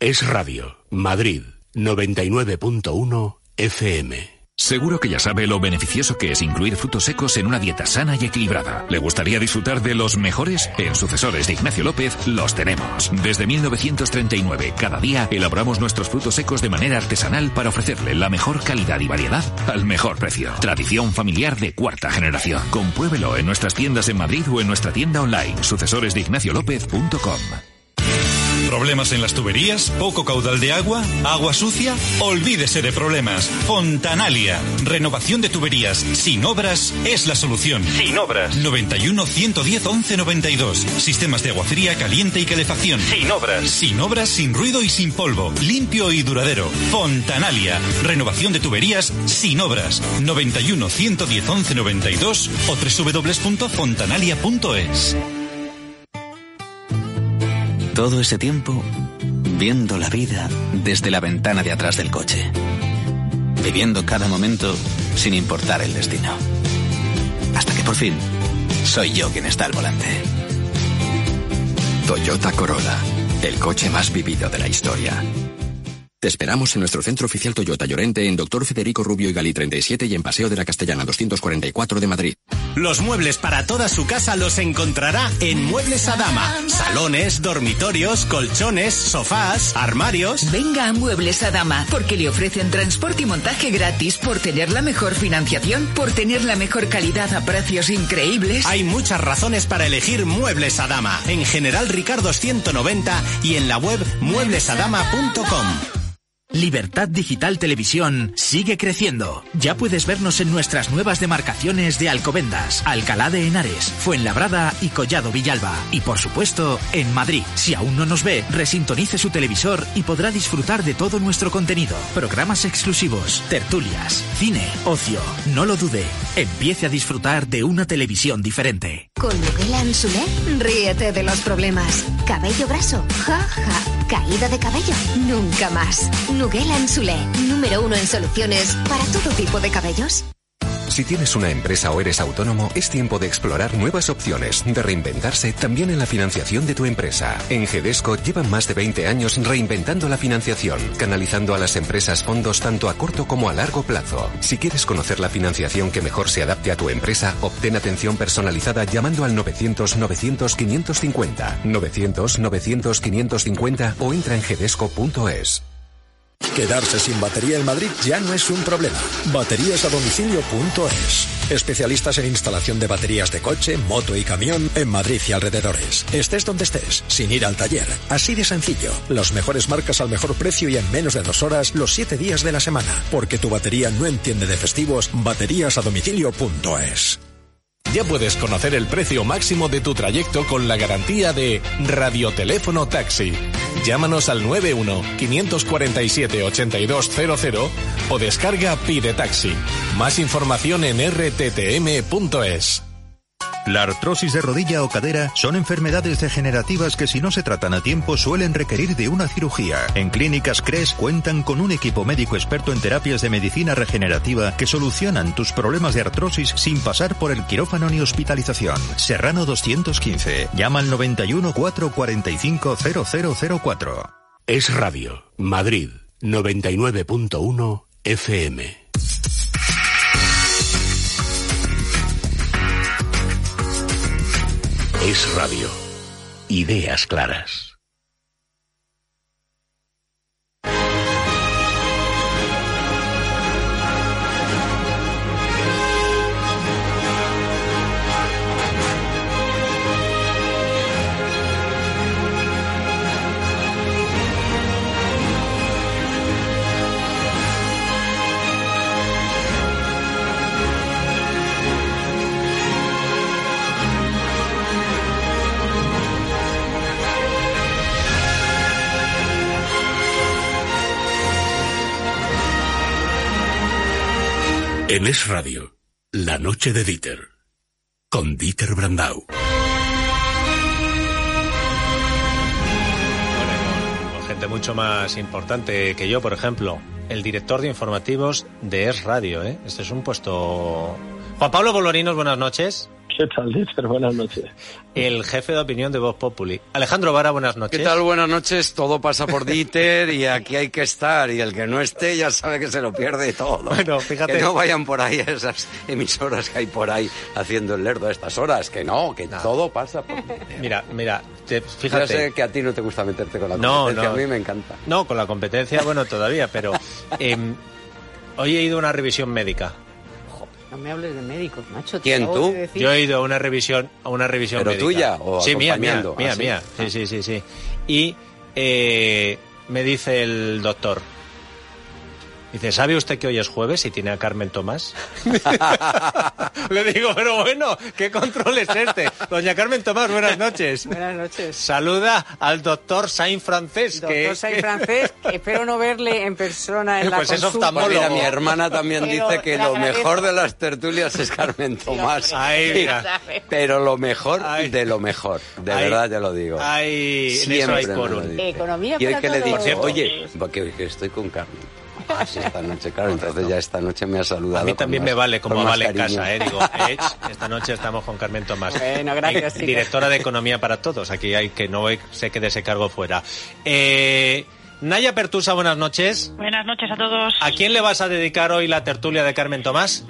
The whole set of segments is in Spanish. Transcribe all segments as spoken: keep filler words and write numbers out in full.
Es Radio, Madrid, noventa y nueve punto uno F M. Seguro que ya sabe lo beneficioso que es incluir frutos secos en una dieta sana y equilibrada. ¿Le gustaría disfrutar de los mejores? En Sucesores de Ignacio López los tenemos. Desde mil novecientos treinta y nueve, cada día elaboramos nuestros frutos secos de manera artesanal para ofrecerle la mejor calidad y variedad al mejor precio. Tradición familiar de cuarta generación. Compruébelo en nuestras tiendas en Madrid o en nuestra tienda online sucesores de ignacio lópez punto com. ¿Problemas en las tuberías? ¿Poco caudal de agua? ¿Agua sucia? Olvídese de problemas. Fontanalia. Renovación de tuberías sin obras es la solución. Sin obras. noventa y uno, ciento diez, once noventa y dos. Sistemas de agua fría, caliente y calefacción. Sin obras. Sin obras, sin ruido y sin polvo. Limpio y duradero. Fontanalia. Renovación de tuberías sin obras. noventa y uno, ciento diez, once noventa y dos o doble u doble u doble u punto fontanalia punto es. Todo ese tiempo viendo la vida desde la ventana de atrás del coche. Viviendo cada momento sin importar el destino. Hasta que por fin soy yo quien está al volante. Toyota Corolla, el coche más vivido de la historia. Te esperamos en nuestro centro oficial Toyota Llorente en Doctor Federico Rubio y Galí treinta y siete y en Paseo de la Castellana doscientos cuarenta y cuatro de Madrid. Los muebles para toda su casa los encontrará en Muebles Adama. Salones, dormitorios, colchones, sofás, armarios. Venga a Muebles Adama, porque le ofrecen transporte y montaje gratis por tener la mejor financiación, por tener la mejor calidad a precios increíbles. Hay muchas razones para elegir Muebles Adama. En General Ricardo ciento noventa y en la web muebles adama punto com. Libertad Digital Televisión sigue creciendo. Ya puedes vernos en nuestras nuevas demarcaciones de Alcobendas, Alcalá de Henares, Fuenlabrada y Collado Villalba. Y por supuesto, en Madrid. Si aún no nos ve, resintonice su televisor y podrá disfrutar de todo nuestro contenido. Programas exclusivos, tertulias, cine, ocio. No lo dude. Empiece a disfrutar de una televisión diferente. Con Nugela Ansulé, ríete de los problemas. Cabello graso, ja, ja. Caída de cabello, nunca más. Nugela Ansulé, número uno en soluciones para todo tipo de cabellos. Si tienes una empresa o eres autónomo, es tiempo de explorar nuevas opciones, de reinventarse también en la financiación de tu empresa. En Gedesco llevan más de veinte años reinventando la financiación, canalizando a las empresas fondos tanto a corto como a largo plazo. Si quieres conocer la financiación que mejor se adapte a tu empresa, obtén atención personalizada llamando al novecientos, novecientos, quinientos cincuenta, novecientos, novecientos, quinientos cincuenta o entra en gedesco punto es. Quedarse sin batería en Madrid ya no es un problema. baterías a domicilio punto es. Especialistas en instalación de baterías de coche, moto y camión en Madrid y alrededores. Estés donde estés, sin ir al taller. Así de sencillo. Las mejores marcas al mejor precio y en menos de dos horas los siete días de la semana. Porque tu batería no entiende de festivos. baterías a domicilio punto es. Ya puedes conocer el precio máximo de tu trayecto con la garantía de Radioteléfono Taxi. Llámanos al nueve uno, cinco cuatro siete, ocho dos cero cero o descarga Pide Taxi. Más información en erre te te eme punto es. La artrosis de rodilla o cadera son enfermedades degenerativas que si no se tratan a tiempo suelen requerir de una cirugía. En Clínicas Cres cuentan con un equipo médico experto en terapias de medicina regenerativa que solucionan tus problemas de artrosis sin pasar por el quirófano ni hospitalización. Serrano doscientos quince. Llama al noventa y uno, cuatrocientos cuarenta y cinco, cero cero cero cuatro. Es Radio, Madrid, noventa y nueve punto uno F M. Es Radio. Ideas claras. En Es Radio, La Noche de Dieter, con Dieter Brandau. Bueno, con gente mucho más importante que yo, por ejemplo, el director de informativos de Es Radio, ¿eh? Este es un puesto... Juan Pablo Bolorinos, buenas noches. ¿Qué tal, Dieter? Buenas noches. El jefe de opinión de Voz Populi. Alejandro Vara, buenas noches. ¿Qué tal? Buenas noches. Todo pasa por Dieter y aquí hay que estar. Y el que no esté ya sabe que se lo pierde todo. Bueno, fíjate. Que no vayan por ahí a esas emisoras que hay por ahí haciendo el lerdo a estas horas. Que no, que no. Todo pasa por Dieter. Mira, mira, te, fíjate. Yo sé que a ti no te gusta meterte con la no, competencia. No, a mí me encanta. No, con la competencia, bueno, todavía, pero eh, hoy he ido a una revisión médica. No me hables de médicos, macho. ¿Quién, tú? Yo he ido a una revisión, a una revisión ¿Pero médica. tuya o sí, mía, mía, acompañando? mía, ¿Ah, sí? mía. Sí, sí, sí, sí. Y eh, me dice el doctor, dice, ¿sabe usted que hoy es jueves y tiene a Carmen Tomás? Le digo, pero bueno, ¿qué control es este? Doña Carmen Tomás, buenas noches. Buenas noches. Saluda al doctor Saint Francés. Doctor que, Saint que... Francés, espero no verle en persona en pues la es consulta. Pues mira, mi hermana también Pero dice que lo mejor de las tertulias es Carmen Tomás. Ay, mira. Pero lo mejor Ay. de lo mejor. De Ay. verdad te lo digo. Ay, Siempre eso hay por un. Economía y hoy para que le todos. digo, oye, que, que estoy con Carmen. Ah, sí, esta noche, claro, entonces ya esta noche me ha saludado. A mí también más, me vale como vale en cariño. casa, ¿eh? Digo, eh, esta noche estamos con Carmen Tomás. Bueno, gracias, eh, directora de Economía para Todos. Aquí hay que no se quede ese cargo fuera. Eh, Naya Pertusa, buenas noches. Buenas noches a todos. ¿A quién le vas a dedicar hoy la tertulia de Carmen Tomás?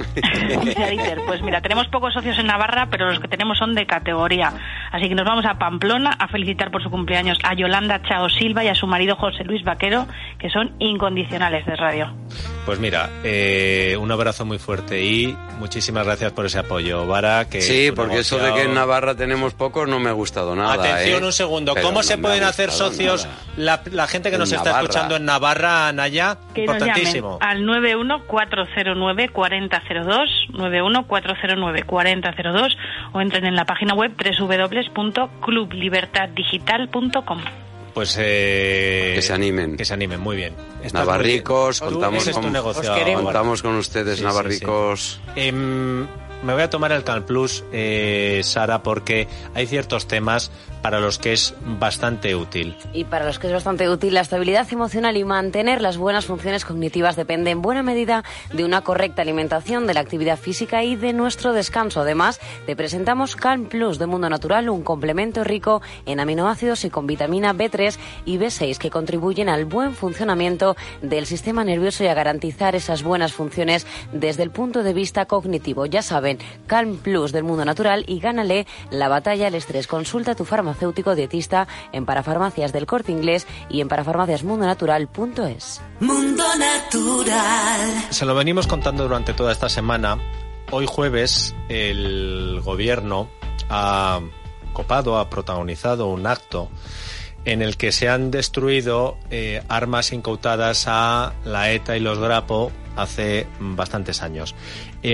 Pues mira, tenemos pocos socios en Navarra, pero los que tenemos son de categoría. Así que nos vamos a Pamplona a felicitar por su cumpleaños a Yolanda Chao Silva y a su marido José Luis Vaquero, que son incondicionales de radio. Pues mira, eh, un abrazo muy fuerte y muchísimas gracias por ese apoyo, Vara. Que sí, porque negociado... eso de que en Navarra tenemos pocos no me ha gustado nada. Atención ¿eh? un segundo, Pero ¿cómo no se pueden hacer socios la, la gente que en nos está Navarra. escuchando en Navarra, Naya? Que Importantísimo. nos llamen al nueve uno cuatro cero nueve cuatro cero cero dos, nueve uno cuatro cero nueve cuatro cero cero dos o entren en la página web doble u doble u doble u punto club libertad digital punto com. Pues eh, que se animen. Que se animen, muy bien. Estás Navarricos, muy bien. contamos, Ese es tu con, negocio. contamos con ustedes, sí, Navarricos. Sí, sí. Eh, me voy a tomar el Can Plus, eh, Sara, porque hay ciertos temas para los que es bastante útil. Y para los que es bastante útil, la estabilidad emocional y mantener las buenas funciones cognitivas depende en buena medida de una correcta alimentación, de la actividad física y de nuestro descanso. Además, te presentamos Calm Plus de Mundo Natural, un complemento rico en aminoácidos y con vitamina B tres y B seis que contribuyen al buen funcionamiento del sistema nervioso y a garantizar esas buenas funciones desde el punto de vista cognitivo. Ya saben, Calm Plus del Mundo Natural y gánale la batalla al estrés. Consulta a tu farmacéutico dietista en Parafarmacias del Corte Inglés y en parafarmacias mundo natural punto es. Mundo Natural. Se lo venimos contando durante toda esta semana. Hoy jueves el gobierno ha copado, ha protagonizado un acto en el que se han destruido eh, armas incautadas a la ETA y los Grapo hace bastantes años. Eh,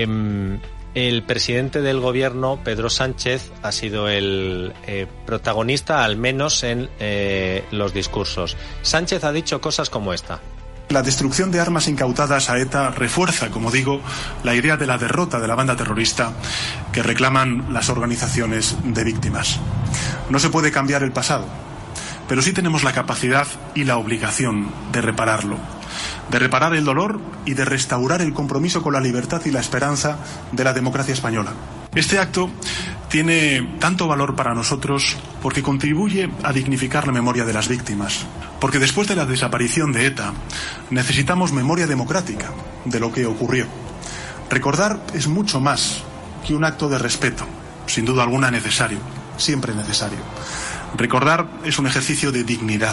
El presidente del gobierno, Pedro Sánchez, ha sido el eh, protagonista, al menos en eh, los discursos. Sánchez ha dicho cosas como esta. La destrucción de armas incautadas a ETA refuerza, como digo, la idea de la derrota de la banda terrorista que reclaman las organizaciones de víctimas. No se puede cambiar el pasado, pero sí tenemos la capacidad y la obligación de repararlo. De reparar el dolor y de restaurar el compromiso con la libertad y la esperanza de la democracia española. Este acto tiene tanto valor para nosotros porque contribuye a dignificar la memoria de las víctimas. Porque después de la desaparición de ETA, necesitamos memoria democrática de lo que ocurrió. Recordar es mucho más que un acto de respeto, sin duda alguna necesario, siempre necesario. Recordar es un ejercicio de dignidad,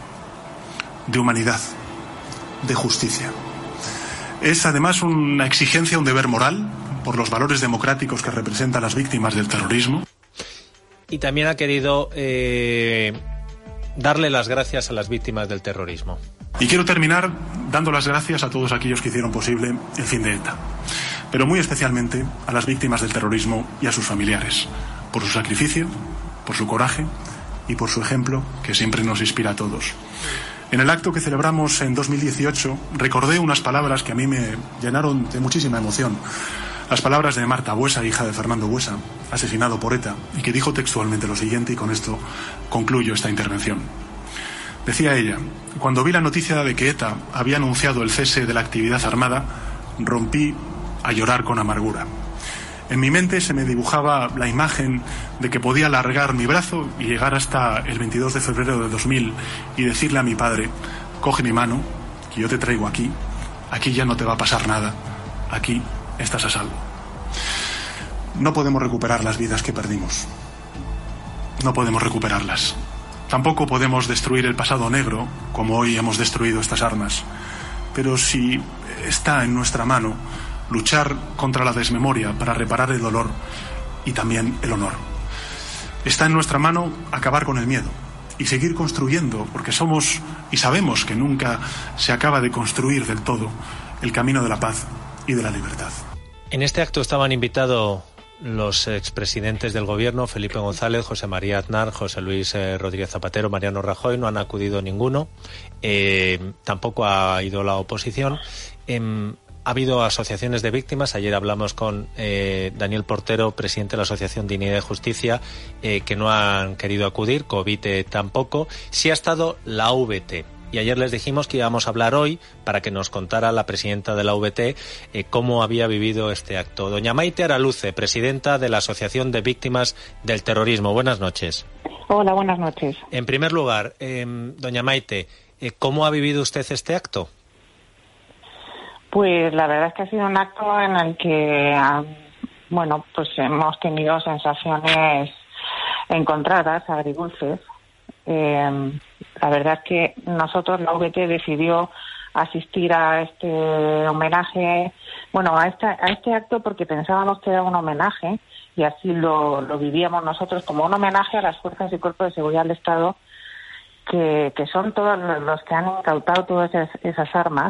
de humanidad, de justicia. Es además una exigencia, un deber moral por los valores democráticos que representan las víctimas del terrorismo. Y también ha querido eh, darle las gracias a las víctimas del terrorismo. Y quiero terminar dando las gracias a todos aquellos que hicieron posible el fin de ETA, pero muy especialmente a las víctimas del terrorismo y a sus familiares, por su sacrificio, por su coraje y por su ejemplo, que siempre nos inspira a todos. En el acto que celebramos en dos mil dieciocho recordé unas palabras que a mí me llenaron de muchísima emoción. Las palabras de Marta Buesa, hija de Fernando Buesa, asesinado por ETA, y que dijo textualmente lo siguiente, y con esto concluyo esta intervención. Decía ella: cuando vi la noticia de que ETA había anunciado el cese de la actividad armada, rompí a llorar con amargura. En mi mente se me dibujaba la imagen de que podía alargar mi brazo y llegar hasta el veintidós de febrero de dos mil y decirle a mi padre: coge mi mano, que yo te traigo aquí, aquí ya no te va a pasar nada, aquí estás a salvo. No podemos recuperar las vidas que perdimos. No podemos recuperarlas. Tampoco podemos destruir el pasado negro, como hoy hemos destruido estas armas. Pero si está en nuestra mano luchar contra la desmemoria para reparar el dolor y también el honor. Está en nuestra mano acabar con el miedo y seguir construyendo, porque somos y sabemos que nunca se acaba de construir del todo el camino de la paz y de la libertad. En este acto estaban invitados los expresidentes del gobierno, Felipe González, José María Aznar, José Luis eh, Rodríguez Zapatero, Mariano Rajoy. No han acudido ninguno, eh, tampoco ha ido la oposición. Eh, ha habido asociaciones de víctimas. Ayer hablamos con eh, Daniel Portero, presidente de la Asociación Dignidad y Justicia, eh, que no han querido acudir, Covite tampoco. Sí ha estado la U V T. Y ayer les dijimos que íbamos a hablar hoy para que nos contara la presidenta de la U V T eh, cómo había vivido este acto. Doña Maite Araluce, presidenta de la Asociación de Víctimas del Terrorismo. Buenas noches. Hola, buenas noches. En primer lugar, eh, doña Maite, eh, ¿cómo ha vivido usted este acto? Pues la verdad es que ha sido un acto en el que, bueno, pues hemos tenido sensaciones encontradas, agridulces. Eh, la verdad es que nosotros, la U V T, decidió asistir a este homenaje, bueno, a, esta, a este acto porque pensábamos que era un homenaje, y así lo, lo vivíamos nosotros, como un homenaje a las fuerzas y cuerpos de seguridad del Estado, que, que son todos los que han incautado todas esas, esas armas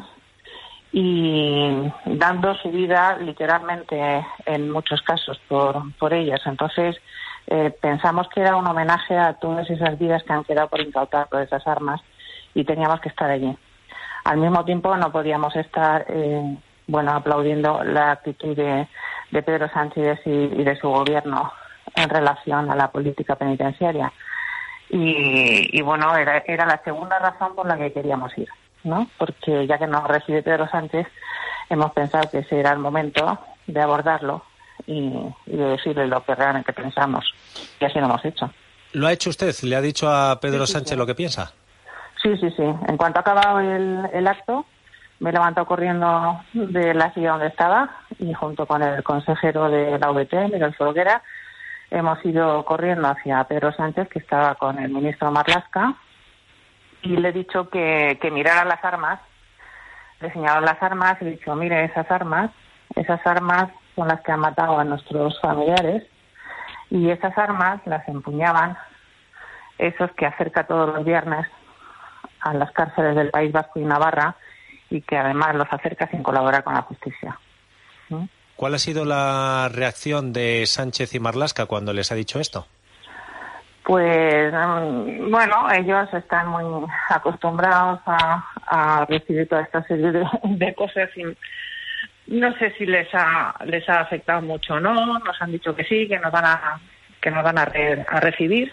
y dando su vida literalmente en muchos casos por, por ellas. Entonces eh, pensamos que era un homenaje a todas esas vidas que han quedado por incautar por esas armas y teníamos que estar allí. Al mismo tiempo no podíamos estar eh, bueno aplaudiendo la actitud de, de Pedro Sánchez y, y de su gobierno en relación a la política penitenciaria. Y, y bueno, era, era la segunda razón por la que queríamos ir, ¿no? Porque ya que nos recibe Pedro Sánchez, hemos pensado que ese era el momento de abordarlo y, y de decirle lo que realmente pensamos. Y así lo hemos hecho. ¿Lo ha hecho usted? ¿Le ha dicho a Pedro sí, sí, Sánchez sí. lo que piensa? Sí, sí, sí. En cuanto ha acabado el, el acto, me he levantado corriendo de la silla donde estaba y junto con el consejero de la U V T, Miguel Folguera, hemos ido corriendo hacia Pedro Sánchez, que estaba con el ministro Marlaska, y le he dicho que, que mirara las armas. Le he señalado las armas y le he dicho, mire esas armas, esas armas son las que han matado a nuestros familiares y esas armas las empuñaban esos que acerca todos los viernes a las cárceles del País Vasco y Navarra y que además los acerca sin colaborar con la justicia. ¿Mm? ¿Cuál ha sido la reacción de Sánchez y Marlaska cuando les ha dicho esto? Pues, bueno, ellos están muy acostumbrados a, a recibir toda esta serie de, de cosas y no sé si les ha les ha afectado mucho o no. Nos han dicho que sí, que nos van a que nos van a, re, a recibir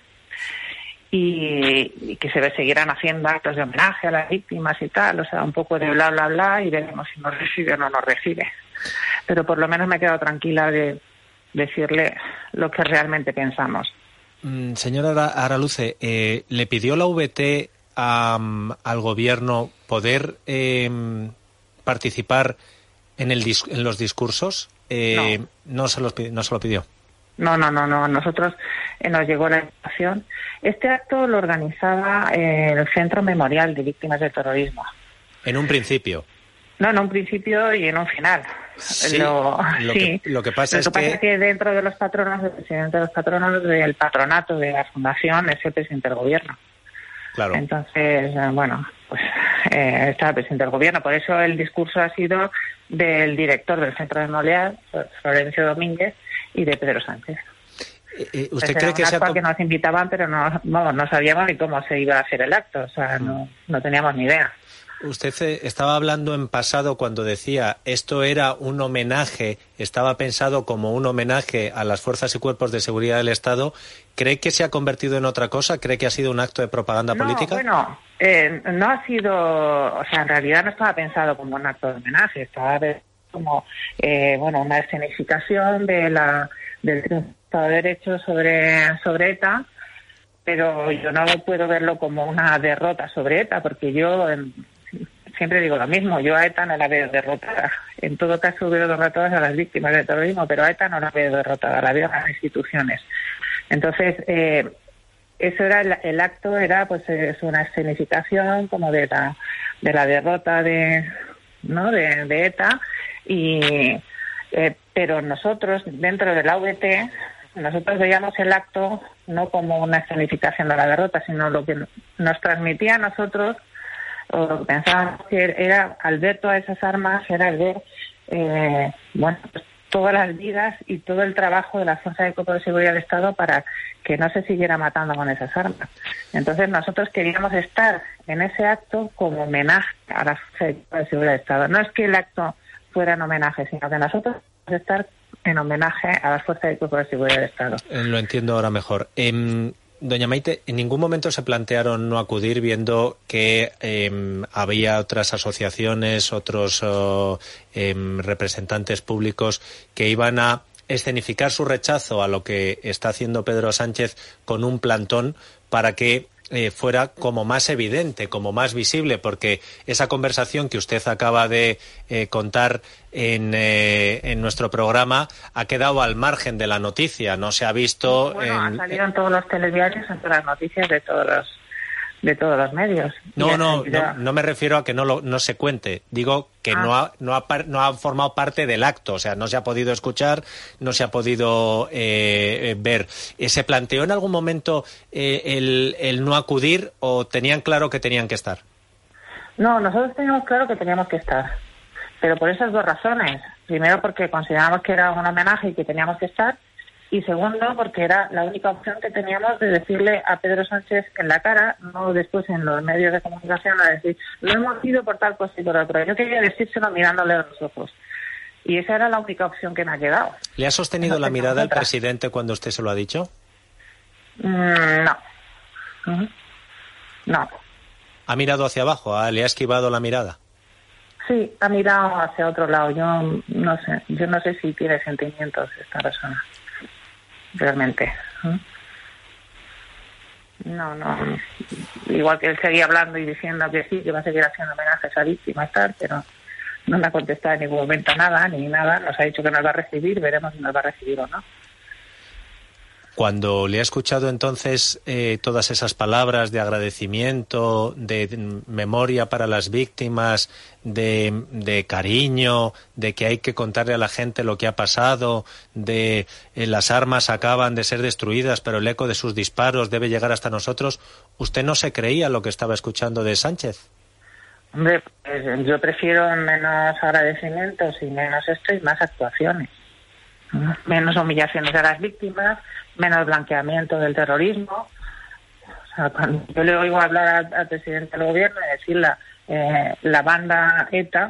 y, y que se seguirán haciendo actos de homenaje a las víctimas y tal, o sea, un poco de bla, bla, bla, y veremos si nos recibe o no nos recibe. Pero por lo menos me he quedado tranquila de decirle lo que realmente pensamos. Mm, señora Araluce, eh, ¿le pidió la U V T a, al gobierno poder eh, participar en, el dis, en los discursos? Eh, no. No, se los, no se lo pidió. No, no, no, no. Nosotros eh, nos llegó la invitación. Este acto lo organizaba eh, el Centro Memorial de Víctimas del Terrorismo. En un principio. No, en un principio y en un final. Sí, lo, lo, sí. Que, lo que pasa, lo es, que pasa que... es que dentro de los patronos, el presidente de los patronos del patronato de la fundación es el presidente del gobierno. Claro. Entonces, bueno, pues eh, está el presidente del gobierno. Por eso el discurso ha sido del director del Centro Memorial, Florencio Domínguez, y de Pedro Sánchez. Eh, ¿Usted cree que se ha que nos invitaban, pero no, no, no sabíamos ni cómo se iba a hacer el acto? O sea, no, no teníamos ni idea. Usted estaba hablando en pasado cuando decía esto era un homenaje, estaba pensado como un homenaje a las fuerzas y cuerpos de seguridad del Estado. ¿Cree que se ha convertido en otra cosa? ¿Cree que ha sido un acto de propaganda no, política? Bueno, eh, no ha sido, o sea, en realidad no estaba pensado como un acto de homenaje, estaba como eh, bueno, una escenificación de la del Estado de Derecho sobre, sobre ETA, pero yo no puedo verlo como una derrota sobre ETA, porque yo eh, siempre digo lo mismo, yo a ETA no la veo derrotada. En todo caso veo derrotadas a las víctimas del terrorismo, pero a ETA no la veo derrotada, la veo a las instituciones. Entonces, eh, eso era el, el acto, era pues es una escenificación como de la de la derrota de, ¿no? de, de ETA, y eh, pero nosotros dentro de la V T nosotros veíamos el acto no como una escenificación de la derrota, sino lo que nos transmitía a nosotros, o lo que pensábamos que era, al ver todas esas armas, era al ver eh, bueno, pues, todas las vidas y todo el trabajo de las Fuerzas de Cuerpo de Seguridad del Estado para que no se siguiera matando con esas armas. Entonces nosotros queríamos estar en ese acto como homenaje a las Fuerzas de Cuerpo de Seguridad del Estado. No es que el acto fuera en homenaje, sino que nosotros queríamos estar en homenaje a las Fuerzas de Cuerpo de Seguridad del Estado. Eh, lo entiendo ahora mejor. Eh, Doña Maite, ¿en ningún momento se plantearon no acudir viendo que eh, había otras asociaciones, otros oh, eh, representantes públicos que iban a escenificar su rechazo a lo que está haciendo Pedro Sánchez con un plantón para que eh, fuera como más evidente, como más visible? Porque esa conversación que usted acaba de eh, contar en, eh, en nuestro programa ha quedado al margen de la noticia, no se ha visto. Bueno, en, ha salido en todos los telediarios, en todas las noticias de todos los de todos los medios. No, no, no, no me refiero a que no lo, no se cuente. Digo que ah. no, ha, no, ha, no ha formado parte del acto. O sea, no se ha podido escuchar, no se ha podido eh, ver. ¿Se planteó en algún momento eh, el, el no acudir o tenían claro que tenían que estar? No, nosotros teníamos claro que teníamos que estar. Pero por esas dos razones. Primero, porque considerábamos que era un homenaje y que teníamos que estar. Y segundo, porque era la única opción que teníamos de decirle a Pedro Sánchez en la cara, no después en los medios de comunicación, a decir, lo hemos ido por tal cosa y por otra. Yo quería decírselo mirándole a los ojos. Y esa era la única opción que me ha quedado. ¿Le ha sostenido no la mirada el presidente cuando usted se lo ha dicho? Mm, no. Uh-huh. No. ¿Ha mirado hacia abajo? ¿Le ha esquivado la mirada? Sí, ha mirado hacia otro lado. Yo no sé. Yo no sé si tiene sentimientos esta persona. Realmente. No, no. Igual que él seguía hablando y diciendo que sí, que va a seguir haciendo homenajes a víctimas, tal, pero no me ha contestado en ningún momento nada, ni nada. Nos ha dicho que nos va a recibir, veremos si nos va a recibir o no. Cuando le ha escuchado entonces eh, todas esas palabras de agradecimiento, de memoria para las víctimas, de, de cariño, de que hay que contarle a la gente lo que ha pasado, de eh, las armas acaban de ser destruidas, pero el eco de sus disparos debe llegar hasta nosotros, ¿usted no se creía lo que estaba escuchando de Sánchez? Hombre, pues yo prefiero menos agradecimientos y menos esto y más actuaciones. Menos humillaciones a las víctimas, menos blanqueamiento del terrorismo. O sea, cuando yo le oigo hablar al, al presidente del gobierno y decir la, eh, la banda ETA.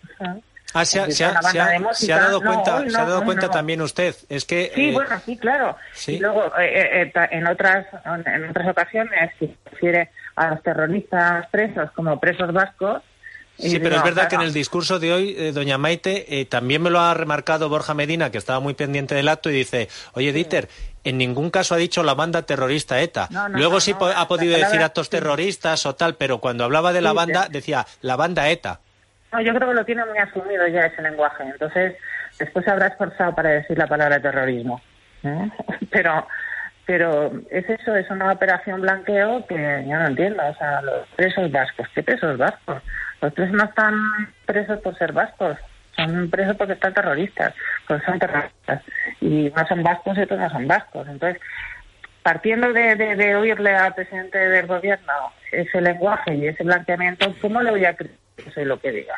Ah, se ha, se ha, se ha, se ha dado no, cuenta, no, se ha dado no, cuenta no. también usted. Es que sí, eh, bueno, sí, claro. ¿sí? Y luego eh, eh, en otras en otras ocasiones se refiere a los terroristas presos como presos vascos. Sí, pero es verdad que en el discurso de hoy, eh, doña Maite, eh, también me lo ha remarcado Borja Medina, que estaba muy pendiente del acto, y dice, oye, Dieter, en ningún caso ha dicho la banda terrorista ETA. No, no, Luego no, sí no, ha podido palabra, decir actos sí. terroristas o tal, pero cuando hablaba de la sí, banda, sí. decía la banda ETA. No, yo creo que lo tiene muy asumido ya ese lenguaje. Entonces, después se habrá esforzado para decir la palabra terrorismo. ¿eh? Pero... Pero es eso, es una operación blanqueo que yo no entiendo. O sea, los presos vascos, ¿qué presos vascos? Los presos no están presos por ser vascos, son presos porque están terroristas, porque son terroristas. Y unos son vascos y otros no son vascos. Entonces, partiendo de, de, de oírle al presidente del gobierno ese lenguaje y ese blanqueamiento, ¿cómo le voy a creer que soy lo que diga?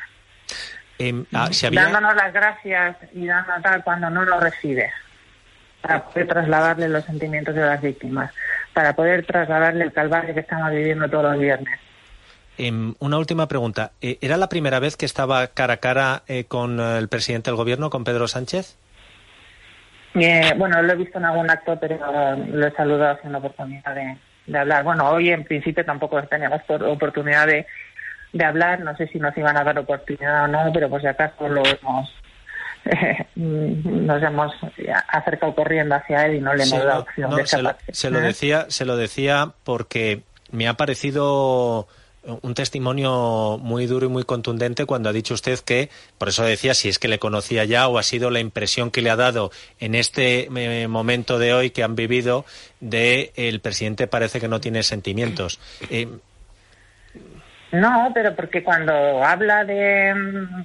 Eh, ah, si había... Dándonos las gracias y dando tal cuando no lo recibe. Para poder trasladarle los sentimientos de las víctimas, para poder trasladarle el calvario que estamos viviendo todos los viernes. Eh, una última pregunta. Eh, ¿Era la primera vez que estaba cara a cara eh, con el presidente del gobierno, con Pedro Sánchez? Eh, bueno, lo he visto en algún acto, pero lo he saludado sin la oportunidad de, de hablar. Bueno, hoy en principio tampoco teníamos oportunidad de, de hablar. No sé si nos iban a dar oportunidad o no, pero por si acaso lo hemos, eh, nos hemos acercado corriendo hacia él y no le hemos Sí, dado no, opción no, de se, lo, escaparse. se lo decía, se lo decía porque me ha parecido un testimonio muy duro y muy contundente cuando ha dicho usted que, por eso decía, si es que le conocía ya o ha sido la impresión que le ha dado en este eh, momento de hoy que han vivido de el presidente parece que no tiene sentimientos. Eh, No, pero porque cuando habla de...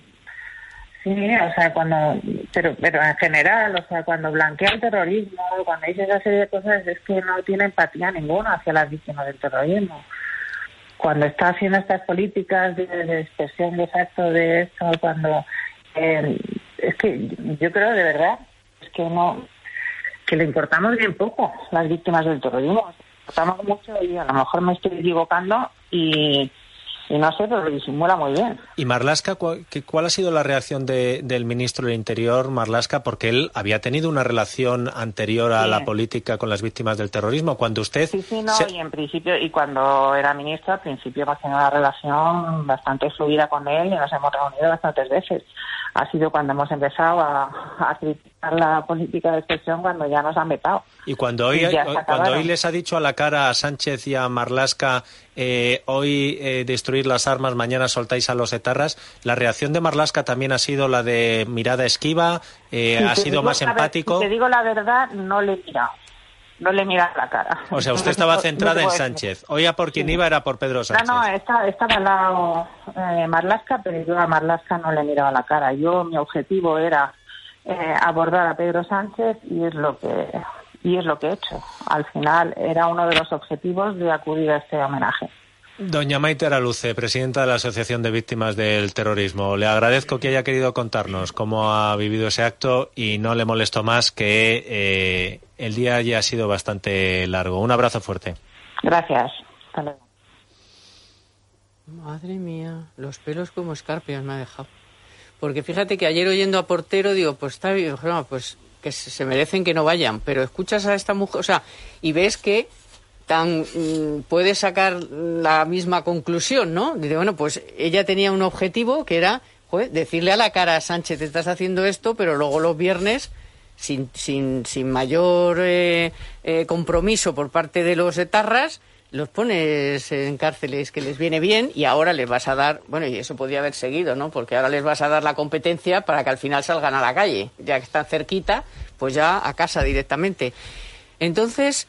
Sí, o sea, cuando... Pero, pero en general, o sea, cuando blanquea el terrorismo, cuando dice esa serie de cosas, es que no tiene empatía ninguna hacia las víctimas del terrorismo. Cuando está haciendo estas políticas de, de expresión de facto de esto, cuando... Eh, es que yo creo de verdad, es que no... que le importamos bien poco las víctimas del terrorismo. Le importamos mucho y a lo mejor me estoy equivocando y... Y no sé, pero lo disimula muy bien. ¿Y Marlaska, cuál, cuál ha sido la reacción de, del ministro del Interior, Marlaska? Porque él había tenido una relación anterior a Sí. la política con las víctimas del terrorismo. Cuando usted... Sí, sí, no, se... y en principio, y cuando era ministro, al principio hemos tenido una relación bastante fluida con él y nos hemos reunido bastantes veces. Ha sido cuando hemos empezado a, a criticar la política de expresión cuando ya nos han vetado. Y cuando hoy, Y ya hoy- se cuando acabaron. hoy les ha dicho a la cara a Sánchez y a Marlaska, eh, hoy eh, destruir las armas, mañana soltáis a los etarras, la reacción de Marlaska también ha sido la de mirada esquiva, eh, Si ha te sido digo más la ver- empático. Si te digo la verdad, no le he mirado. No le he mirado la cara. O sea, usted No te estaba puedo- centrada no te en puedo decir. Sánchez. Hoy a por quien iba era por Pedro No, Sánchez. no, está, estaba al lado eh, Marlaska, pero yo a Marlaska no le he mirado la cara. Yo, mi objetivo era eh, abordar a Pedro Sánchez y es lo que y es lo que he hecho. Al final era uno de los objetivos de acudir a este homenaje. Doña Maite Araluce, presidenta de la Asociación de Víctimas del Terrorismo, le agradezco que haya querido contarnos cómo ha vivido ese acto y no le molesto más que eh, el día ya ha sido bastante largo. Un abrazo fuerte. Gracias. Hasta luego. Madre mía, los pelos como escarpias me ha dejado. Porque fíjate que ayer oyendo a Portero digo, pues está bien, no, pues que se se merecen que no vayan, pero escuchas a esta mujer, o sea, y ves que tan mm, puedes sacar la misma conclusión, ¿no? Dice, bueno, pues ella tenía un objetivo que era, joder, decirle a la cara a Sánchez, estás haciendo esto, pero luego los viernes sin sin sin mayor eh, eh, compromiso por parte de los etarras los pones en cárceles que les viene bien y ahora les vas a dar, bueno, y eso podría haber seguido, ¿no? Porque ahora les vas a dar la competencia para que al final salgan a la calle, ya que están cerquita, pues ya a casa directamente. Entonces,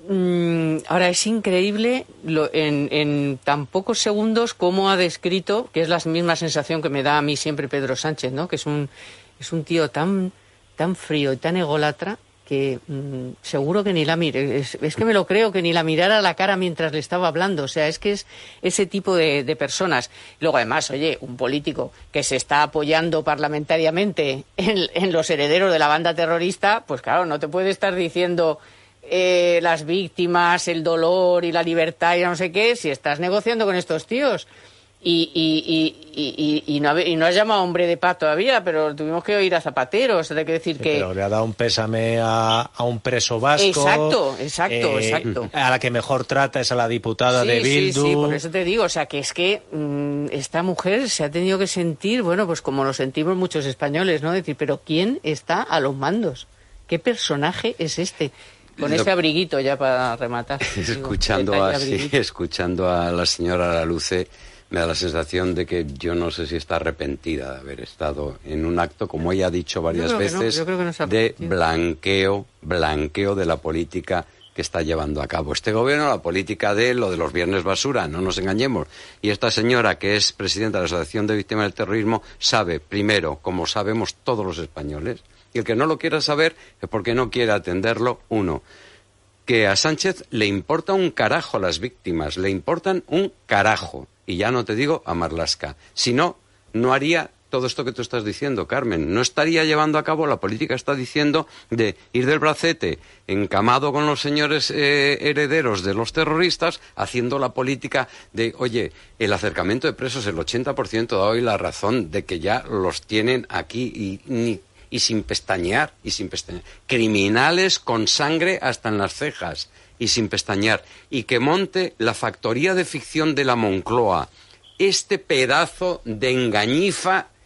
mmm, ahora es increíble lo, en, en tan pocos segundos cómo ha descrito, que es la misma sensación que me da a mí siempre Pedro Sánchez, ¿no? Que es un, es un tío tan, tan frío y tan ególatra que mmm, seguro que ni la mire, es, es que me lo creo, que ni la mirara a la cara mientras le estaba hablando, o sea, es que es ese tipo de, de personas. Luego además, oye, un político que se está apoyando parlamentariamente en, en los herederos de la banda terrorista, pues claro, no te puede estar diciendo eh, las víctimas, el dolor y la libertad y no sé qué, si estás negociando con estos tíos. Y, y, y, y, y, no, habe- y no has llamado hombre de paz todavía, pero tuvimos que oír a Zapatero, o sea, hay que decir que... Pero le ha dado un pésame a, a un preso vasco. Exacto, exacto, eh, exacto. A la que mejor trata es a la diputada Sí, de sí, Bildu. sí, por eso te digo, o sea, que es que mmm, esta mujer se ha tenido que sentir, bueno, pues como lo sentimos muchos españoles, ¿no? Decir, pero ¿quién está a los mandos? ¿Qué personaje es este? Con Lo- ese abriguito ya para rematar. Escuchando Digo, a, detalle sí, abriguito. escuchando a la señora Araluce, me da la sensación de que yo no sé si está arrepentida de haber estado en un acto, como ella ha dicho varias Yo creo que no, veces, yo creo que no se ha de arrepentido. blanqueo, blanqueo de la política que está llevando a cabo este gobierno, la política de lo de los viernes basura, no nos engañemos. Y esta señora, que es presidenta de la Asociación de Víctimas del Terrorismo, sabe, primero, como sabemos todos los españoles, y el que no lo quiera saber es porque no quiere atenderlo, uno, que a Sánchez le importa un carajo las víctimas, le importan un carajo. Y ya no te digo a Marlaska. Si no, no haría todo esto que tú estás diciendo, Carmen. No estaría llevando a cabo la política que está diciendo de ir del bracete encamado con los señores eh, herederos de los terroristas, haciendo la política de, oye, el acercamiento de presos, el ochenta por ciento da hoy la razón de que ya los tienen aquí y ni... y sin pestañear, y sin pestañear. Criminales con sangre hasta en las cejas, y sin pestañear. Y que monte la factoría de ficción de la Moncloa, este pedazo de engañifa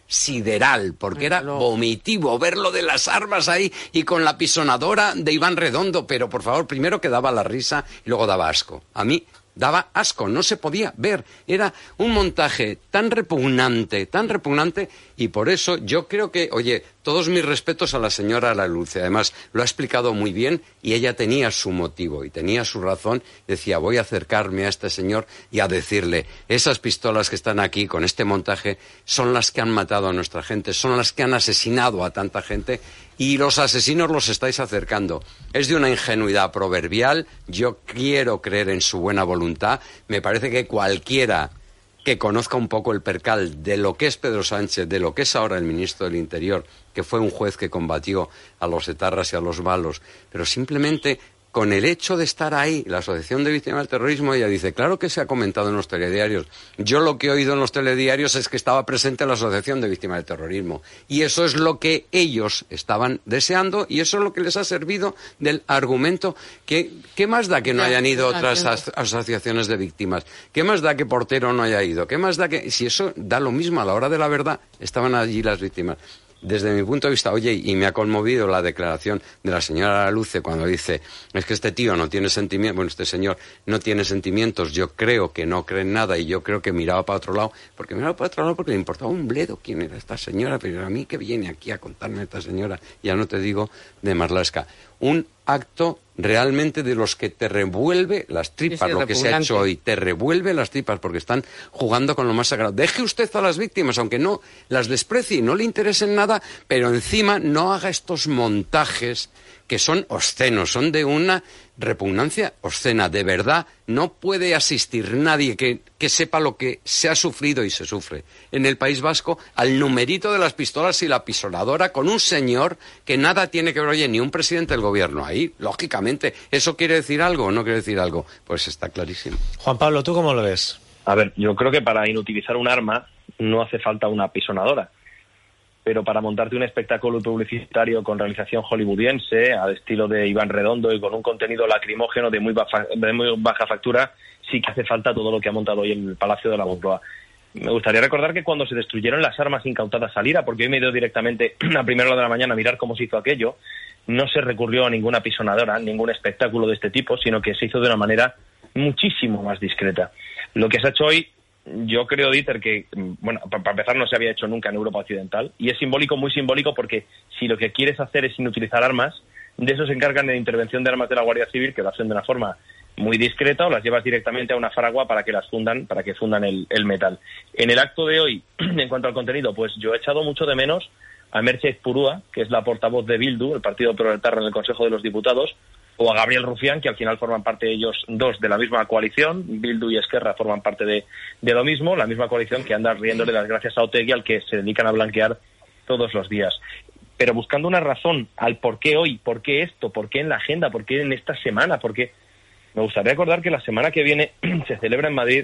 sideral, porque era vomitivo verlo de las armas ahí y con la pisonadora de Iván Redondo, pero por favor, primero que daba la risa y luego daba asco. A mí daba asco, no se podía ver. Era un montaje tan repugnante, tan repugnante, y por eso yo creo que, oye, todos mis respetos a la señora Araluce. Además, lo ha explicado muy bien y ella tenía su motivo y tenía su razón. Decía, voy a acercarme a este señor y a decirle, esas pistolas que están aquí con este montaje son las que han matado a nuestra gente, son las que han asesinado a tanta gente y los asesinos los estáis acercando. Es de una ingenuidad proverbial. Yo quiero creer en su buena voluntad. Me parece que cualquiera que conozca un poco el percal de lo que es Pedro Sánchez, de lo que es ahora el ministro del Interior, que fue un juez que combatió a los etarras y a los malos, pero simplemente con el hecho de estar ahí, la Asociación de Víctimas del Terrorismo, ella dice, claro que se ha comentado en los telediarios. Yo lo que he oído en los telediarios es que estaba presente la Asociación de Víctimas del Terrorismo. Y eso es lo que ellos estaban deseando y eso es lo que les ha servido del argumento. que ¿Qué más da que no hayan ido otras as asociaciones de víctimas? ¿Qué más da que Portero no haya ido? ¿Qué más da que...? Si eso da lo mismo, a la hora de la verdad estaban allí las víctimas. Desde mi punto de vista, oye, y me ha conmovido la declaración de la señora Araluce cuando dice, es que este tío no tiene sentimientos, bueno, este señor no tiene sentimientos, yo creo que no cree en nada y yo creo que miraba para otro lado, porque miraba para otro lado porque le importaba un bledo quién era esta señora, pero a mí que viene aquí a contarme esta señora, ya no te digo de Marlaska. Un acto realmente de los que te revuelve las tripas, sí, sí, lo que se ha hecho hoy, te revuelve las tripas porque están jugando con lo más sagrado. Deje usted a las víctimas, aunque no las desprecie y no le interesen nada, pero encima no haga estos montajes que son obscenos, son de una repugnancia obscena. De verdad, no puede asistir nadie que, que sepa lo que se ha sufrido y se sufre en el País Vasco al numerito de las pistolas y la pisonadora con un señor que nada tiene que ver, oye, ni un presidente del gobierno ahí, lógicamente. ¿Eso quiere decir algo o no quiere decir algo? Pues está clarísimo. Juan Pablo, ¿tú cómo lo ves? A ver, yo creo que para inutilizar un arma no hace falta una pisonadora. Pero para montarte un espectáculo publicitario con realización hollywoodiense, al estilo de Iván Redondo y con un contenido lacrimógeno de muy baja, de muy baja factura, sí que hace falta todo lo que ha montado hoy en el Palacio de la Moncloa. Me gustaría recordar que cuando se destruyeron las armas incautadas al IRA, porque hoy me he ido directamente a primera hora de la mañana a mirar cómo se hizo aquello, no se recurrió a ninguna pisonadora, ningún espectáculo de este tipo, sino que se hizo de una manera muchísimo más discreta. Lo que se ha hecho hoy, yo creo, Dieter, que, bueno, para empezar no se había hecho nunca en Europa Occidental, y es simbólico, muy simbólico, porque si lo que quieres hacer es inutilizar armas, de eso se encargan de intervención de armas de la Guardia Civil, que lo hacen de una forma muy discreta, o las llevas directamente a una fragua para que las fundan, para que fundan el, el metal. En el acto de hoy, en cuanto al contenido, pues yo he echado mucho de menos a Merche Ezpurúa, que es la portavoz de Bildu, el Partido Proletar en el Consejo de los Diputados, o a Gabriel Rufián, que al final forman parte ellos dos de la misma coalición, Bildu y Esquerra forman parte de, de lo mismo, la misma coalición que anda riéndole las gracias a Otegi, al que se dedican a blanquear todos los días. Pero buscando una razón al por qué hoy, por qué esto, por qué en la agenda, por qué en esta semana, por qué... Me gustaría recordar que la semana que viene se celebra en Madrid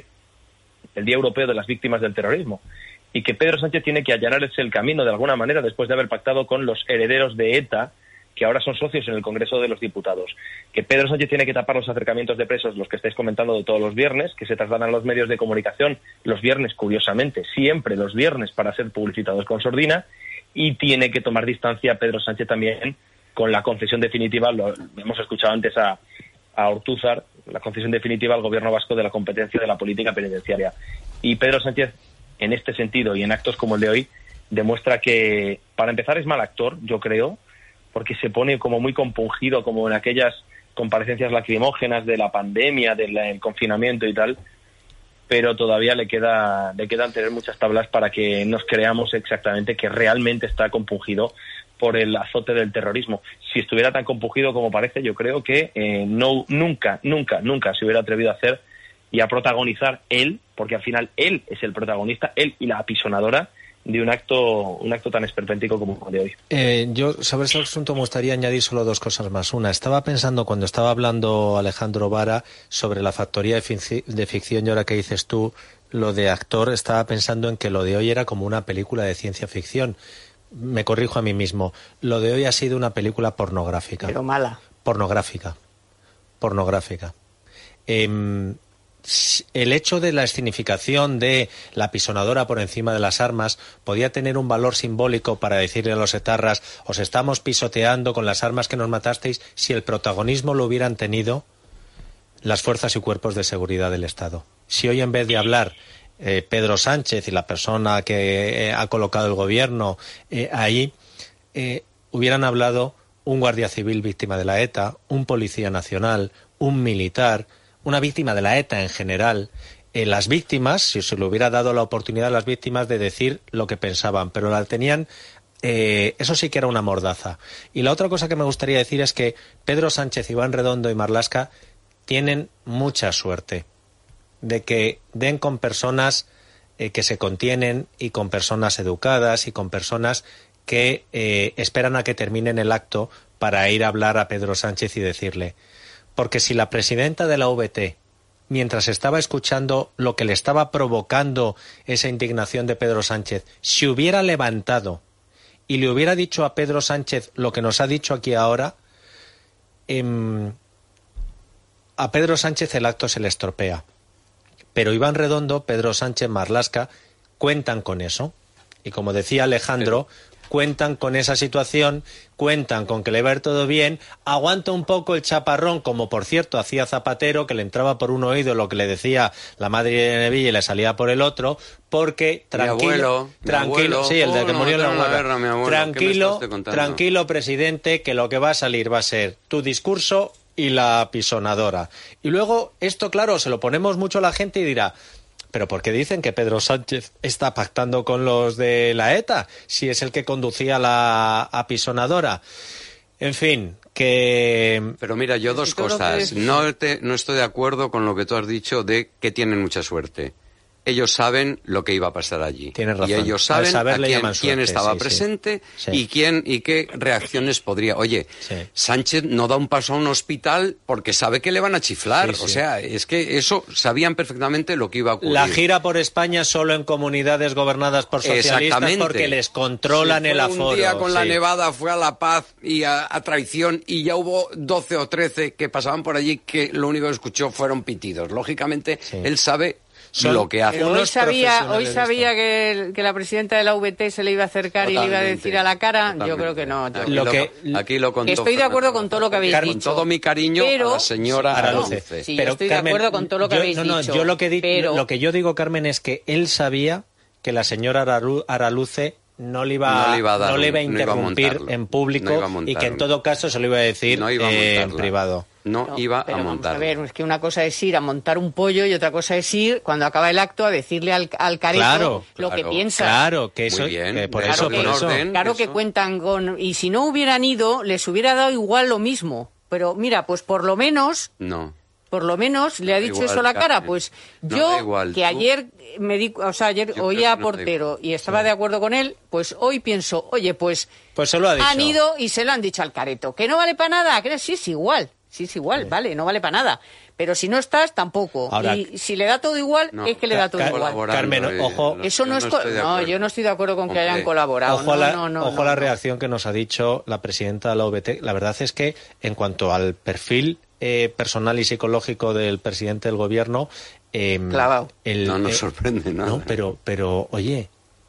el Día Europeo de las Víctimas del Terrorismo y que Pedro Sánchez tiene que allanarse el camino de alguna manera después de haber pactado con los herederos de ETA, que ahora son socios en el Congreso de los Diputados, que Pedro Sánchez tiene que tapar los acercamientos de presos, los que estáis comentando de todos los viernes, que se trasladan a los medios de comunicación los viernes, curiosamente, siempre los viernes para ser publicitados con sordina, y tiene que tomar distancia Pedro Sánchez también con la concesión definitiva, lo hemos escuchado antes a, a Ortúzar, la concesión definitiva al Gobierno vasco de la competencia de la política penitenciaria. Y Pedro Sánchez, en este sentido y en actos como el de hoy, demuestra que, para empezar, es mal actor, yo creo, porque se pone como muy compungido, como en aquellas comparecencias lacrimógenas de la pandemia, del confinamiento y tal, pero todavía le queda le quedan tener muchas tablas para que nos creamos exactamente que realmente está compungido por el azote del terrorismo. Si estuviera tan compungido como parece, yo creo que eh, no nunca, nunca, nunca se hubiera atrevido a hacer y a protagonizar él, porque al final él es el protagonista, él y la apisonadora, de un acto un acto tan esperpéntico como el de hoy. Eh, yo sobre este asunto me gustaría añadir solo dos cosas más. Una, estaba pensando cuando estaba hablando Alejandro Vara sobre la factoría de, fic de ficción y ahora que dices tú lo de actor, estaba pensando en que lo de hoy era como una película de ciencia ficción. Me corrijo a mí mismo. Lo de hoy ha sido una película pornográfica. Pero mala. Pornográfica. Pornográfica. Eh, el hecho de la escenificación de la pisonadora por encima de las armas podía tener un valor simbólico para decirle a los etarras: os estamos pisoteando con las armas que nos matasteis, si el protagonismo lo hubieran tenido las fuerzas y cuerpos de seguridad del Estado. Si hoy, en vez de hablar eh, Pedro Sánchez y la persona que eh, ha colocado el gobierno eh, ahí, eh, hubieran hablado un guardia civil víctima de la ETA, un policía nacional, un militar, una víctima de la ETA en general, eh, las víctimas, si se le hubiera dado la oportunidad a las víctimas de decir lo que pensaban, pero la tenían, eh, eso sí que era una mordaza. Y la otra cosa que me gustaría decir es que Pedro Sánchez, Iván Redondo y Marlaska tienen mucha suerte de que den con personas eh, que se contienen, y con personas educadas, y con personas que eh, esperan a que terminen el acto para ir a hablar a Pedro Sánchez y decirle. Porque si la presidenta de la V T, mientras estaba escuchando lo que le estaba provocando esa indignación de Pedro Sánchez, se hubiera levantado y le hubiera dicho a Pedro Sánchez lo que nos ha dicho aquí ahora, eh, a Pedro Sánchez el acto se le estropea. Pero Iván Redondo, Pedro Sánchez, Marlaska cuentan con eso. Y como decía Alejandro, cuentan con esa situación, cuentan con que le va a ir todo bien, aguanta un poco el chaparrón, como por cierto hacía Zapatero, que le entraba por un oído lo que le decía la madre de Neville y le salía por el otro, porque tranquilo, mi abuelo, tranquilo, mi abuelo, sí, el de oh, que no, murió en la guerra, guerra, mi abuelo, tranquilo, ¿qué me está usted tranquilo, presidente, que lo que va a salir va a ser tu discurso y la pisonadora. Y luego esto, claro, se lo ponemos mucho a la gente y dirá: ¿pero por qué dicen que Pedro Sánchez está pactando con los de la ETA si es el que conducía la apisonadora? En fin, que... Pero mira, yo dos cosas. No, te, no estoy de acuerdo con lo que tú has dicho de que tienen mucha suerte. Ellos saben lo que iba a pasar allí. Tienes razón. Y ellos saben a quién, quién suerte, estaba sí, presente sí. y quién y qué reacciones podría. Oye, sí. Sánchez no da un paso a un hospital porque sabe que le van a chiflar. Sí, sí. O sea, es que eso sabían perfectamente lo que iba a ocurrir. La gira por España solo en comunidades gobernadas por socialistas porque les controlan sí, el aforo. Un día con sí. la nevada fue a La Paz y a, a traición, y ya hubo doce o trece que pasaban por allí que lo único que escuchó fueron pitidos. Lógicamente, sí. él sabe Son lo que hace. Pero hoy sabía, hoy sabía que, que la presidenta de la V T se le iba a acercar totalmente, y le iba a decir a la cara. Totalmente. Yo creo que no. Yo aquí, lo lo, que, aquí lo contó que estoy de acuerdo con todo lo que habéis Carmen, dicho. Con todo mi cariño pero, a la señora Araluce. No, sí, pero, yo estoy Carmen, de acuerdo con todo lo que yo, habéis no, no, dicho. Yo lo que, di, pero... lo que yo digo, Carmen, es que él sabía que la señora Aralu, Araluce no le iba, no le iba a, dar no le iba a un, interrumpir no iba a en público no y que en todo caso se lo iba a decir no iba a eh, en privado. No, no iba pero a montar. A ver, es que una cosa es ir a montar un pollo y otra cosa es ir, cuando acaba el acto, a decirle al, al careto claro, lo claro, que piensa. Claro, que eso, Muy bien, que por claro eso, que, por eso. Orden, claro eso. que cuentan con... Y si no hubieran ido, les hubiera dado igual lo mismo. Pero mira, pues por lo menos... No. Por lo menos le ha dicho igual, eso a la cara. Carmen. Pues no yo, igual, que tú. ayer me di, o sea, ayer yo oía a no Portero y estaba sí. de acuerdo con él, pues hoy pienso, oye, pues, pues se lo ha dicho. Han ido y se lo han dicho al careto. Que no vale para nada, que sí es igual. Sí es igual, sí. vale, no vale para nada. Pero si no estás, tampoco. Ahora, y si le da todo igual, no, es que le da todo igual. Carmen, ojo. Eso no, no es... Co no, yo no estoy de acuerdo con que Hombre. hayan colaborado. Ojo a la, no, no, no, ojo no, a la no. reacción que nos ha dicho la presidenta de la V T. La verdad es que, en cuanto al perfil eh, personal y psicológico del presidente del gobierno... Eh, Clavado. El, no nos eh, sorprende nada. No, pero, pero oye...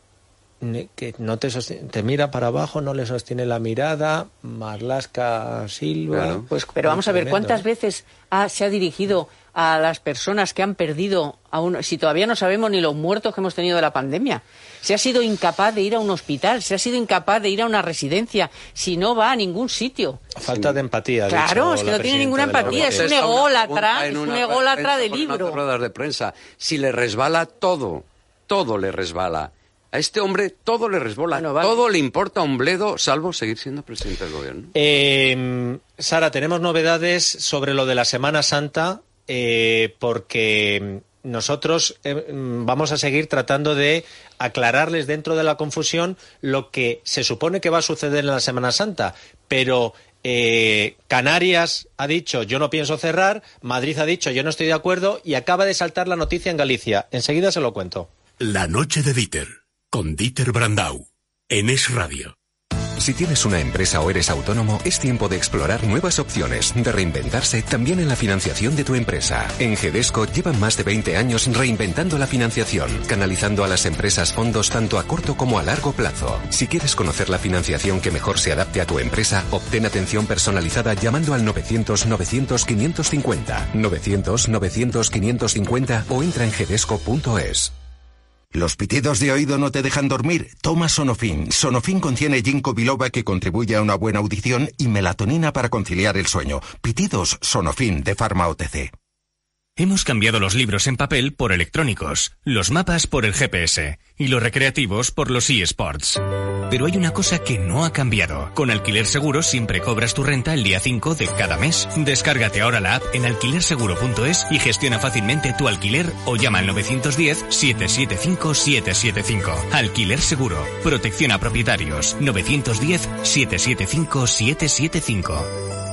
que no te sostiene, te mira para abajo, no le sostiene la mirada, Marlaska Silva... Claro. Pues, pero vamos a ver, ¿cuántas veces ha, se ha dirigido a las personas que han perdido, a un, si todavía no sabemos ni los muertos que hemos tenido de la pandemia? Se ha sido incapaz de ir a un hospital, se ha sido incapaz de ir a una residencia, si no va a ningún sitio. Falta de empatía. Claro, es que no tiene ninguna empatía, es un ególatra, es un ególatra de libro. Ruedas de prensa, si le resbala todo, todo le resbala. A este hombre todo le resbala, bueno, vale. todo le importa un bledo, salvo seguir siendo presidente del gobierno. Eh, Sara, tenemos novedades sobre lo de la Semana Santa, eh, porque nosotros eh, vamos a seguir tratando de aclararles dentro de la confusión lo que se supone que va a suceder en la Semana Santa, pero... Eh, Canarias ha dicho yo no pienso cerrar, Madrid ha dicho yo no estoy de acuerdo y acaba de saltar la noticia en Galicia. Enseguida se lo cuento. La noche de Dieter, con Dieter Brandau, en Es Radio. Si tienes una empresa o eres autónomo, es tiempo de explorar nuevas opciones, de reinventarse también en la financiación de tu empresa. En Gedesco llevan más de veinte años reinventando la financiación, canalizando a las empresas fondos tanto a corto como a largo plazo. Si quieres conocer la financiación que mejor se adapte a tu empresa, obtén atención personalizada llamando al novecientos novecientos quinientos cincuenta, novecientos novecientos quinientos cincuenta o entra en gedesco punto es. ¿Los pitidos de oído no te dejan dormir? Toma Sonofin. Sonofin contiene ginkgo biloba que contribuye a una buena audición y melatonina para conciliar el sueño. Pitidos Sonofin de Pharma O T C. Hemos cambiado los libros en papel por electrónicos, los mapas por el G P S y los recreativos por los eSports. Pero hay una cosa que no ha cambiado. Con Alquiler Seguro siempre cobras tu renta el día cinco de cada mes. Descárgate ahora la app en alquiler seguro punto es y gestiona fácilmente tu alquiler o llama al novecientos diez, setecientos setenta y cinco, setecientos setenta y cinco. Alquiler Seguro. Protección a propietarios. novecientos diez, setecientos setenta y cinco, setecientos setenta y cinco.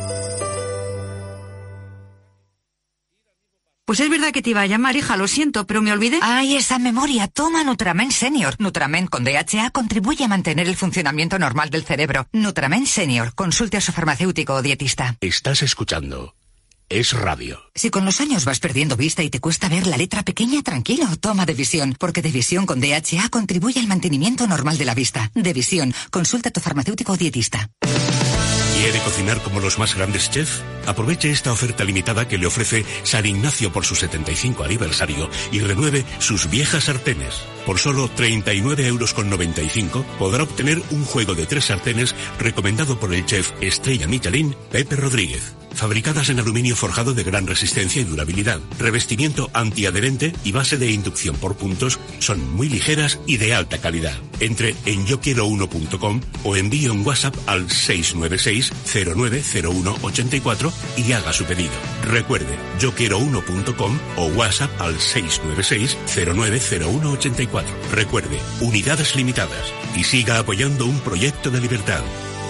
Pues es verdad que te iba a llamar, hija, lo siento, pero me olvidé. Ay, esa memoria. Toma Nutramen Senior. Nutramen con D H A contribuye a mantener el funcionamiento normal del cerebro. Nutramen Senior. Consulte a su farmacéutico o dietista. Estás escuchando Es Radio. Si con los años vas perdiendo vista y te cuesta ver la letra pequeña, tranquilo, toma Devisión, porque Devisión con D H A contribuye al mantenimiento normal de la vista. Devisión. Consulta a tu farmacéutico o dietista. ¿Quiere cocinar como los más grandes chefs? Aproveche esta oferta limitada que le ofrece San Ignacio por su setenta y cinco aniversario y renueve sus viejas sartenes. Por solo treinta y nueve euros con noventa y cinco podrá obtener un juego de tres sartenes recomendado por el chef estrella Michelin Pepe Rodríguez. Fabricadas en aluminio forjado de gran resistencia y durabilidad, revestimiento antiadherente y base de inducción por puntos, son muy ligeras y de alta calidad. Entre en yo quiero uno punto com o envíe un WhatsApp al seis nueve seis, cero nueve cero uno ocho cuatro y haga su pedido. Recuerde, yo quiero uno punto com o WhatsApp al seis nueve seis, cero nueve cero uno ocho cuatro. Recuerde, unidades limitadas y siga apoyando un proyecto de libertad.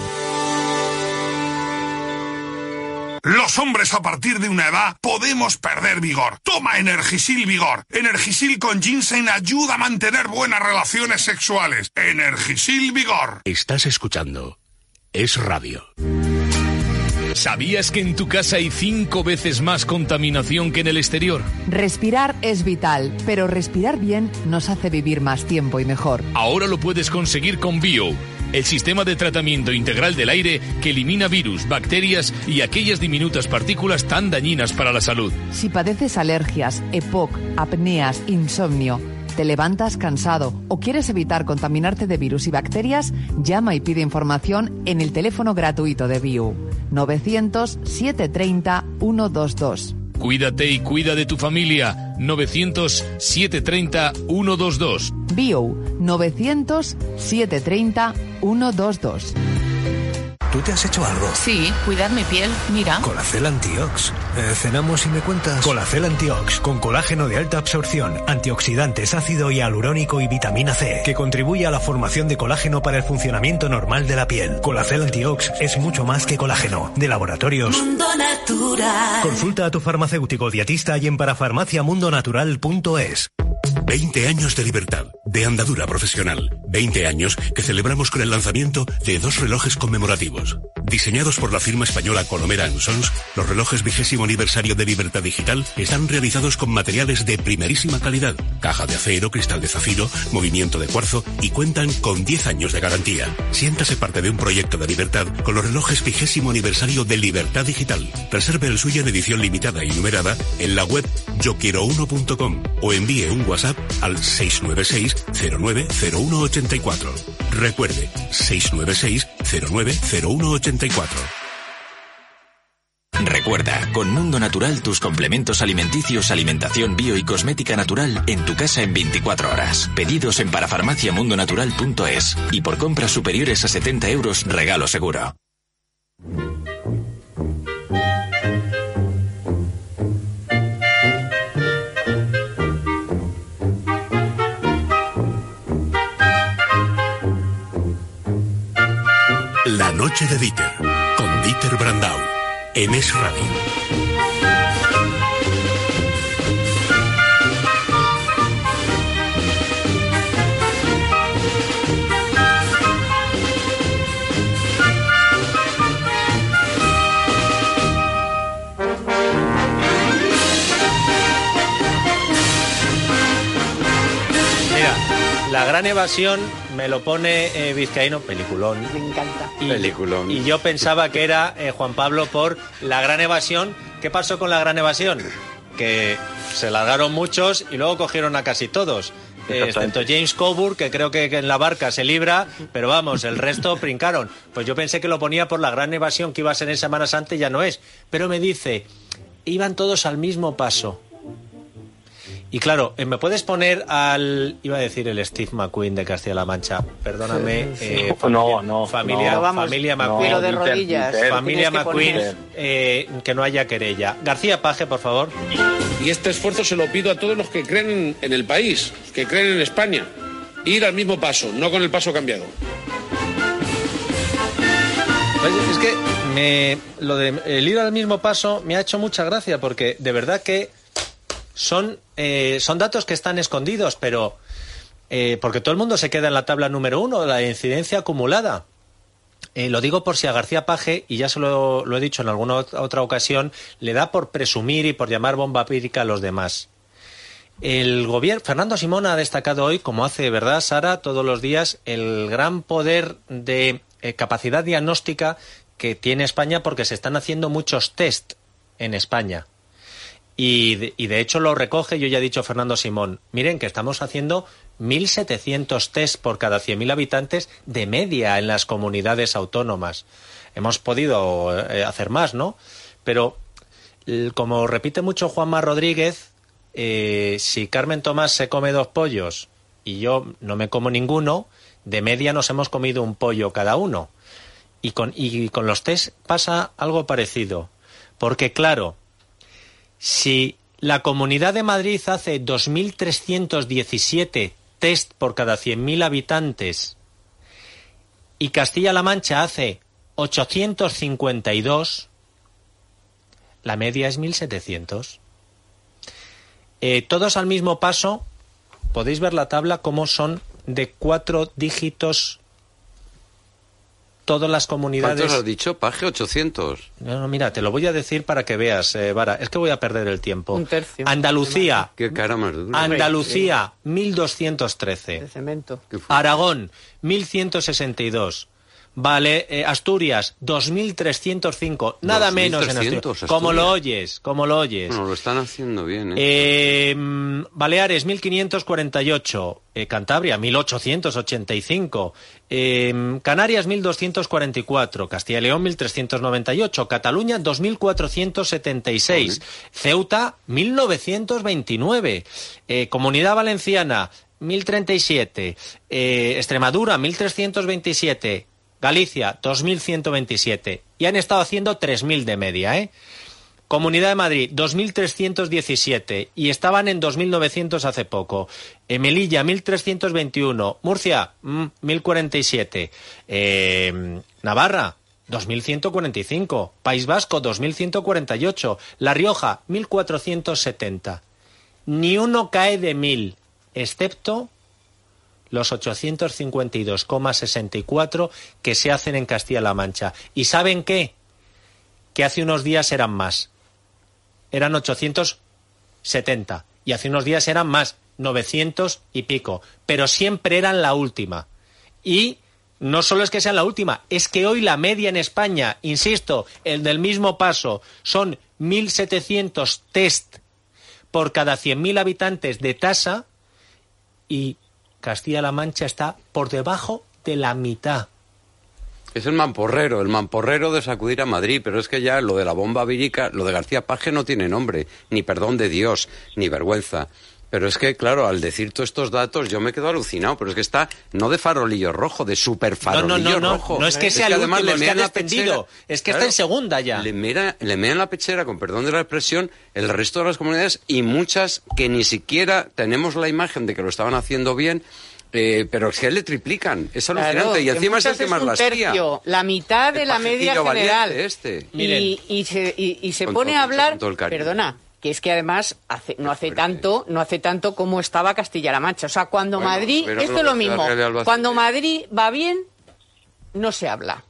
Los hombres a partir de una edad podemos perder vigor. Toma Energisil Vigor. Energisil con ginseng ayuda a mantener buenas relaciones sexuales. Energisil Vigor. Estás escuchando Es Radio. ¿Sabías que en tu casa hay cinco veces más contaminación que en el exterior? Respirar es vital, pero respirar bien nos hace vivir más tiempo y mejor. Ahora lo puedes conseguir con Bio, el sistema de tratamiento integral del aire que elimina virus, bacterias y aquellas diminutas partículas tan dañinas para la salud. Si padeces alergias, E P O C, apneas, insomnio, te levantas cansado o quieres evitar contaminarte de virus y bacterias, llama y pide información en el teléfono gratuito de Bio, novecientos, setecientos treinta, ciento veintidós. Cuídate y cuida de tu familia. novecientos, setecientos treinta, ciento veintidós. Bio, novecientos, setecientos treinta, ciento veintidós. ¿Tú te has hecho algo? Sí, cuidar mi piel, mira. Colacel Antiox. Eh, ¿Cenamos y me cuentas? Colacel Antiox, con colágeno de alta absorción, antioxidantes, ácido hialurónico y vitamina C, que contribuye a la formación de colágeno para el funcionamiento normal de la piel. Colacel Antiox es mucho más que colágeno. De laboratorios Mundo Natural. Consulta a tu farmacéutico dietista y en parafarmacia mundo natural punto es. veinte años de libertad, de andadura profesional. veinte años que celebramos con el lanzamiento de dos relojes conmemorativos. Diseñados por la firma española Colomera and Sons, los relojes vigésimo aniversario de Libertad Digital están realizados con materiales de primerísima calidad, caja de acero, cristal de zafiro, movimiento de cuarzo y cuentan con diez años de garantía. Siéntase parte de un proyecto de libertad con los relojes vigésimo aniversario de Libertad Digital. Reserve el suyo en edición limitada y numerada en la web yo quiero uno punto com o envíe un WhatsApp al seis nueve seis, cero nueve cero uno ocho cuatro. Recuerde, seis nueve seis, cero nueve cero uno ocho cuatro. Recuerda, con Mundo Natural tus complementos alimenticios, alimentación bio y cosmética natural en tu casa en veinticuatro horas. Pedidos en parafarmacia mundo natural punto es y por compras superiores a setenta euros regalo seguro. La noche de Dieter, con Dieter Brandau, en Es Radio. Gran Evasión me lo pone eh, Vizcaíno, peliculón. Me encanta. Y, Peliculón. Y yo pensaba que era eh, Juan Pablo por La Gran Evasión. ¿Qué pasó con La Gran Evasión? Que se largaron muchos y luego cogieron a casi todos. Eh, excepto James Coburn, que creo que, que en la barca se libra, pero vamos, el resto brincaron. Pues yo pensé que lo ponía por La Gran Evasión, que iba a ser en Semana Santa y ya no es. Pero me dice, iban todos al mismo paso. Y claro, ¿me puedes poner al... Iba a decir el Steve McQueen de Castilla-La Mancha. Perdóname. Sí, sí. Eh, familia, no, no. Familia, no, vamos, familia McQueen. no, de rodillas. Familia McQueen, eh, que no haya querella. García Paje, por favor. Y este esfuerzo se lo pido a todos los que creen en el país, que creen en España. Ir al mismo paso, no con el paso cambiado. Pues es que me, lo de el ir al mismo paso me ha hecho mucha gracia, porque de verdad que son, eh, son datos que están escondidos, pero eh, porque todo el mundo se queda en la tabla número uno de la incidencia acumulada. Eh, lo digo por si a García Paje, y ya se lo, lo he dicho en alguna otra ocasión, le da por presumir y por llamar bomba pírica a los demás. El gobierno, Fernando Simón ha destacado hoy, como hace, ¿verdad, Sara?, todos los días, el gran poder de eh, capacidad diagnóstica que tiene España, porque se están haciendo muchos test en España. Y de, y de hecho lo recoge, yo ya he dicho Fernando Simón, miren que estamos haciendo mil setecientos test por cada cien mil habitantes de media en las comunidades autónomas. Hemos podido eh, hacer más, ¿no? Pero, como repite mucho Juanma Rodríguez, eh, si Carmen Tomás se come dos pollos y yo no me como ninguno, de media nos hemos comido un pollo cada uno. Y con, y con los test pasa algo parecido. Porque, claro, si la Comunidad de Madrid hace dos mil trescientos diecisiete test por cada cien mil habitantes y Castilla-La Mancha hace ochocientos cincuenta y dos, la media es mil setecientos. Eh, todos al mismo paso, podéis ver la tabla cómo son de cuatro dígitos todas las comunidades. ¿Cuántos has dicho, Paje? ochocientos. No, no, mira, te lo voy a decir para que veas, eh, Vara. Es que voy a perder el tiempo. Un tercio. Andalucía. Qué cara más dura. Andalucía, mil doscientos trece. De cemento. Aragón, mil ciento sesenta y dos. Vale, eh, Asturias, dos mil trescientos cinco. Nada menos en Asturias. Como lo oyes, como lo oyes. Bueno, lo están haciendo bien, ¿eh? eh Baleares, mil quinientos cuarenta y ocho. Eh, Cantabria, mil ochocientos ochenta y cinco. Eh, Canarias, mil doscientos cuarenta y cuatro. Castilla y León, mil trescientos noventa y ocho. Cataluña, dos mil cuatrocientos setenta y seis. ¿Vale? Ceuta, mil novecientos veintinueve. Eh, Comunidad Valenciana, mil treinta y siete. Eh, Extremadura, mil trescientos veintisiete. Galicia, dos mil ciento veintisiete. Y han estado haciendo tres mil de media, ¿eh? Comunidad de Madrid, dos mil trescientos diecisiete. Y estaban en dos mil novecientos hace poco. Eh, Melilla, mil trescientos veintiuno. Murcia, mm, mil cuarenta y siete. Eh, Navarra, dos mil ciento cuarenta y cinco. País Vasco, dos mil ciento cuarenta y ocho. La Rioja, mil cuatrocientos setenta. Ni uno cae de mil, excepto los ochocientos cincuenta y dos coma sesenta y cuatro que se hacen en Castilla-La Mancha. ¿Y saben qué? Que hace unos días eran más. Eran ochocientos setenta. Y hace unos días eran más, novecientos y pico. Pero siempre eran la última. Y no solo es que sean la última, es que hoy la media en España, insisto, el del mismo paso, son mil setecientos test por cada cien mil habitantes de tasa, y Castilla-La Mancha está por debajo de la mitad. Es el mamporrero, el mamporrero de sacudir a Madrid, pero es que ya lo de la bomba vírica, lo de García Paje no tiene nombre, ni perdón de Dios, ni vergüenza. Pero es que, claro, al decir todos estos datos yo me quedo alucinado, pero es que está no de farolillo rojo, de super farolillo no, no, no, rojo. No, no es que sea es que el último, es que ha descendido, es que claro, está en segunda ya. Le, mera, le mean la pechera, con perdón de la expresión, el resto de las comunidades y muchas que ni siquiera tenemos la imagen de que lo estaban haciendo bien. Eh, pero es que le triplican, es alucinante, claro, y encima es el que más las tía. La mitad de la media general. Este. Y, y se, y, y se pone a hablar, perdona, que es que además hace, no hace tanto, no hace tanto como estaba Castilla-La Mancha. O sea, cuando bueno, Madrid, esto es lo mismo, cuando Madrid va bien, no se habla.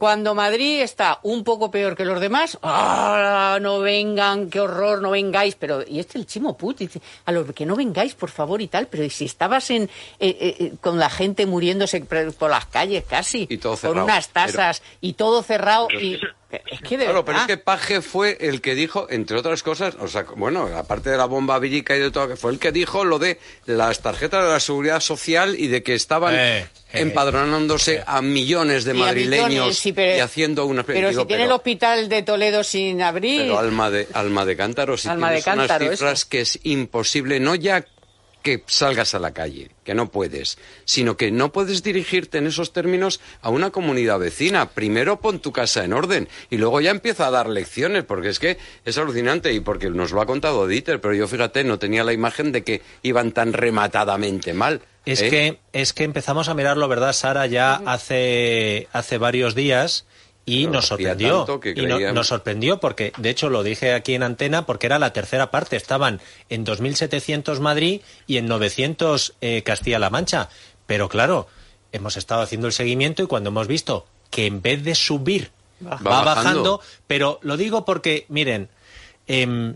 Cuando Madrid está un poco peor que los demás, ¡ah, no vengan, qué horror, no vengáis! Pero, y este el Chimo Puig dice, a los que no vengáis, por favor, y tal, pero si estabas en eh, eh, con la gente muriéndose por las calles casi, y todo cerrado, con unas tasas, pero, y todo cerrado, pero, y... Es que de claro, verdad. pero es que Paje fue el que dijo, entre otras cosas, o sea, bueno, aparte de la bomba vírica y de todo, que fue el que dijo lo de las tarjetas de la Seguridad Social y de que estaban eh, eh, empadronándose eh. a millones de y madrileños millones, sí, pero, y haciendo una... Pero digo, si tiene pero, el hospital de Toledo sin abrir... Pero alma de, alma de cántaro, si alma tienes de cántaro, unas cifras eso. Que es imposible, no ya que salgas a la calle, que no puedes, sino que no puedes dirigirte en esos términos a una comunidad vecina. Primero pon tu casa en orden y luego ya empieza a dar lecciones, porque es que es alucinante y porque nos lo ha contado Dieter, pero yo, fíjate, no tenía la imagen de que iban tan rematadamente mal. Es ¿eh? que es que empezamos a mirarlo, ¿verdad, Sara? Ya hace hace varios días. Y nos sorprendió, y no, nos sorprendió porque, de hecho, lo dije aquí en antena, porque era la tercera parte. Estaban en dos mil setecientos Madrid y en novecientos eh, Castilla-La Mancha. Pero claro, hemos estado haciendo el seguimiento y cuando hemos visto que en vez de subir va, va bajando. bajando, pero lo digo porque, miren, eh,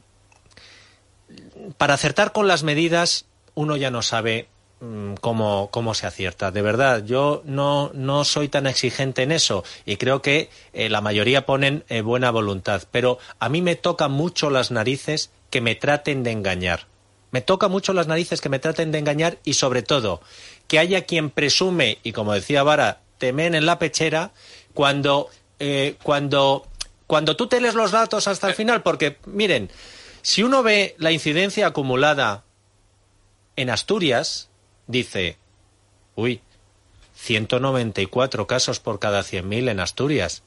para acertar con las medidas uno ya no sabe Cómo, cómo se acierta. De verdad, yo no, no soy tan exigente en eso y creo que eh, la mayoría ponen eh, buena voluntad, pero a mí me toca mucho las narices que me traten de engañar. Me toca mucho las narices que me traten de engañar y sobre todo que haya quien presume, y como decía Vara, temen en la pechera cuando, eh, cuando, cuando tú te lees los datos hasta el final, porque miren, si uno ve la incidencia acumulada en Asturias, dice, uy, ciento noventa y cuatro casos por cada cien mil en Asturias.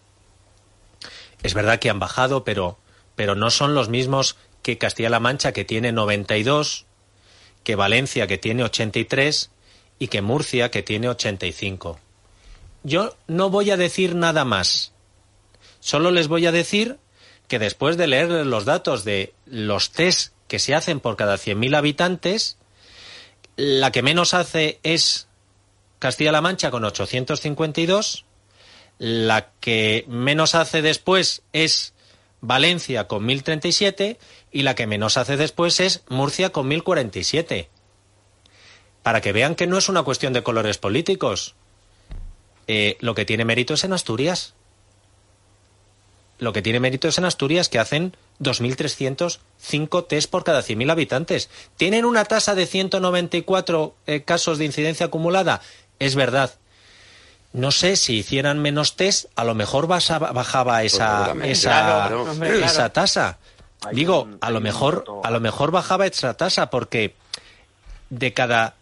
Es verdad que han bajado, pero, pero no son los mismos que Castilla-La Mancha, que tiene noventa y dos, que Valencia, que tiene ochenta y tres, y que Murcia, que tiene ochenta y cinco. Yo no voy a decir nada más. Solo les voy a decir que después de leer los datos de los test que se hacen por cada cien mil habitantes, la que menos hace es Castilla-La Mancha con ochocientos cincuenta y dos, la que menos hace después es Valencia con mil treinta y siete y la que menos hace después es Murcia con mil cuarenta y siete. Para que vean que no es una cuestión de colores políticos. Eh, lo que tiene mérito es en Asturias. Lo que tiene mérito es en Asturias, que hacen dos mil trescientos cinco test por cada cien mil habitantes. ¿Tienen una tasa de ciento noventa y cuatro eh, casos de incidencia acumulada? Es verdad. No sé, si hicieran menos test, a lo mejor bajaba esa, esa, claro, hombre, esa claro. tasa. Hay Digo, un, a lo mejor a lo mejor bajaba esa tasa, porque de cada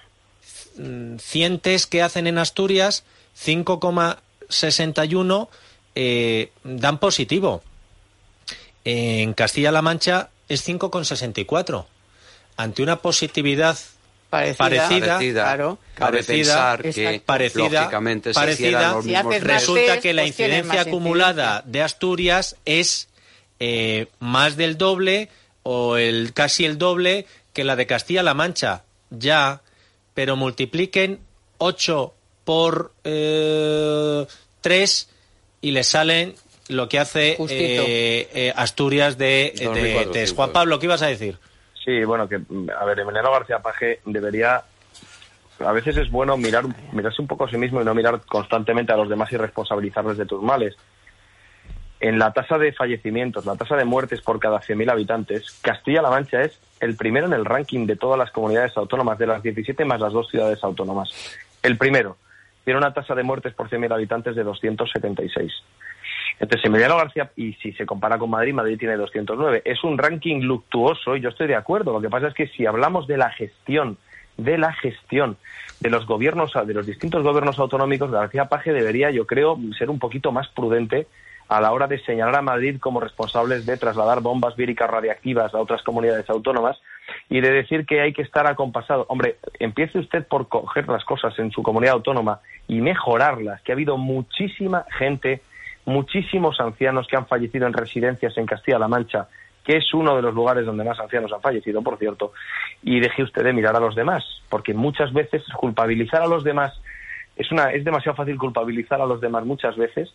cien test que hacen en Asturias, cinco coma sesenta y uno eh, dan positivo. En Castilla-La Mancha es cinco coma sesenta y cuatro. Ante una positividad parecida, parecida, parecida, claro, cabe parecida, pensar que parecida, lógicamente se parecida, los si mismos resulta test, que la incidencia acumulada incidencia. de Asturias es eh, más del doble o el casi el doble que la de Castilla-La Mancha. Ya, pero multipliquen ocho por eh, tres y les salen lo que hace eh, eh, Asturias de, de, de, de Juan Pablo. ¿Qué ibas a decir? Sí, bueno, que, a ver, Emiliano García Paje debería... A veces es bueno mirar mirarse un poco a sí mismo y no mirar constantemente a los demás y responsabilizarles de tus males. En la tasa de fallecimientos, la tasa de muertes por cada cien mil habitantes, Castilla-La Mancha es el primero en el ranking de todas las comunidades autónomas, de las diecisiete más las dos ciudades autónomas. El primero. Tiene una tasa de muertes por cien mil habitantes de doscientos setenta y seis. Entonces, Emiliano García, y si se compara con Madrid, Madrid tiene doscientos nueve. Es un ranking luctuoso y yo estoy de acuerdo. Lo que pasa es que si hablamos de la gestión, de la gestión de los gobiernos, de los distintos gobiernos autonómicos, García Paje debería, yo creo, ser un poquito más prudente a la hora de señalar a Madrid como responsables de trasladar bombas víricas radiactivas a otras comunidades autónomas y de decir que hay que estar acompasado. Hombre, empiece usted por coger las cosas en su comunidad autónoma y mejorarlas, que ha habido muchísima gente, muchísimos ancianos que han fallecido en residencias en Castilla-La Mancha, que es uno de los lugares donde más ancianos han fallecido, por cierto, y deje usted de mirar a los demás, porque muchas veces culpabilizar a los demás es una es demasiado fácil culpabilizar a los demás muchas veces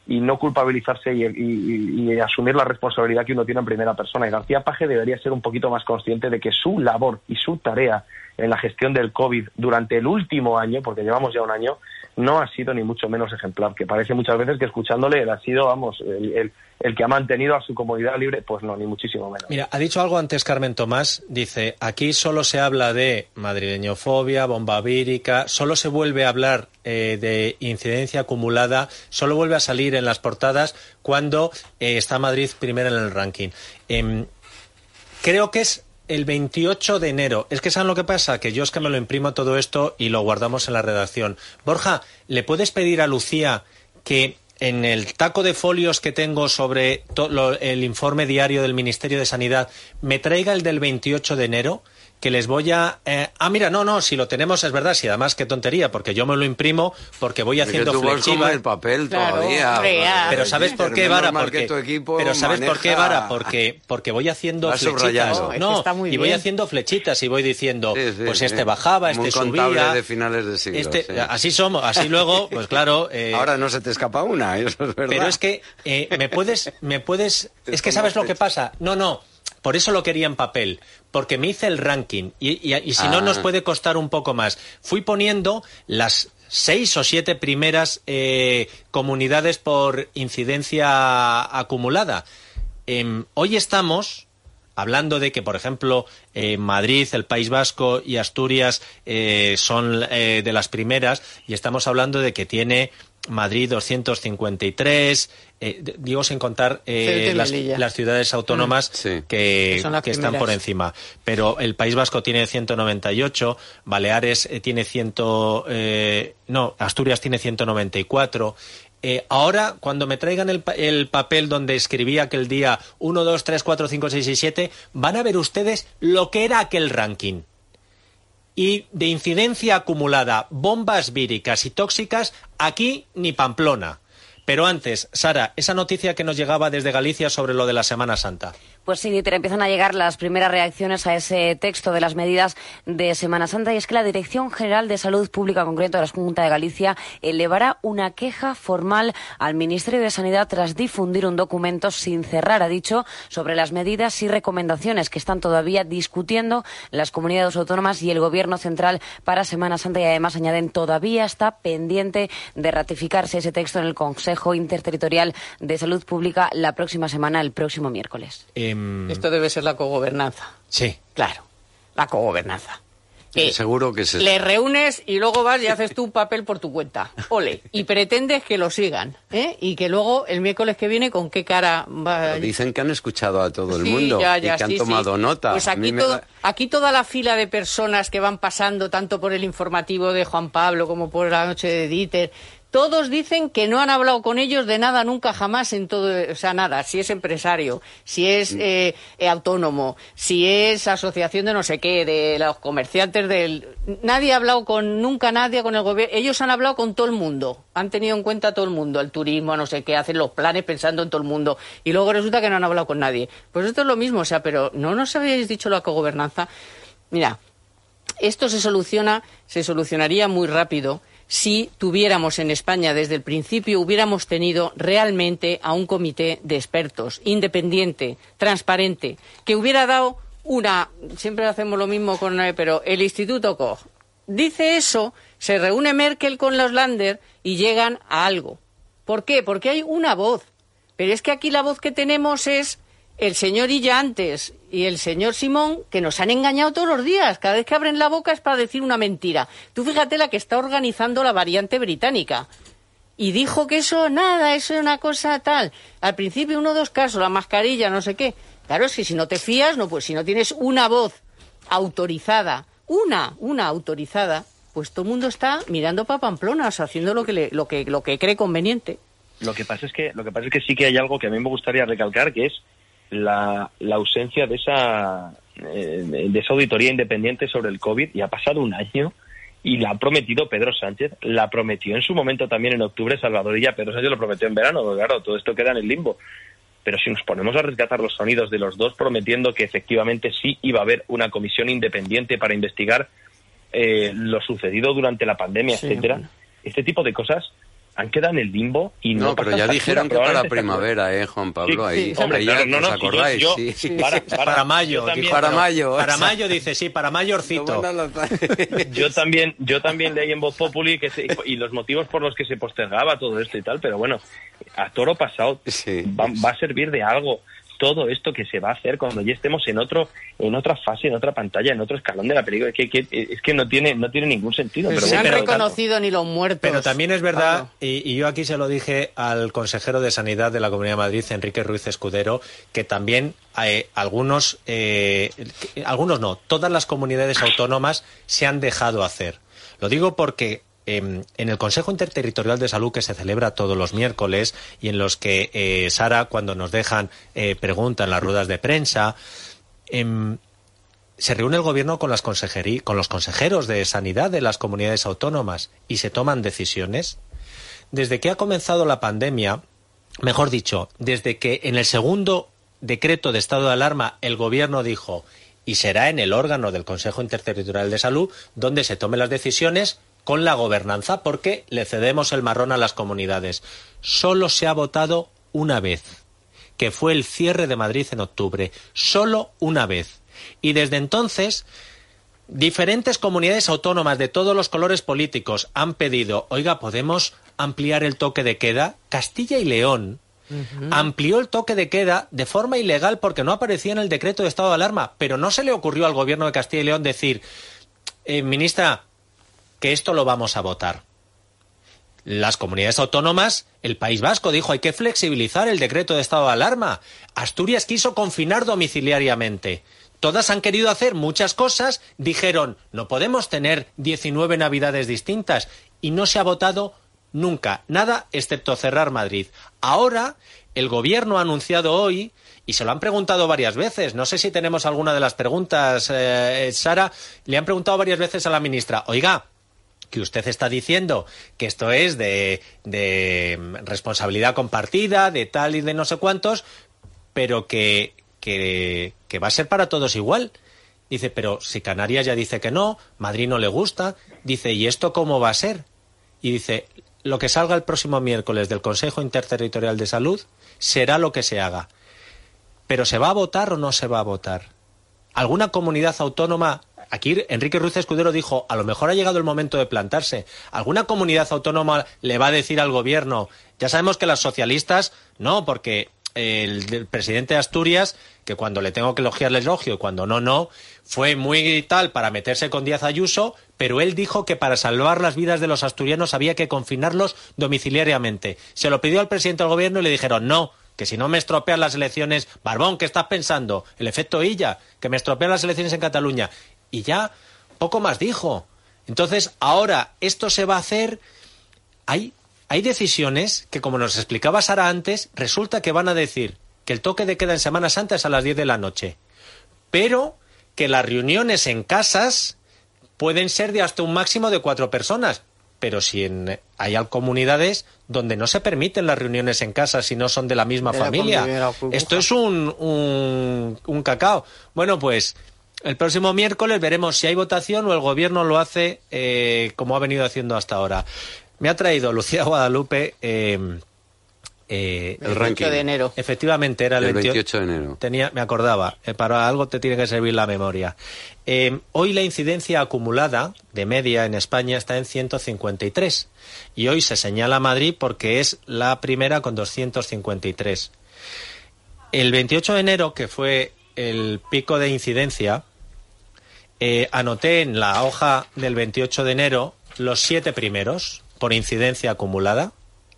y no culpabilizarse y, y, y asumir la responsabilidad que uno tiene en primera persona. Y García Paje debería ser un poquito más consciente de que su labor y su tarea en la gestión del COVID durante el último año, porque llevamos ya un año, no ha sido ni mucho menos ejemplar, que parece muchas veces que escuchándole él ha sido, vamos, el, el, el que ha mantenido a su comunidad libre, pues no, ni muchísimo menos. Mira, ha dicho algo antes Carmen Tomás, dice, aquí solo se habla de madrileñofobia, bomba vírica, solo se vuelve a hablar eh, de incidencia acumulada, solo vuelve a salir en las portadas cuando eh, está Madrid primero en el ranking. Eh, creo que es el veintiocho de enero. Es que ¿saben lo que pasa? Que yo es que me lo imprimo todo esto y lo guardamos en la redacción. Borja, ¿le puedes pedir a Lucía que en el taco de folios que tengo sobre to- lo, el informe diario del Ministerio de Sanidad me traiga el del veintiocho de enero? Que les voy a... Eh, ah, mira, no, no, si lo tenemos es verdad, si además qué tontería, porque yo me lo imprimo, porque voy haciendo flechiva. el papel Claro, todavía. hombre, ya. Pero ¿sabes por qué, Vara? Porque, pero ¿sabes por qué, Vara? Porque, porque voy haciendo Vas flechitas. subrayando. Es No, que está muy y voy bien. haciendo flechitas y voy diciendo, Sí, sí, pues sí. este bajaba, Muy este contable subía. de finales de siglo, este, sí. Así somos, así luego, pues claro. Eh, Ahora no se te escapa una, eso es verdad. pero es que eh, me puedes, me puedes, es que ¿sabes lo que pasa? No, no. Por eso lo quería en papel, porque me hice el ranking y, y, y si no Ah. nos puede costar un poco más. Fui poniendo las seis o siete primeras eh, comunidades por incidencia acumulada. Eh, hoy estamos hablando de que, por ejemplo, eh, Madrid, el País Vasco y Asturias eh, son eh, de las primeras y estamos hablando de que tiene Madrid doscientos cincuenta y tres, eh, digo sin contar eh, Ceuta y las, Melilla. las ciudades autónomas Mm, sí. que, Que son las que están primeras. por encima. Pero el País Vasco tiene ciento noventa y ocho, Baleares eh, tiene cien, eh, no, Asturias tiene ciento noventa y cuatro. Eh, ahora, cuando me traigan el, pa- el papel donde escribí aquel día uno, dos, tres, cuatro, cinco, seis y siete, van a ver ustedes lo que era aquel ranking. Y de incidencia acumulada, bombas víricas y tóxicas, aquí ni Pamplona. Pero antes, Sara, esa noticia que nos llegaba desde Galicia sobre lo de la Semana Santa. Pues sí, Dieter, empiezan a llegar las primeras reacciones a ese texto de las medidas de Semana Santa, y es que la Dirección General de Salud Pública, en concreto de la Junta de Galicia, elevará una queja formal al Ministerio de Sanidad tras difundir un documento sin cerrar, ha dicho, sobre las medidas y recomendaciones que están todavía discutiendo las comunidades autónomas y el Gobierno central para Semana Santa, y además añaden todavía está pendiente de ratificarse ese texto en el Consejo Interterritorial de Salud Pública la próxima semana, el próximo miércoles. Eh, Esto debe ser la cogobernanza. Sí. Claro, la cogobernanza. Eh, Seguro que se... Le reúnes y luego vas y haces tú un papel por tu cuenta. Ole. Y pretendes que lo sigan, ¿eh? Y que luego el miércoles que viene con qué cara va... Pero dicen que han escuchado a todo el Sí, mundo ya, ya, y que han sí, tomado sí. nota. Pues A mí aquí, me todo, da- aquí toda la fila de personas que van pasando, tanto por el informativo de Juan Pablo como por la noche de Dieter, todos dicen que no han hablado con ellos de nada nunca jamás en todo, o sea, nada, si es empresario, si es eh, eh, autónomo, si es asociación de no sé qué, de los comerciantes del... Nadie ha hablado con, nunca nadie con el gobierno, ellos han hablado con todo el mundo, han tenido en cuenta a todo el mundo, el turismo, a no sé qué, hacen los planes pensando en todo el mundo, y luego resulta que no han hablado con nadie. Pues esto es lo mismo, o sea, pero ¿no nos habéis dicho la cogobernanza? Mira, esto se soluciona, se solucionaría muy rápido si tuviéramos en España desde el principio, hubiéramos tenido realmente a un comité de expertos, independiente, transparente, que hubiera dado una... Siempre hacemos lo mismo con... Pero el Instituto Koch dice eso, se reúne Merkel con los Länder y llegan a algo. ¿Por qué? Porque hay una voz. Pero es que aquí la voz que tenemos es el señor Illa antes y el señor Simón, que nos han engañado todos los días. Cada vez que abren la boca es para decir una mentira. Tú fíjate la que está organizando la variante británica. Y dijo que eso, nada, eso es una cosa tal. Al principio uno o dos casos, la mascarilla, no sé qué. Claro, es que si no te fías, no, pues si no tienes una voz autorizada, una, una autorizada, pues todo el mundo está mirando para Pamplona, o sea, haciendo lo que, le, lo que, lo que cree conveniente. Lo que pasa es que, lo que pasa es que sí que hay algo que a mí me gustaría recalcar, que es la, la ausencia de esa eh, de esa auditoría independiente sobre el COVID. Y ha pasado un año y la ha prometido Pedro Sánchez, la prometió en su momento también en octubre Salvador Illa, Pedro Sánchez lo prometió en verano, porque claro, todo esto queda en el limbo. Pero si nos ponemos a rescatar los sonidos de los dos prometiendo que efectivamente sí iba a haber una comisión independiente para investigar eh, lo sucedido durante la pandemia, sí, etcétera, bueno. Este tipo de cosas han quedado en el limbo y no, no pero ya dijeron que para primavera, eh, Juan Pablo, sí, ahí, sí, hombre, ahí claro, ya, no, no, ¿os acordáis? Yo, sí. sí. Para, para, para mayo, también, para mayo, para mayo dice sí, para mayorcito. yo también, yo también leí en Voz Populi que se, y los motivos por los que se postergaba todo esto y tal, pero bueno, a toro pasado sí. va, va a servir de algo todo esto que se va a hacer cuando ya estemos en otro, en otra fase, en otra pantalla, en otro escalón de la película. Es que, que, es que no tiene, no tiene ningún sentido. Pero se bueno, han pero, reconocido claro. ni los muertos. Pero también es verdad, y, y yo aquí se lo dije al consejero de Sanidad de la Comunidad de Madrid, Enrique Ruiz Escudero, que también hay algunos, eh, algunos no, todas las comunidades autónomas se han dejado hacer. Lo digo porque en el Consejo Interterritorial de Salud, que se celebra todos los miércoles y en los que eh, Sara, cuando nos dejan eh, preguntas en las ruedas de prensa, eh, se reúne el gobierno con las consejerí, con los consejeros de sanidad de las comunidades autónomas y se toman decisiones. Desde que ha comenzado la pandemia, mejor dicho, desde que en el segundo decreto de estado de alarma el gobierno dijo, y será en el órgano del Consejo Interterritorial de Salud donde se tomen las decisiones con la gobernanza, porque le cedemos el marrón a las comunidades. Solo se ha votado una vez, que fue el cierre de Madrid en octubre. Solo una vez. Y desde entonces, diferentes comunidades autónomas de todos los colores políticos han pedido, oiga, ¿podemos ampliar el toque de queda? Castilla y León uh-huh. amplió el toque de queda de forma ilegal porque no aparecía en el decreto de estado de alarma, pero no se le ocurrió al gobierno de Castilla y León decir, eh, ministra, que esto lo vamos a votar. Las comunidades autónomas, el País Vasco dijo hay que flexibilizar el decreto de estado de alarma. Asturias quiso confinar domiciliariamente. Todas han querido hacer muchas cosas, dijeron no podemos tener diecinueve navidades distintas y no se ha votado nunca, nada excepto cerrar Madrid. Ahora el gobierno ha anunciado hoy, y se lo han preguntado varias veces, no sé si tenemos alguna de las preguntas, eh, Sara, le han preguntado varias veces a la ministra, oiga, que usted está diciendo que esto es de, de responsabilidad compartida, de tal y de no sé cuántos, pero que, que, que va a ser para todos igual. Dice, pero si Canarias ya dice que no, Madrid no le gusta, dice, ¿y esto cómo va a ser? Y dice, lo que salga el próximo miércoles del Consejo Interterritorial de Salud será lo que se haga. ¿Pero se va a votar o no se va a votar? ¿Alguna comunidad autónoma? Aquí Enrique Ruiz Escudero dijo, a lo mejor ha llegado el momento de plantarse. ¿Alguna comunidad autónoma le va a decir al gobierno? Ya sabemos que las socialistas no, porque el, el presidente de Asturias, que cuando le tengo que elogiar le elogio y cuando no, no, fue muy tal para meterse con Díaz Ayuso, pero él dijo que para salvar las vidas de los asturianos había que confinarlos domiciliariamente. Se lo pidió al presidente del gobierno y le dijeron, no, que si no me estropean las elecciones, Barbón, ¿qué estás pensando? El efecto Illa, que me estropean las elecciones en Cataluña. Y ya poco más dijo. Entonces, ahora esto se va a hacer. Hay, hay decisiones que, como nos explicaba Sara antes, resulta que van a decir que el toque de queda en Semana Santa es a las diez de la noche, pero que las reuniones en casas pueden ser de hasta un máximo de cuatro personas. Pero si en, hay comunidades donde no se permiten las reuniones en casa si no son de la misma de familia. La Esto es un, un, un cacao. Bueno, pues el próximo miércoles veremos si hay votación o el gobierno lo hace eh, como ha venido haciendo hasta ahora. Me ha traído Lucía Guadalupe eh, eh, el ranking de enero. Efectivamente, era el, el veintiocho de enero. Tenía, me acordaba, eh, para algo te tiene que servir la memoria. Eh, hoy la incidencia acumulada de media en España está en ciento cincuenta y tres y hoy se señala Madrid porque es la primera con doscientos cincuenta y tres. El veintiocho de enero, que fue el pico de incidencia, eh, anoté en la hoja del veintiocho de enero los siete primeros por incidencia acumulada.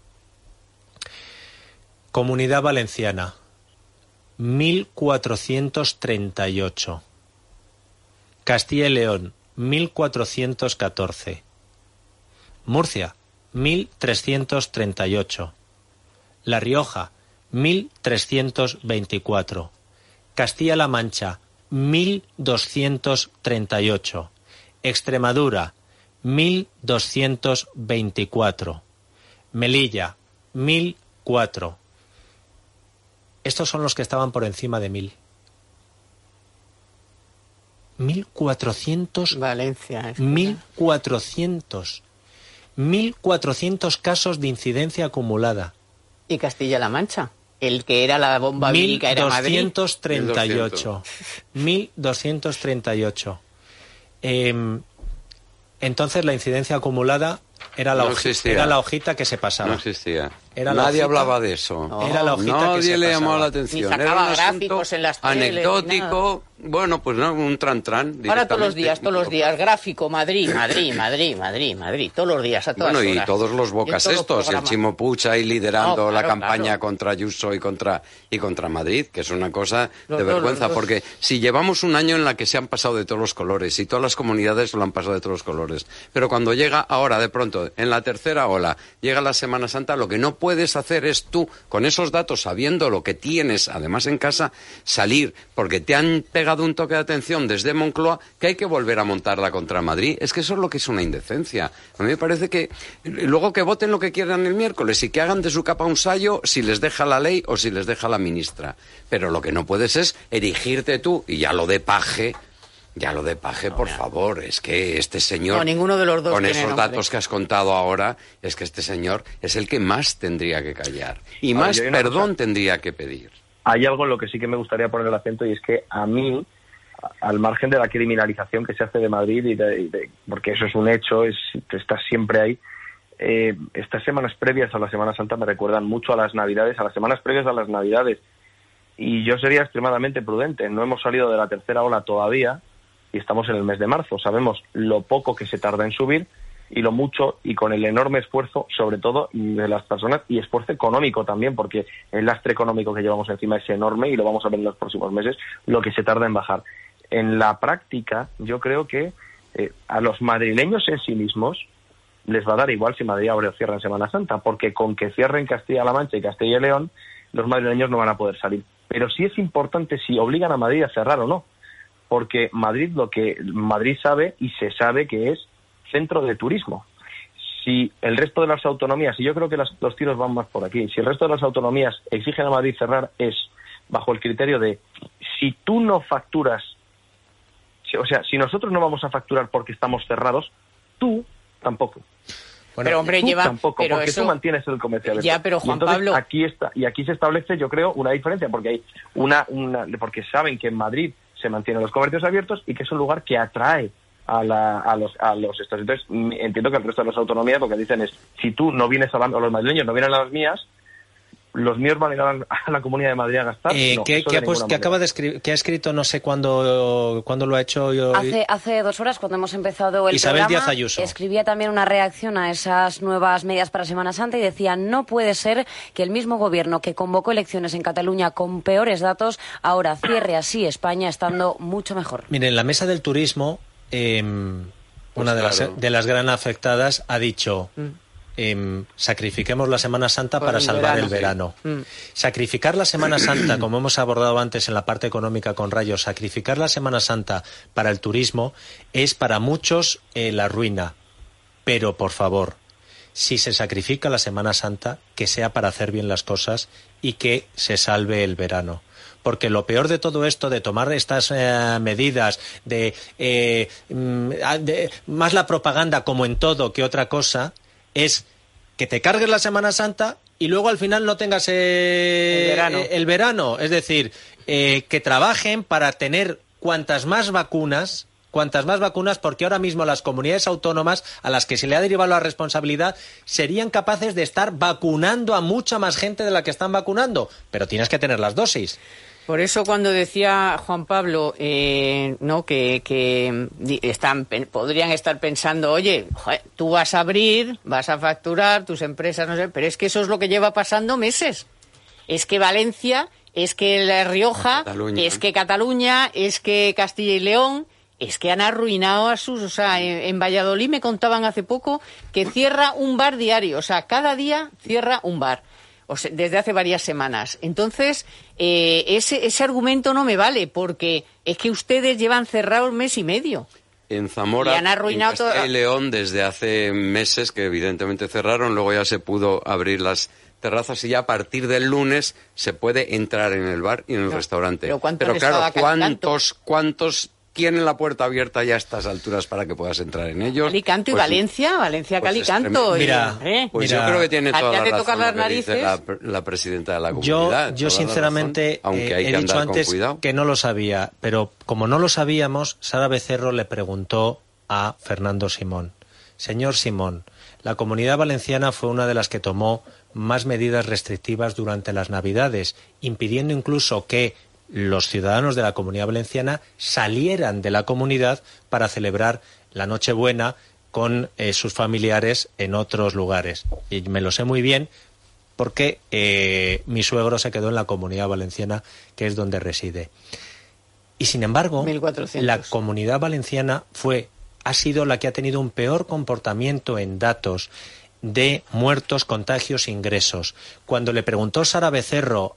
Comunidad Valenciana, mil cuatrocientos treinta y ocho. Castilla y León, mil cuatrocientos catorce. Murcia, mil trescientos treinta y ocho. La Rioja, mil trescientos veinticuatro. Castilla-La Mancha, mil doscientos treinta y ocho. Extremadura, mil doscientos veinticuatro. Melilla, mil cuatro. Estos son los que estaban por encima de mil. Mil cuatrocientos. Valencia. Mil cuatrocientos. mil cuatrocientos casos de incidencia acumulada. ¿Y Castilla-La Mancha? El que era la bomba vírica era Madrid. mil doscientos treinta y ocho. mil doscientos treinta y ocho. Eh, entonces la incidencia acumulada era la, no hojita, era la hojita que se pasaba. No existía. Era Nadie hojita, hablaba de eso. No, era la hojita Nadie que se le pasaba. llamó la atención. Ni sacaba era un gráficos en las teles, anecdótico. Bueno, pues no, un tran-tran. Ahora todos los días, todos los días, gráfico, Madrid, Madrid, Madrid, Madrid, Madrid, todos los días, a todas Bueno, horas. y todos los bocas todos estos, los el Chimo Puig ahí liderando No, claro, la campaña claro. contra Ayuso y contra, y contra Madrid, que es una cosa Los de dos, vergüenza, los dos. porque si llevamos un año en la que se han pasado de todos los colores, y todas las comunidades lo han pasado de todos los colores, pero cuando llega ahora, de pronto, en la tercera ola, llega la Semana Santa, lo que no puedes hacer es tú, con esos datos, sabiendo lo que tienes, además en casa, salir, porque te han pegado un toque de atención desde Moncloa, que hay que volver a montarla contra Madrid. Es que eso es lo que es una indecencia. A mí me parece que luego que voten lo que quieran el miércoles y que hagan de su capa un sayo si les deja la ley o si les deja la ministra. Pero lo que no puedes es erigirte tú, y ya lo de paje, ya lo de paje, por favor, es que este señor, No, ninguno de los dos con tiene esos nombre. datos que has contado ahora, es que este señor es el que más tendría que callar y Ahora, más yo hay una perdón cosa. tendría que pedir. Hay algo en lo que sí que me gustaría poner el acento, y es que a mí, al margen de la criminalización que se hace de Madrid, y de, y de- porque eso es un hecho, es, está siempre ahí, eh, estas semanas previas a la Semana Santa me recuerdan mucho a las Navidades, a las semanas previas a las Navidades, y yo sería extremadamente prudente. No hemos salido de la tercera ola todavía y estamos en el mes de marzo. Sabemos lo poco que se tarda en subir y lo mucho, y con el enorme esfuerzo, sobre todo de las personas, y esfuerzo económico también, porque el lastre económico que llevamos encima es enorme y lo vamos a ver en los próximos meses, lo que se tarda en bajar. En la práctica, yo creo que eh, a los madrileños en sí mismos les va a dar igual si Madrid abre o cierra en Semana Santa, porque con que cierren Castilla-La Mancha y Castilla y León, los madrileños no van a poder salir. Pero sí es importante si obligan a Madrid a cerrar o no, porque Madrid lo que Madrid sabe, y se sabe, que es centro de turismo. Si el resto de las autonomías, y yo creo que las, los tiros van más por aquí, si el resto de las autonomías exigen a Madrid cerrar, es bajo el criterio de si tú no facturas, si- o sea, si nosotros no vamos a facturar porque estamos cerrados, tú tampoco. Pero, hombre, tú lleva- tampoco, pero porque eso- tú mantienes el comercio abierto. Ya, pero, Y Juan entonces, Pablo- aquí está, y aquí se establece, yo creo, una diferencia, porque hay una, una porque saben que en Madrid se mantienen los comercios abiertos y que es un lugar que atrae a, la, a los a los estos. Entonces, mm, entiendo que el resto de las autonomías lo que dicen es, si tú no vienes a la, o los madrileños no vienen a las mías, los míos van a ir a la, a la Comunidad de Madrid a gastar. Eh, No, que, eso que de ha pues- ninguna que manera. acaba de escribir, que ha escrito, no sé cuándo, cuándo lo ha hecho yo. Hace, hace dos horas, cuando hemos empezado el Isabel programa, Díaz Ayuso. escribía también una reacción a esas nuevas medidas para Semana Santa y decía: no puede ser que el mismo gobierno que convocó elecciones en Cataluña con peores datos ahora cierre así España estando mucho mejor. Miren, la mesa del turismo, eh, una de, claro. las, de las gran afectadas, ha dicho: em, sacrifiquemos la Semana Santa Por para el salvar verano, el verano. sí. Mm. Sacrificar la Semana Santa, como hemos abordado antes en la parte económica con Rayos, sacrificar la Semana Santa para el turismo es para muchos eh, la ruina. Pero, por favor, si se sacrifica la Semana Santa, que sea para hacer bien las cosas y que se salve el verano. Porque lo peor de todo esto, de tomar estas eh, medidas, de, eh, mm, de más la propaganda como en todo que otra cosa, es que te cargues la Semana Santa y luego al final no tengas eh, El verano. eh, el verano. Es decir, eh, que trabajen para tener cuantas más vacunas, cuantas más vacunas, porque ahora mismo las comunidades autónomas a las que se le ha derivado la responsabilidad serían capaces de estar vacunando a mucha más gente de la que están vacunando, pero tienes que tener las dosis. Por eso cuando decía Juan Pablo eh, no que, que di- están, pen- podrían estar pensando, oye, joder, tú vas a abrir, vas a facturar, tus empresas, no sé, pero es que eso es lo que lleva pasando meses. Es que Valencia, es que La Rioja, Cataluña. es que Cataluña, es que Castilla y León, es que han arruinado a sus... O sea, en, en Valladolid me contaban hace poco que cierra un bar diario, o sea, cada día cierra un bar. O sea, desde hace varias semanas. Entonces, eh, ese, ese argumento no me vale, porque es que ustedes llevan cerrado un mes y medio. En Zamora, Y han arruinado en Castilla todo- y León, desde hace meses, que evidentemente cerraron, luego ya se pudo abrir las terrazas y ya a partir del lunes se puede entrar en el bar y en el No, restaurante. pero ¿cuánto han claro, estado acá ¿cuántos, cuántos tienen la puerta abierta ya a estas alturas para que puedas entrar en ellos. Alicanto y pues, Valencia, Valencia, pues Calicanto. Es mira, ¿eh? pues mira, yo creo que tiene toda la razón tocar las lo que dice narices. la, la presidenta de la Yo, comunidad. yo sinceramente, razón, aunque hay eh, he que dicho andar con antes cuidado. que no lo sabía, pero como no lo sabíamos, Sara Becerro le preguntó a Fernando Simón: señor Simón, la Comunidad Valenciana fue una de las que tomó más medidas restrictivas durante las Navidades, impidiendo incluso que los ciudadanos de la Comunidad Valenciana salieran de la comunidad para celebrar la Nochebuena con eh, sus familiares en otros lugares. Y me lo sé muy bien porque eh, mi suegro se quedó en la Comunidad Valenciana, que es donde reside. Y sin embargo, mil cuatrocientos. La Comunidad Valenciana fue, ha sido la que ha tenido un peor comportamiento en datos de muertos, contagios, ingresos. Cuando le preguntó Sara Becerro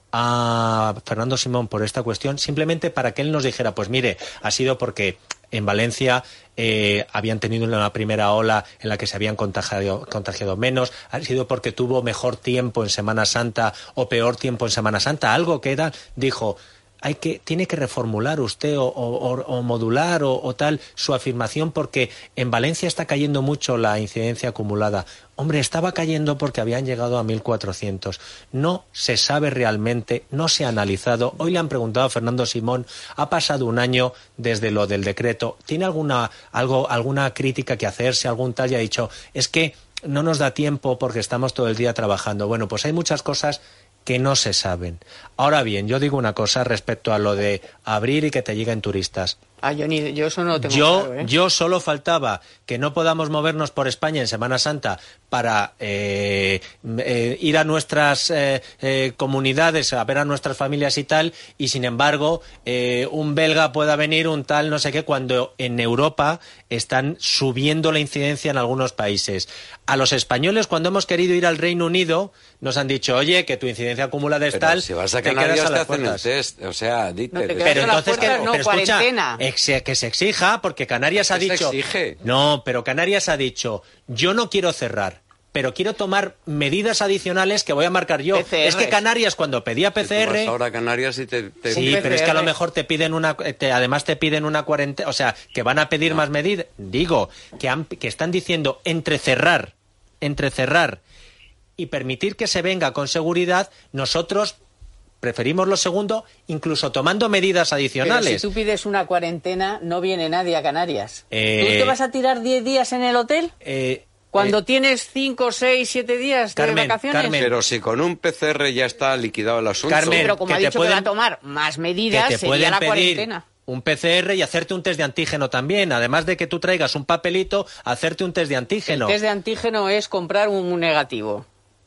a Fernando Simón por esta cuestión, simplemente para que él nos dijera, pues mire, ha sido porque en Valencia eh, habían tenido una primera ola en la que se habían contagiado, contagiado menos, ha sido porque tuvo mejor tiempo en Semana Santa o peor tiempo en Semana Santa, algo que era, dijo, hay que, tiene que reformular usted o, o, o modular o, o tal su afirmación porque en Valencia está cayendo mucho la incidencia acumulada. Hombre, estaba cayendo porque habían llegado a mil cuatrocientos. No se sabe realmente, no se ha analizado. Hoy le han preguntado a Fernando Simón, ha pasado un año desde lo del decreto. ¿Tiene alguna, algo, alguna crítica que hacerse, algún tal? Y ha dicho, es que no nos da tiempo porque estamos todo el día trabajando. Bueno, pues hay muchas cosas que no se saben. Ahora bien, yo digo una cosa respecto a lo de abrir y que te lleguen turistas. Ah, yo, ni, yo eso no lo tengo yo, claro, ¿eh? Yo solo faltaba que no podamos movernos por España en Semana Santa para eh, eh, ir a nuestras eh, eh, comunidades, a ver a nuestras familias y tal, y sin embargo eh, un belga pueda venir, un tal no sé qué, cuando en Europa están subiendo la incidencia en algunos países. A los españoles, cuando hemos querido ir al Reino Unido, nos han dicho, oye, que tu incidencia acumulada es pero tal, si vas a te Canarias quedas a te las hacen el puertas. test, o sea, dite, No te de- Pero entonces, que, no, pero escucha, cuarentena. ex- que se exija, porque Canarias ha ¿Qué se dicho... exige? No, pero Canarias ha dicho, yo no quiero cerrar, pero quiero tomar medidas adicionales que voy a marcar yo. P C R. Es que Canarias, cuando pedía P C R... Tú vas ahora a Canarias y te... te- Sí, Un pero es que a lo P C R. mejor te piden una, te- además te piden una cuarentena, o sea, que van a pedir más medidas. Digo, que, han- que están diciendo entre cerrar, entre cerrar y permitir que se venga con seguridad, nosotros preferimos lo segundo, incluso tomando medidas Pero adicionales. si tú pides una cuarentena, no viene nadie a Canarias. Eh, ¿Tú te vas a tirar diez días en el hotel? Eh, Cuando eh, tienes cinco, seis, siete días Carmen, de vacaciones. Carmen, Pero si con un P C R ya está liquidado el asunto. Carmen, Sí, pero como que ha te dicho que va a pueden- tomar más medidas, que te sería pueden la pedir cuarentena. un P C R y hacerte un test de antígeno también, además de que tú traigas un papelito, hacerte un test de antígeno. El test de antígeno es comprar un negativo.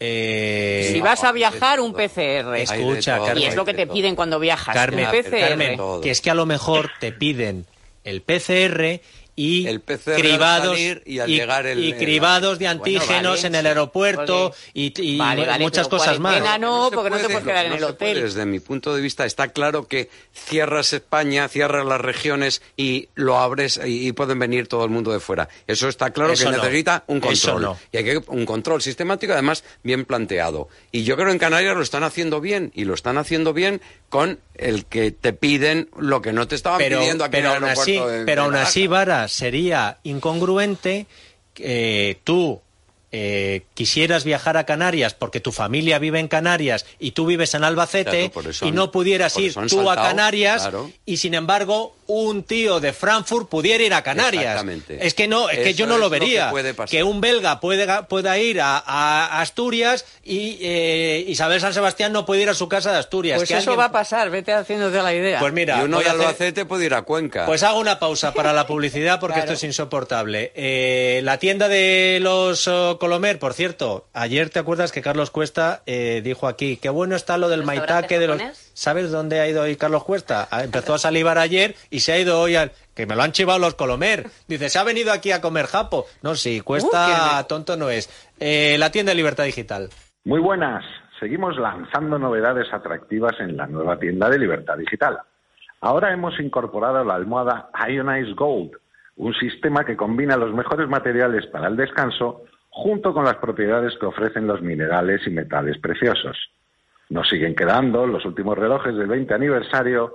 Eh, Si vas a viajar, un P C R. Escucha, Hay de todo, Carmen. Y es lo que te piden cuando viajas. Carmen, un P C R. Carmen, que es que a lo mejor te piden el P C R y El P C R al cribados salir y al llegar el- y el- cribados de Bueno, antígenos vale, en el sí. aeropuerto y, y Vale, vale, muchas pero cosas más. cuarentena no, porque no te puedes quedar en no el se hotel. puede. Desde mi punto de vista está claro que cierras España, cierras las regiones y lo abres y, y pueden venir todo el mundo de fuera. Eso está claro Eso que no. necesita un Eso control. no. Y hay que un control sistemático, además bien planteado. Y yo creo que en Canarias lo están haciendo bien y lo están haciendo bien con el que te piden lo que no te estaban pero, pidiendo aquí pero en aún el así, aeropuerto de- pero de aún Malaga. así, Vara, sería incongruente que tú eh, quisieras viajar a Canarias porque tu familia vive en Canarias y tú vives en Albacete, Claro, por eso y han- no pudieras por ir eso han tú a saltado, Canarias, claro. y sin embargo un tío de Frankfurt pudiera ir a Canarias. Exactamente. Es que no, es que Eso yo no es lo lo que vería. puede pasar. Que un belga puede, pueda ir a, a Asturias y eh, Isabel San Sebastián no puede ir a su casa de Asturias. Pues que eso alguien- va a pasar, vete haciéndote la idea. Pues mira, Y uno voy de a hacer- Albacete puede ir a Cuenca. pues hago una pausa para la publicidad porque Claro. esto es insoportable. Eh, la tienda de los oh, Colomer, por cierto, ayer te acuerdas que Carlos Cuesta eh, dijo aquí, qué bueno está lo del ¿Restaurante maitaque de los... japonés? ¿Sabes dónde ha ido hoy Carlos Cuesta? Ah, Empezó a salivar ayer y se ha ido hoy al... Que me lo han chivado los Colomer. Dice, se ha venido aquí a comer japo. No, sí, Cuesta Uh, tonto no es. Eh, la tienda de Libertad Digital. Muy buenas. Seguimos lanzando novedades atractivas en la nueva tienda de Libertad Digital. Ahora hemos incorporado la almohada Ionize Gold, un sistema que combina los mejores materiales para el descanso junto con las propiedades que ofrecen los minerales y metales preciosos. Nos siguen quedando los últimos relojes del veinte aniversario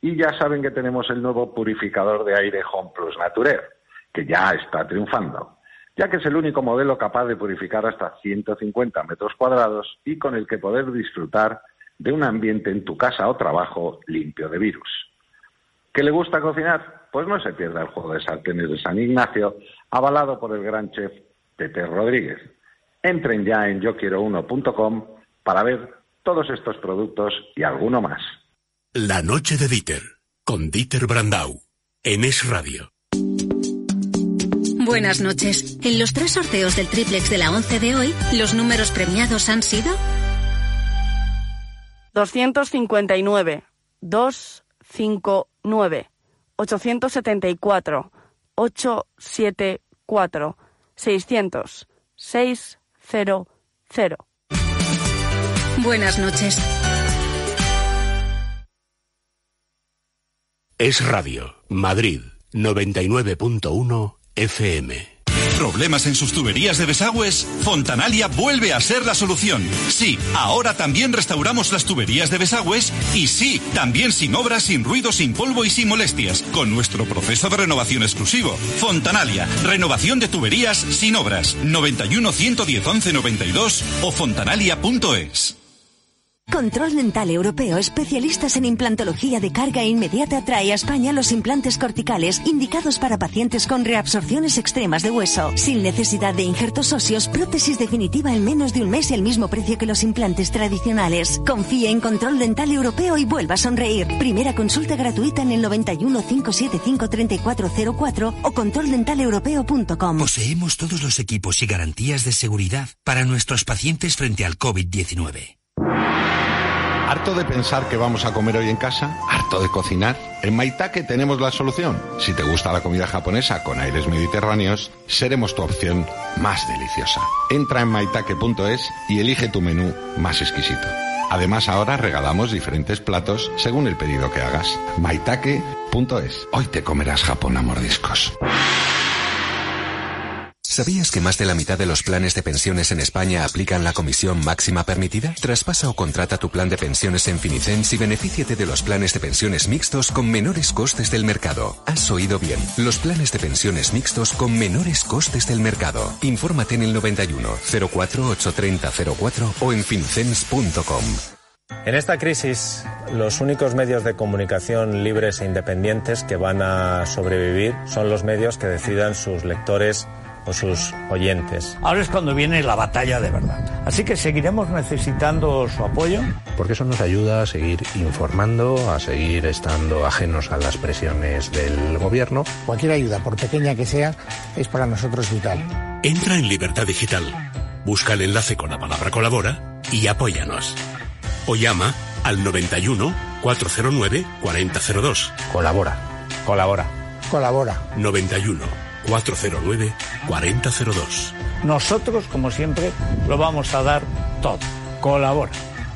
Y ya saben que tenemos el nuevo purificador de aire Home Plus Naturer, que ya está triunfando, ya que es el único modelo capaz de purificar hasta ciento cincuenta metros cuadrados y con el que poder disfrutar de un ambiente en tu casa o trabajo limpio de virus. ¿Qué le gusta cocinar? Pues no se pierda el juego de sartenes de San Ignacio, avalado por el gran chef Pepe Rodríguez. Entren ya en yo quiero uno punto com para ver todos estos productos y alguno más. La noche de Dieter, con Dieter Brandau, en Es Radio. Buenas noches. En los tres sorteos del triplex de la once de hoy, ¿los números premiados han sido? doscientos cincuenta y nueve, doscientos cincuenta y nueve, ochocientos setenta y cuatro, ochocientos setenta y cuatro, seiscientos, seiscientos. Buenas noches. Es Radio, Madrid, noventa y nueve punto uno F M. ¿Problemas en sus tuberías de desagües? Fontanalia vuelve a ser la solución. Sí, ahora también restauramos las tuberías de desagües y sí, también sin obras, sin ruido, sin polvo y sin molestias, con nuestro proceso de renovación exclusivo. Fontanalia, renovación de tuberías sin obras. noventa y uno, ciento diez, once, noventa y dos o fontanalia punto es. Control Dental Europeo, especialistas en implantología de carga inmediata, trae a España los implantes corticales indicados para pacientes con reabsorciones extremas de hueso. Sin necesidad de injertos óseos, prótesis definitiva en menos de un mes y al mismo precio que los implantes tradicionales. Confíe en Control Dental Europeo y vuelva a sonreír. Primera consulta gratuita en el noventa y uno, cinco siete cinco, treinta y cuatro cero cuatro o control dental europeo punto com. Poseemos todos los equipos y garantías de seguridad para nuestros pacientes frente al COVID diecinueve. ¿Harto de pensar qué vamos a comer hoy en casa? ¿Harto de cocinar? En Maitake tenemos la solución. Si te gusta la comida japonesa con aires mediterráneos, seremos tu opción más deliciosa. Entra en maitake punto es y elige tu menú más exquisito. Además, ahora regalamos diferentes platos según el pedido que hagas. maitake punto es. Hoy te comerás Japón a mordiscos. ¿Sabías que más de la mitad de los planes de pensiones en España aplican la comisión máxima permitida? Traspasa o contrata tu plan de pensiones en Finicens y benefíciate de los planes de pensiones mixtos con menores costes del mercado. Has oído bien, los planes de pensiones mixtos con menores costes del mercado. Infórmate en el noventa y uno, cero cuatro, ochocientos treinta, cero cuatro o en finicens punto com. En esta crisis, los únicos medios de comunicación libres e independientes que van a sobrevivir son los medios que decidan sus lectores o sus oyentes. Ahora es cuando viene la batalla de verdad. Así que seguiremos necesitando su apoyo. Porque eso nos ayuda a seguir informando, a seguir estando ajenos a las presiones del gobierno. Cualquier ayuda, por pequeña que sea, es para nosotros vital. Entra en Libertad Digital, busca el enlace con la palabra colabora y apóyanos. O llama al noventa y uno, cuatrocientos nueve, cuarenta cero dos. Colabora. Colabora. Colabora. noventa y uno, cuatrocientos nueve, cuarenta cero dos. Nosotros, como siempre, lo vamos a dar todo. Colabora.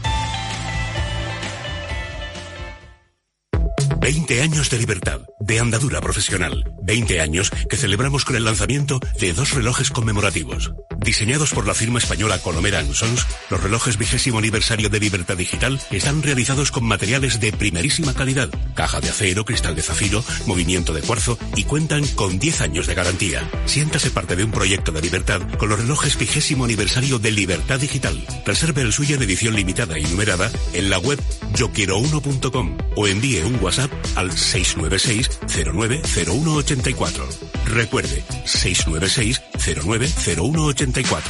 veinte años de libertad, de andadura profesional. veinte años que celebramos con el lanzamiento de dos relojes conmemorativos. Diseñados por la firma española Colomera and Sons, los relojes vigésimo aniversario de Libertad Digital están realizados con materiales de primerísima calidad, caja de acero, cristal de zafiro, movimiento de cuarzo y cuentan con diez años de garantía. Siéntase parte de un proyecto de libertad con los relojes vigésimo aniversario de Libertad Digital. Reserve el suyo en edición limitada y numerada en la web yo quiero uno punto com o envíe un WhatsApp al seis nueve seis, cero nueve, cero uno ocho cuatro. Recuerde, seis nueve seis, cero nueve, cero uno ocho cuatro.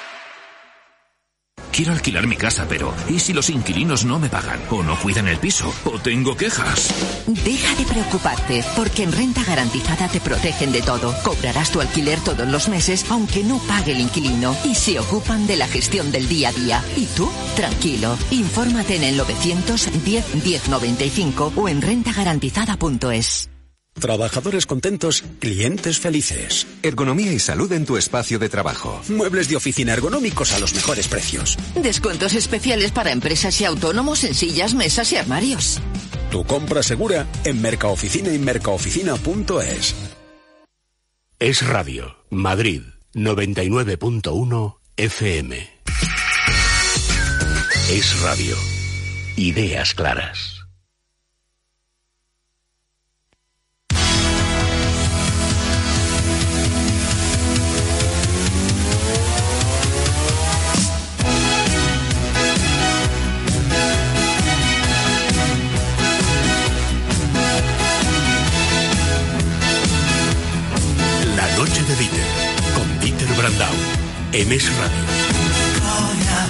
Quiero alquilar mi casa, pero ¿y si los inquilinos no me pagan? ¿O no cuidan el piso? ¿O tengo quejas? Deja de preocuparte, porque en Renta Garantizada te protegen de todo. Cobrarás tu alquiler todos los meses, aunque no pague el inquilino. Y se ocupan de la gestión del día a día. ¿Y tú? Tranquilo. Infórmate en el novecientos diez, diez noventa y cinco o en renta garantizada punto es. Trabajadores contentos, clientes felices. Ergonomía y salud en tu espacio de trabajo. Muebles de oficina ergonómicos a los mejores precios. Descuentos especiales para empresas y autónomos en sillas, mesas y armarios. Tu compra segura en Mercaoficina y mercaoficina punto es. Es Radio, Madrid, noventa y nueve punto uno F M. Es Radio. Ideas claras. en Es Radio. Gloria,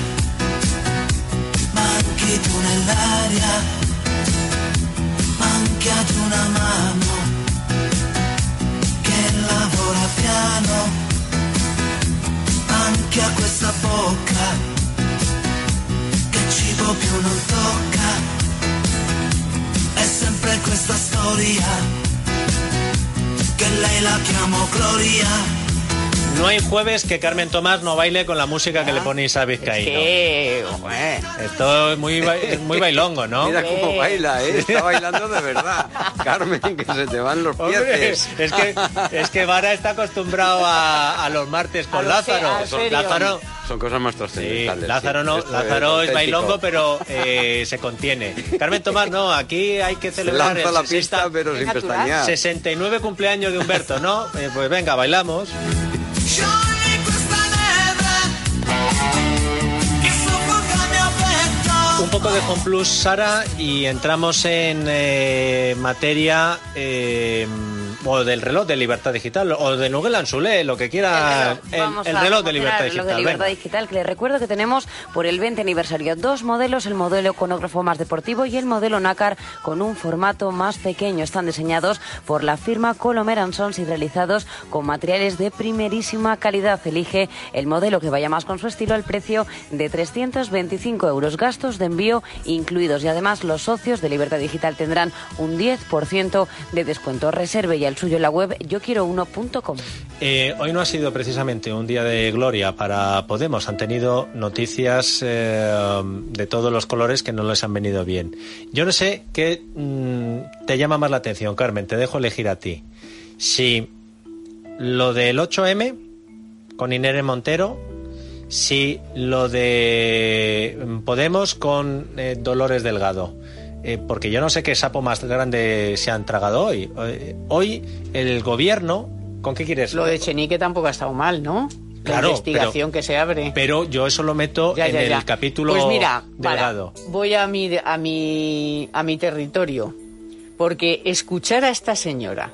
manchi tu nell'aria, manchiate una mano che lavora piano, anche a questa bocca che cibo più non tocca, è sempre questa storia che lei la chiamo Gloria. No hay jueves que Carmen Tomás no baile con la música que le pone Isa Vizcaíno. ¿Qué? Bueno. Esto es muy, ba- es muy bailongo, ¿no? Mira cómo baila, ¿eh? Está bailando de verdad. Carmen, que se te van los pies. Es que, es que Vara está acostumbrado a, a los martes con Lázaro. Lázaro. Son cosas más trascendentales. Sí, Lázaro no, Esto Lázaro es, es bailongo, pero eh, se contiene. Carmen Tomás, no, aquí hay que celebrar Se lanza el la sesenta, pista, pero sin pestañear. sesenta y nueve cumpleaños de Humberto, ¿no? Eh, pues venga, bailamos. Un poco de Home Plus, Sara, y entramos en eh, materia eh, o del reloj de Libertad Digital o de Nuguel Anzulé, lo que quiera. El reloj, el, el reloj de Libertad el reloj Digital. de Libertad Digital, que les recuerdo que tenemos por el veinte aniversario dos modelos, el modelo econógrafo más deportivo y el modelo nácar con un formato más pequeño. Están diseñados por la firma Colomer and Sons y realizados con materiales de primerísima calidad. Elige el modelo que vaya más con su estilo al precio de trescientos veinticinco euros, gastos de envío incluidos, y además los socios de Libertad Digital tendrán un diez por ciento de descuento. Reserve ya el suyo en la web yo quiero uno punto com. Eh, hoy no ha sido precisamente un día de gloria para Podemos. Han tenido noticias eh, de todos los colores que no les han venido bien. Yo no sé qué mmm, te llama más la atención, Carmen. Te dejo elegir a ti. Si lo del ocho eme con Irene Montero, si lo de Podemos con eh, Dolores Delgado. Eh, porque yo no sé qué sapo más grande se han tragado hoy. Eh, hoy el gobierno, ¿con qué quieres? Lo de Chenique tampoco ha estado mal, ¿no? La Claro, investigación pero, que se abre. Pero yo eso lo meto ya, en ya, el ya. capítulo pues mira, Delgado. Para, voy a mi, a mi a mi territorio, porque escuchar a esta señora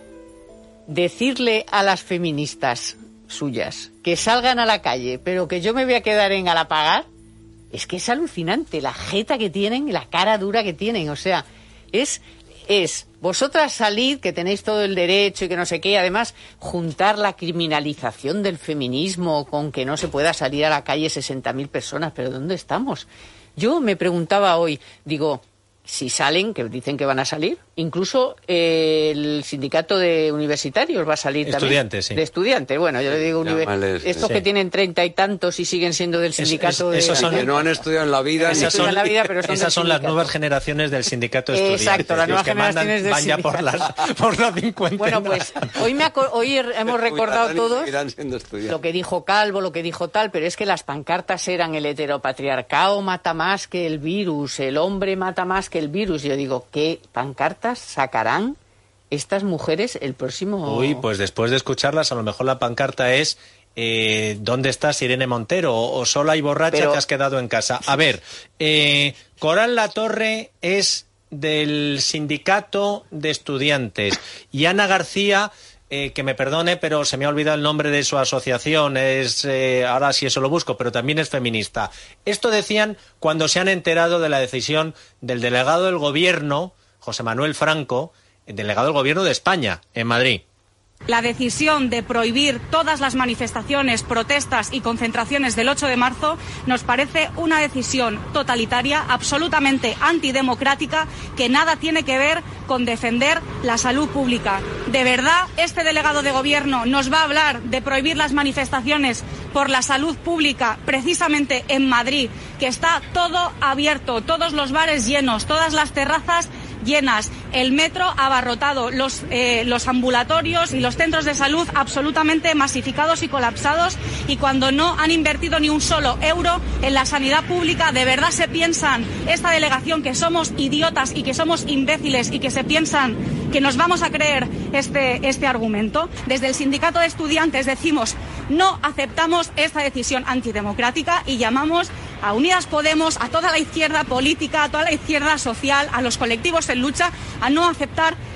decirle a las feministas suyas que salgan a la calle, pero que yo me voy a quedar en Galapagar, es que es alucinante la jeta que tienen, la cara dura que tienen. O sea, es, es vosotras salid, que tenéis todo el derecho y que no sé qué, además juntar la criminalización del feminismo con que no se pueda salir a la calle sesenta mil personas. ¿Pero dónde estamos? Yo me preguntaba hoy, digo, si salen, que dicen que van a salir, incluso eh, el sindicato de universitarios va a salir también. Estudiantes, sí. De estudiantes, bueno, yo le digo Llámales, estos sí. que tienen treinta y tantos y siguen siendo del sindicato es, es, de... esos son, que no han estudiado en la vida. Esas son, en la vida, pero son esas son las nuevas generaciones del sindicato de estudiantes. Exacto, las nuevas que mandan, generaciones del van ya por sindicato. las, por la cincuenta. Bueno, pues hoy, me aco- hoy hemos recordado todos siendo lo que dijo Calvo, lo que dijo tal, pero es que las pancartas eran el heteropatriarcado mata más que el virus, el hombre mata más que el virus. Yo digo, ¿qué pancartas sacarán estas mujeres el próximo...? Uy, pues después de escucharlas, a lo mejor la pancarta es eh, ¿dónde estás, Irene Montero? O, o sola y borracha Pero... te has quedado en casa. A ver, eh, Coral Latorre es del sindicato de estudiantes y Ana García... Eh, que me perdone, pero se me ha olvidado el nombre de su asociación, es eh, ahora sí eso lo busco, pero también es feminista. Esto decían cuando se han enterado de la decisión del delegado del gobierno, José Manuel Franco, el delegado del gobierno de España, en Madrid. La decisión de prohibir todas las manifestaciones, protestas y concentraciones del ocho de marzo nos parece una decisión totalitaria, absolutamente antidemocrática, que nada tiene que ver con defender la salud pública. ¿De verdad este delegado de gobierno nos va a hablar de prohibir las manifestaciones por la salud pública precisamente en Madrid, que está todo abierto, todos los bares llenos, todas las terrazas llenas, el metro abarrotado, los, eh, los ambulatorios y los centros de salud absolutamente masificados y colapsados, y cuando no han invertido ni un solo euro en la sanidad pública? ¿De verdad se piensan esta delegación que somos idiotas y que somos imbéciles y que se piensan que nos vamos a creer este, este argumento? Desde el sindicato de estudiantes decimos no aceptamos esta decisión antidemocrática y llamamos a Unidas Podemos, a toda la izquierda política, a toda la izquierda social, a los colectivos en lucha, a no aceptar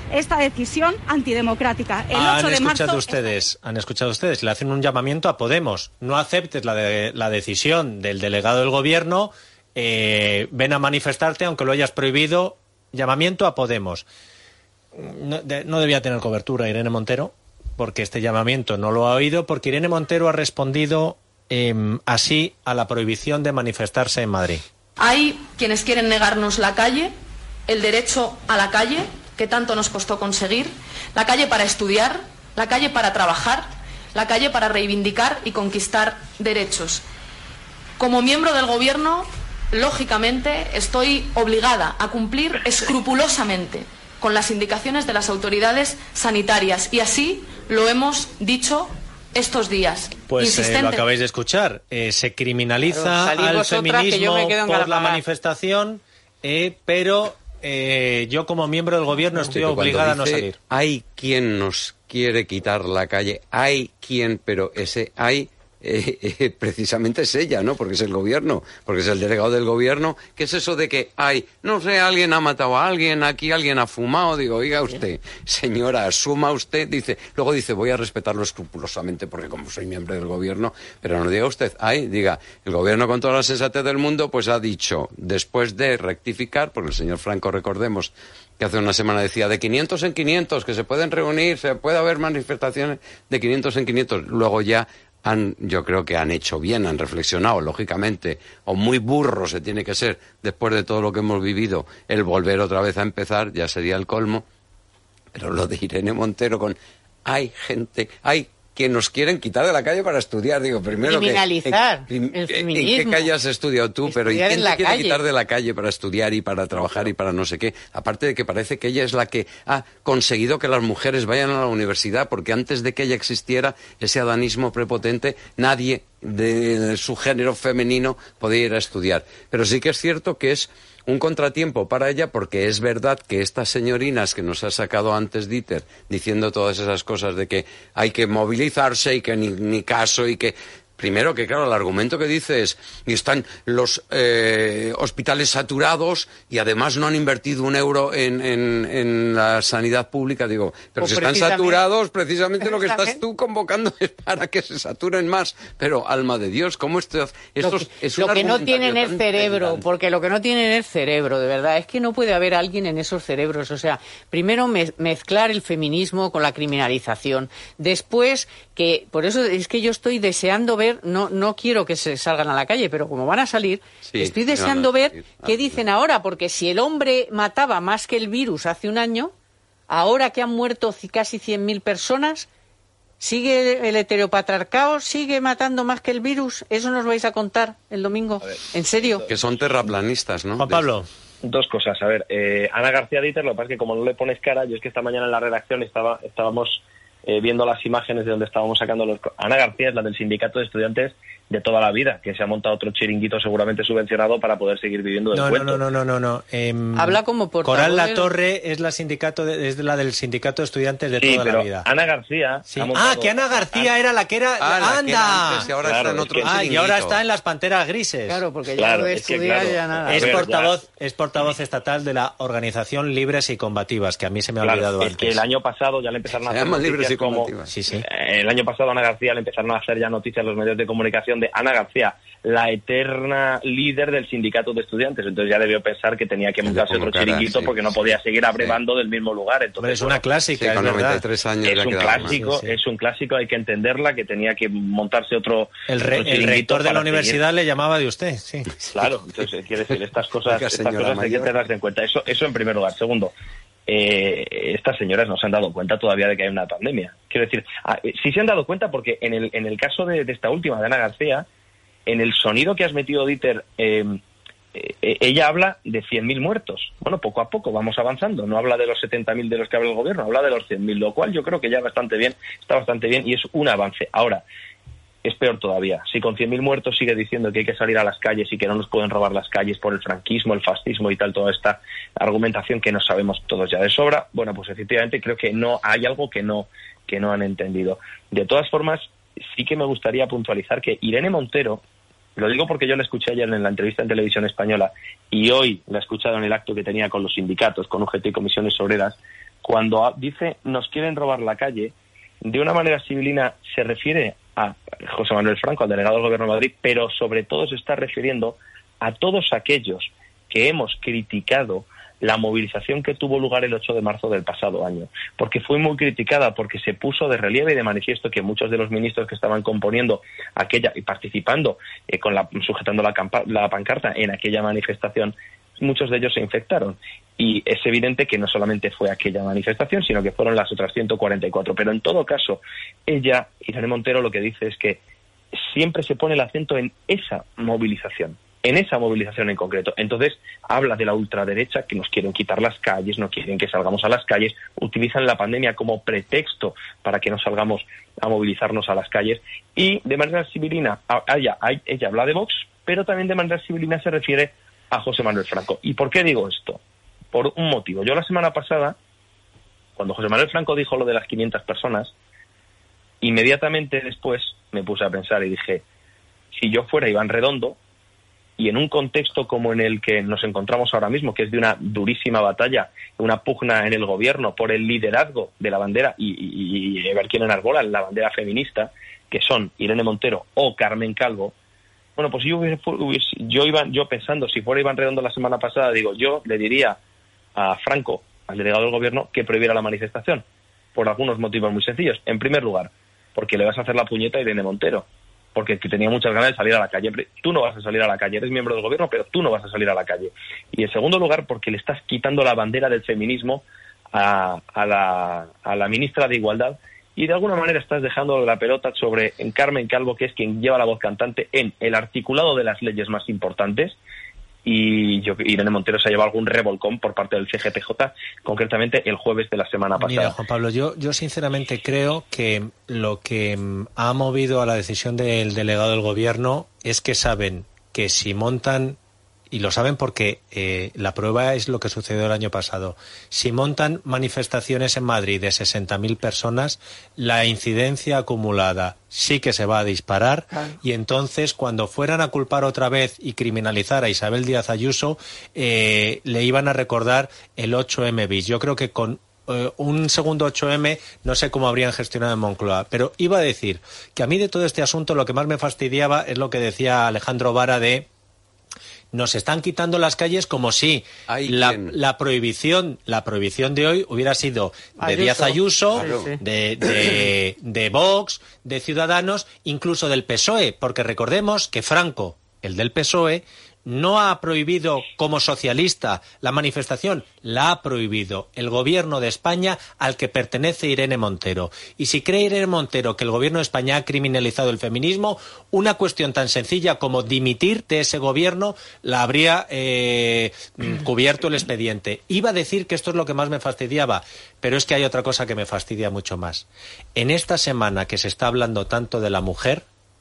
esta decisión antidemocrática. El han ocho de marzo escuchado ustedes, han escuchado ustedes, le hacen un llamamiento a Podemos. No aceptes la, de, la decisión del delegado del gobierno, eh, ven a manifestarte aunque lo hayas prohibido. Llamamiento a Podemos. No, de, no debía tener cobertura Irene Montero, porque este llamamiento no lo ha oído, porque Irene Montero ha respondido eh, así a la prohibición de manifestarse en Madrid. Hay quienes quieren negarnos la calle, el derecho a la calle, que tanto nos costó conseguir, la calle para estudiar, la calle para trabajar, la calle para reivindicar y conquistar derechos. Como miembro del Gobierno, lógicamente, estoy obligada a cumplir escrupulosamente con las indicaciones de las autoridades sanitarias, y así lo hemos dicho estos días. Pues Insistente... eh, lo acabáis de escuchar. Eh, se criminaliza claro, al feminismo por la manifestación, manifestación, eh, pero eh, yo como miembro del gobierno estoy obligada a no salir. Hay quien nos quiere quitar la calle, hay quien, pero ese hay... Eh, eh, precisamente es ella, ¿no? Porque es el gobierno, porque es el delegado del gobierno. ¿Qué es eso de que hay, no sé, alguien ha matado a alguien, aquí alguien ha fumado? Digo, oiga usted, señora, asuma usted, dice, luego dice, voy a respetarlo escrupulosamente porque como soy miembro del gobierno, pero no diga usted, hay, diga, el gobierno con toda la sensatez del mundo, pues ha dicho, después de rectificar, porque el señor Franco, recordemos, que hace una semana decía, de quinientos en quinientos, que se pueden reunir, se puede haber manifestaciones de quinientos en quinientos, luego ya Han, yo creo que han hecho bien, han reflexionado, lógicamente, o muy burro se tiene que ser, después de todo lo que hemos vivido, el volver otra vez a empezar, ya sería el colmo, pero lo de Irene Montero con, hay gente, hay que nos quieren quitar de la calle para estudiar, digo, primero criminalizar que... el feminismo. ¿En qué calle has estudiado tú? Pero ¿y quién te quiere calle? quitar de la calle para estudiar y para trabajar y para no sé qué? Aparte de que parece que ella es la que ha conseguido que las mujeres vayan a la universidad, porque antes de que ella existiera, ese adanismo prepotente, nadie de su género femenino podía ir a estudiar. Pero sí que es cierto que es un contratiempo para ella, porque es verdad que estas señorinas que nos ha sacado antes Dieter, diciendo todas esas cosas de que hay que movilizarse y que ni, ni caso y que... Primero que, claro, el argumento que dice es y están los eh, hospitales saturados y además no han invertido un euro en, en, en la sanidad pública. Digo, pero pues si están saturados, precisamente lo que estás tú convocando es para que se saturen más. Pero, alma de Dios, ¿cómo esto, esto lo que, es Lo que no tienen es cerebro, delirante. Porque lo que no tienen es cerebro, de verdad. Es que no puede haber alguien en esos cerebros. O sea, primero me, mezclar el feminismo con la criminalización. Después, que por eso es que yo estoy deseando ver No, no quiero que se salgan a la calle, pero como van a salir, sí, estoy deseando ver qué dicen ahora, porque si el hombre mataba más que el virus hace un año, ahora que han muerto casi cien mil personas, ¿sigue el heteropatriarcado? ¿Sigue matando más que el virus? ¿Eso nos vais a contar el domingo? ¿En serio? Que son terraplanistas, ¿no? Juan Pablo. Dos cosas. A ver, eh, Ana García Dieter, lo que pasa es que como no le pones cara, yo es que esta mañana en la redacción estaba estábamos... Eh, viendo las imágenes de donde estábamos sacando los... Ana García es la del sindicato de estudiantes de toda la vida, que se ha montado otro chiringuito seguramente subvencionado para poder seguir viviendo del no, cuento. No, no, no, no, no. Eh, Habla como portavoz. Coral La Torre es la sindicato de, es la del sindicato de estudiantes de sí, toda pero la vida. Ana García... Sí. Ah, que Ana García ah, era la que era... Ah, ¡Anda! Que era antes, y ahora claro, está en otro es que... Ah, y ahora está en las Panteras Grises. Claro, porque ya claro, lo de es que, estudiar claro, ya nada. Es ver, portavoz, ya. es portavoz estatal de la Organización Libres y Combativas, que a mí se me ha claro, olvidado es antes. Que el año pasado ya le empezaron a hacer llaman Libres y como... Combativas. Sí, sí. El año pasado a Ana García le empezaron a hacer ya noticias en los medios de comunicación de Ana García, la eterna líder del sindicato de estudiantes. Entonces ya debió pensar que tenía que montarse otro chiringuito sí, porque no podía seguir abrevando sí. del mismo lugar. Entonces, es una bueno, clásica, sí, es con noventa y tres años es ya un clásico, sí, sí. es un clásico, hay que entenderla, que tenía que montarse otro. El, re, otro el rector de la universidad seguir. le llamaba de usted, sí. Claro, entonces quiere decir, estas cosas, Oiga, estas cosas hay que tenerlas en cuenta. Eso, eso en primer lugar. Segundo, eh, estas señoras no se han dado cuenta todavía de que hay una pandemia. Quiero decir, ah, sí se han dado cuenta porque en el, en el caso de, de esta última, de Ana García, en el sonido que has metido, Dieter, eh, eh, ella habla de cien mil muertos. Bueno, poco a poco vamos avanzando. No habla de los setenta mil de los que habla el gobierno, habla de los cien mil, lo cual yo creo que ya bastante bien, está bastante bien y es un avance. Ahora, es peor todavía. Si con cien mil muertos sigue diciendo que hay que salir a las calles y que no nos pueden robar las calles por el franquismo, el fascismo y tal, toda esta argumentación que no sabemos todos ya de sobra, bueno, pues efectivamente creo que no hay algo que no, que no han entendido. De todas formas, sí que me gustaría puntualizar que Irene Montero, lo digo porque yo la escuché ayer en la entrevista en Televisión Española y hoy la he escuchado en el acto que tenía con los sindicatos, con U G T y comisiones obreras, cuando dice nos quieren robar la calle, de una manera sibilina se refiere a José Manuel Franco, al delegado del Gobierno de Madrid, pero sobre todo se está refiriendo a todos aquellos que hemos criticado la movilización que tuvo lugar el ocho de marzo del pasado año, porque fue muy criticada, porque se puso de relieve y de manifiesto que muchos de los ministros que estaban componiendo aquella y participando, eh, con la, sujetando la, campa, la pancarta en aquella manifestación, muchos de ellos se infectaron. Y es evidente que no solamente fue aquella manifestación, sino que fueron las otras ciento cuarenta y cuatro. Pero en todo caso, ella, Irene Montero, lo que dice es que siempre se pone el acento en esa movilización, en esa movilización en concreto. Entonces, habla de la ultraderecha, que nos quieren quitar las calles, no quieren que salgamos a las calles, utilizan la pandemia como pretexto para que no salgamos a movilizarnos a las calles. Y de manera sibilina, ella, ella habla de Vox, pero también de manera sibilina se refiere a José Manuel Franco. ¿Y por qué digo esto? Por un motivo. Yo la semana pasada, cuando José Manuel Franco dijo lo de las quinientas personas, inmediatamente después me puse a pensar y dije, si yo fuera Iván Redondo, y en un contexto como en el que nos encontramos ahora mismo, que es de una durísima batalla, una pugna en el gobierno por el liderazgo de la bandera y, y, y ver quién enarbola la bandera feminista, que son Irene Montero o Carmen Calvo, bueno, pues yo, hubiese, yo iba yo pensando, si fuera Iván Redondo la semana pasada, digo, yo le diría a Franco, al delegado del gobierno, que prohibiera la manifestación, por algunos motivos muy sencillos. En primer lugar, porque le vas a hacer la puñeta a Irene Montero, porque tenía muchas ganas de salir a la calle. Tú no vas a salir a la calle, eres miembro del gobierno, pero tú no vas a salir a la calle. Y en segundo lugar, porque le estás quitando la bandera del feminismo a, a, la, a la ministra de Igualdad, y de alguna manera estás dejando la pelota sobre en Carmen Calvo, que es quien lleva la voz cantante en el articulado de las leyes más importantes, y yo, Irene Montero se ha llevado algún revolcón por parte del C G P J, concretamente el jueves de la semana pasada. Mira, Juan Pablo, yo, yo sinceramente creo que lo que ha movido a la decisión del delegado del gobierno es que saben que si montan, y lo saben porque eh, la prueba es lo que sucedió el año pasado, si montan manifestaciones en Madrid de sesenta mil personas, la incidencia acumulada sí que se va a disparar, claro. Y entonces cuando fueran a culpar otra vez y criminalizar a Isabel Díaz Ayuso, eh, le iban a recordar el ocho eme bis. Yo creo que con eh, un segundo ocho eme no sé cómo habrían gestionado en Moncloa, pero iba a decir que a mí de todo este asunto lo que más me fastidiaba es lo que decía Alejandro Vara de nos están quitando las calles como si la, la prohibición la prohibición de hoy hubiera sido de Ayuso. Díaz Ayuso, claro. de, de, de Vox, de Ciudadanos, incluso del P S O E, porque recordemos que Franco, el del P S O E, no ha prohibido como socialista la manifestación, la ha prohibido el gobierno de España al que pertenece Irene Montero. Y si cree Irene Montero que el gobierno de España ha criminalizado el feminismo, una cuestión tan sencilla como dimitir de ese gobierno la habría eh, cubierto el expediente. Iba a decir que esto es lo que más me fastidiaba, pero es que hay otra cosa que me fastidia mucho más. En esta semana que se está hablando tanto de la mujer,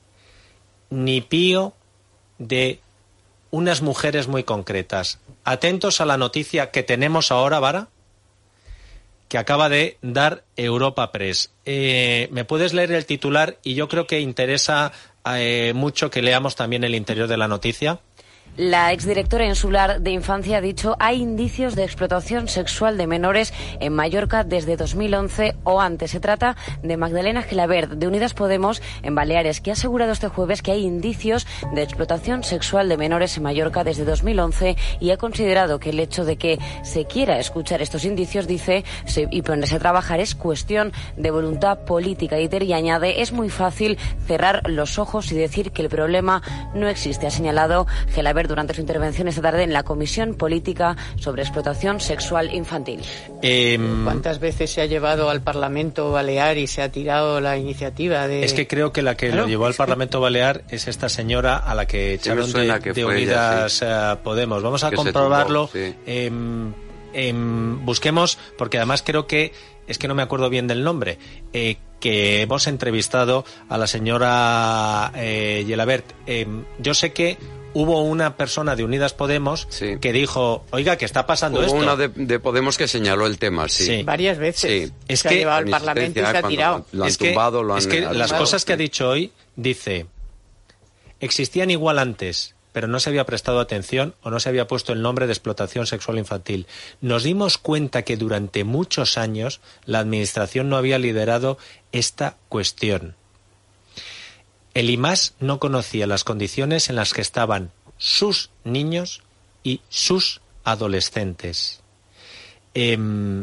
ni pío de unas mujeres muy concretas. Atentos a la noticia que tenemos ahora, Vara, que acaba de dar Europa Press. Eh, ¿Me puedes leer el titular? Y yo creo que interesa eh, mucho que leamos también el interior de la noticia. La exdirectora insular de Infancia ha dicho hay indicios de explotación sexual de menores en Mallorca desde dos mil once o antes. Se trata de Magdalena Gelabert, de Unidas Podemos, en Baleares, que ha asegurado este jueves que hay indicios de explotación sexual de menores en Mallorca desde dos mil once y ha considerado que el hecho de que se quiera escuchar estos indicios, dice, se, y ponerse a trabajar es cuestión de voluntad política. Y añade, es muy fácil cerrar los ojos y decir que el problema no existe, ha señalado Gelabert durante su intervención esta tarde en la Comisión Política sobre Explotación Sexual Infantil. Eh, ¿Cuántas veces se ha llevado al Parlamento Balear y se ha tirado la iniciativa de...? Es que creo que la que claro, lo llevó al Parlamento Balear es esta señora a la que echaron sí de, que de Unidas ella, sí. Podemos. Vamos a que comprobarlo. Tumbó, sí. eh, eh, busquemos, porque además creo que, es que no me acuerdo bien del nombre, eh, que hemos entrevistado a la señora eh, Gelabert. Eh, yo sé que hubo una persona de Unidas Podemos sí. que dijo, oiga, ¿qué está pasando hubo esto? Hubo una de, de Podemos que señaló el tema, sí. sí. Varias veces. Sí. Es se que ha llevado al Parlamento y se ha tirado. Lo han es tumbado, que, lo han... Es que tumbado, las cosas sí. que ha dicho hoy, dice, existían igual antes, pero no se había prestado atención o no se había puesto el nombre de explotación sexual infantil. Nos dimos cuenta que durante muchos años la Administración no había liderado esta cuestión. El I M A S no conocía las condiciones en las que estaban sus niños y sus adolescentes. Eh,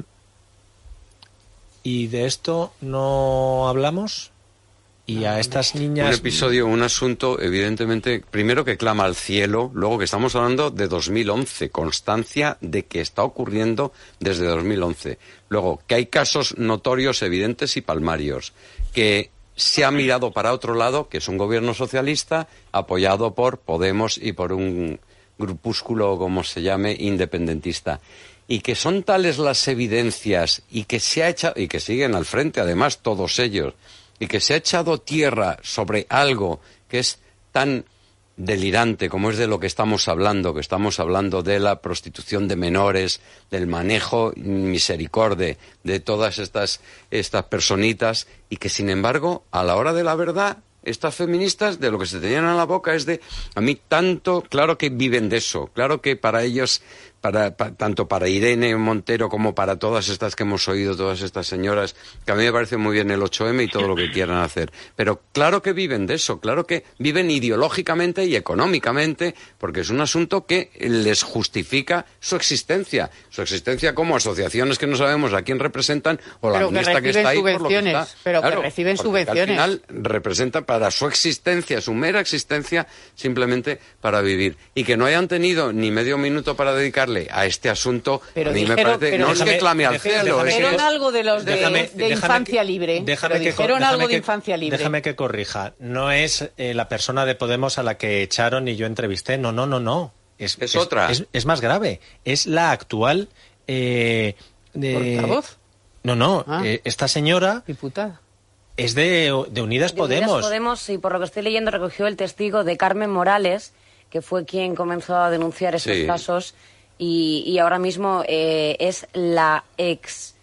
¿Y de esto no hablamos? Y a estas niñas... Un episodio, un asunto, evidentemente, primero que clama al cielo, luego que estamos hablando de dos mil once, constancia de que está ocurriendo desde dos mil once. Luego, que hay casos notorios, evidentes y palmarios, que se ha mirado para otro lado, que es un gobierno socialista apoyado por Podemos y por un grupúsculo, como se llame, independentista. Y que son tales las evidencias y que se ha echado, y que siguen al frente, además, todos ellos, y que se ha echado tierra sobre algo que es tan delirante como es de lo que estamos hablando, que estamos hablando de la prostitución de menores, del manejo misericorde de todas estas, estas personitas, y que, sin embargo, a la hora de la verdad, estas feministas de lo que se tenían en la boca es de, a mí tanto, claro que viven de eso, claro que para ellos, para, para, tanto para Irene Montero como para todas estas que hemos oído, todas estas señoras, que a mí me parece muy bien el ocho eme y todo lo que quieran hacer, pero claro que viven de eso, claro que viven ideológicamente y económicamente, porque es un asunto que les justifica su existencia, su existencia como asociaciones que no sabemos a quién representan, o la ministra que está ahí por lo que está. Pero claro, que reciben subvenciones. Al final representa para su existencia, su mera existencia, simplemente para vivir. Y que no hayan tenido ni medio minuto para dedicarle a este asunto, pero a mí dijeron, me parece, no déjame, es que clame al cielo. Dijeron es, algo de los de, déjame, de déjame infancia que, libre. Déjame pero que, dijeron déjame algo que, de infancia libre. Déjame que corrija. No es eh, la persona de Podemos a la que echaron y yo entrevisté. No, no, no, no. Es, es, es otra. Es, es más grave. Es la actual... Eh, de... ¿Portavoz? No, no. Ah. Eh, esta señora... Diputada. Es de, de Unidas de Podemos. Unidas Podemos, y por lo que estoy leyendo, recogió el testigo de Carmen Morales, que fue quien comenzó a denunciar esos sí. casos, y, y ahora mismo eh, es la ex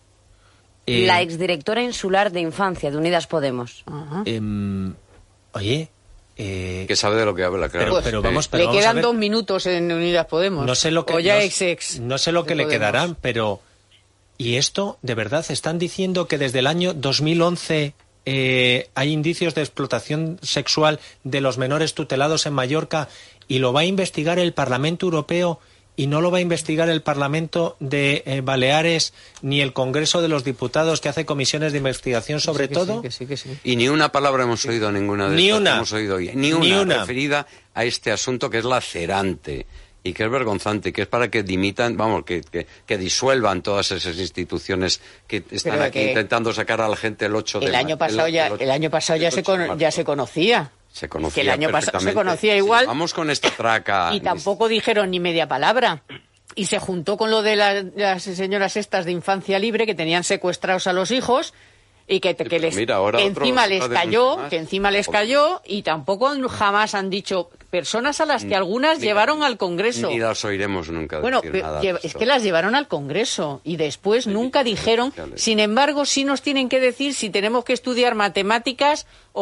eh, la exdirectora insular de infancia de Unidas Podemos. Uh-huh. Eh, oye... Eh, que sabe de lo que habla, claro. Pero, pero vamos, pero le vamos quedan a ver. dos minutos en Unidas Podemos. No sé lo que, o ya no, ex ex. No sé lo que le Podemos. quedarán, pero... ¿Y esto, de verdad, están diciendo que desde el año dos mil once eh, hay indicios de explotación sexual de los menores tutelados en Mallorca y lo va a investigar el Parlamento Europeo y no lo va a investigar el Parlamento de eh, Baleares ni el Congreso de los Diputados, que hace comisiones de investigación sobre sí, que todo? Sí, que sí, que sí. Y ni una palabra hemos oído ninguna de ni estas una, que hemos oído hoy. Ni una, ni una referida a este asunto que es lacerante y que es vergonzante, que es para que dimitan, vamos, que, que, que disuelvan todas esas instituciones que están Pero aquí que intentando sacar a la gente el ocho de el año pasado el, ya el, el año pasado ya se con, ya se conocía. Se conocía que el año pasado se perfectamente. conocía igual. Sí, vamos con esta traca. Y tampoco dijeron ni media palabra. Y se juntó con lo de la, las señoras estas de infancia libre que tenían secuestrados a los hijos y que, que les Mira, ahora que encima otro, les otra cayó, más. que encima les cayó y tampoco jamás han dicho personas a las que algunas Mira, llevaron al Congreso. Ni las oiremos nunca Bueno, decir nada lleva, es que las llevaron al Congreso y después sí, nunca dijeron. Sin embargo, sí nos tienen que decir si tenemos que estudiar matemáticas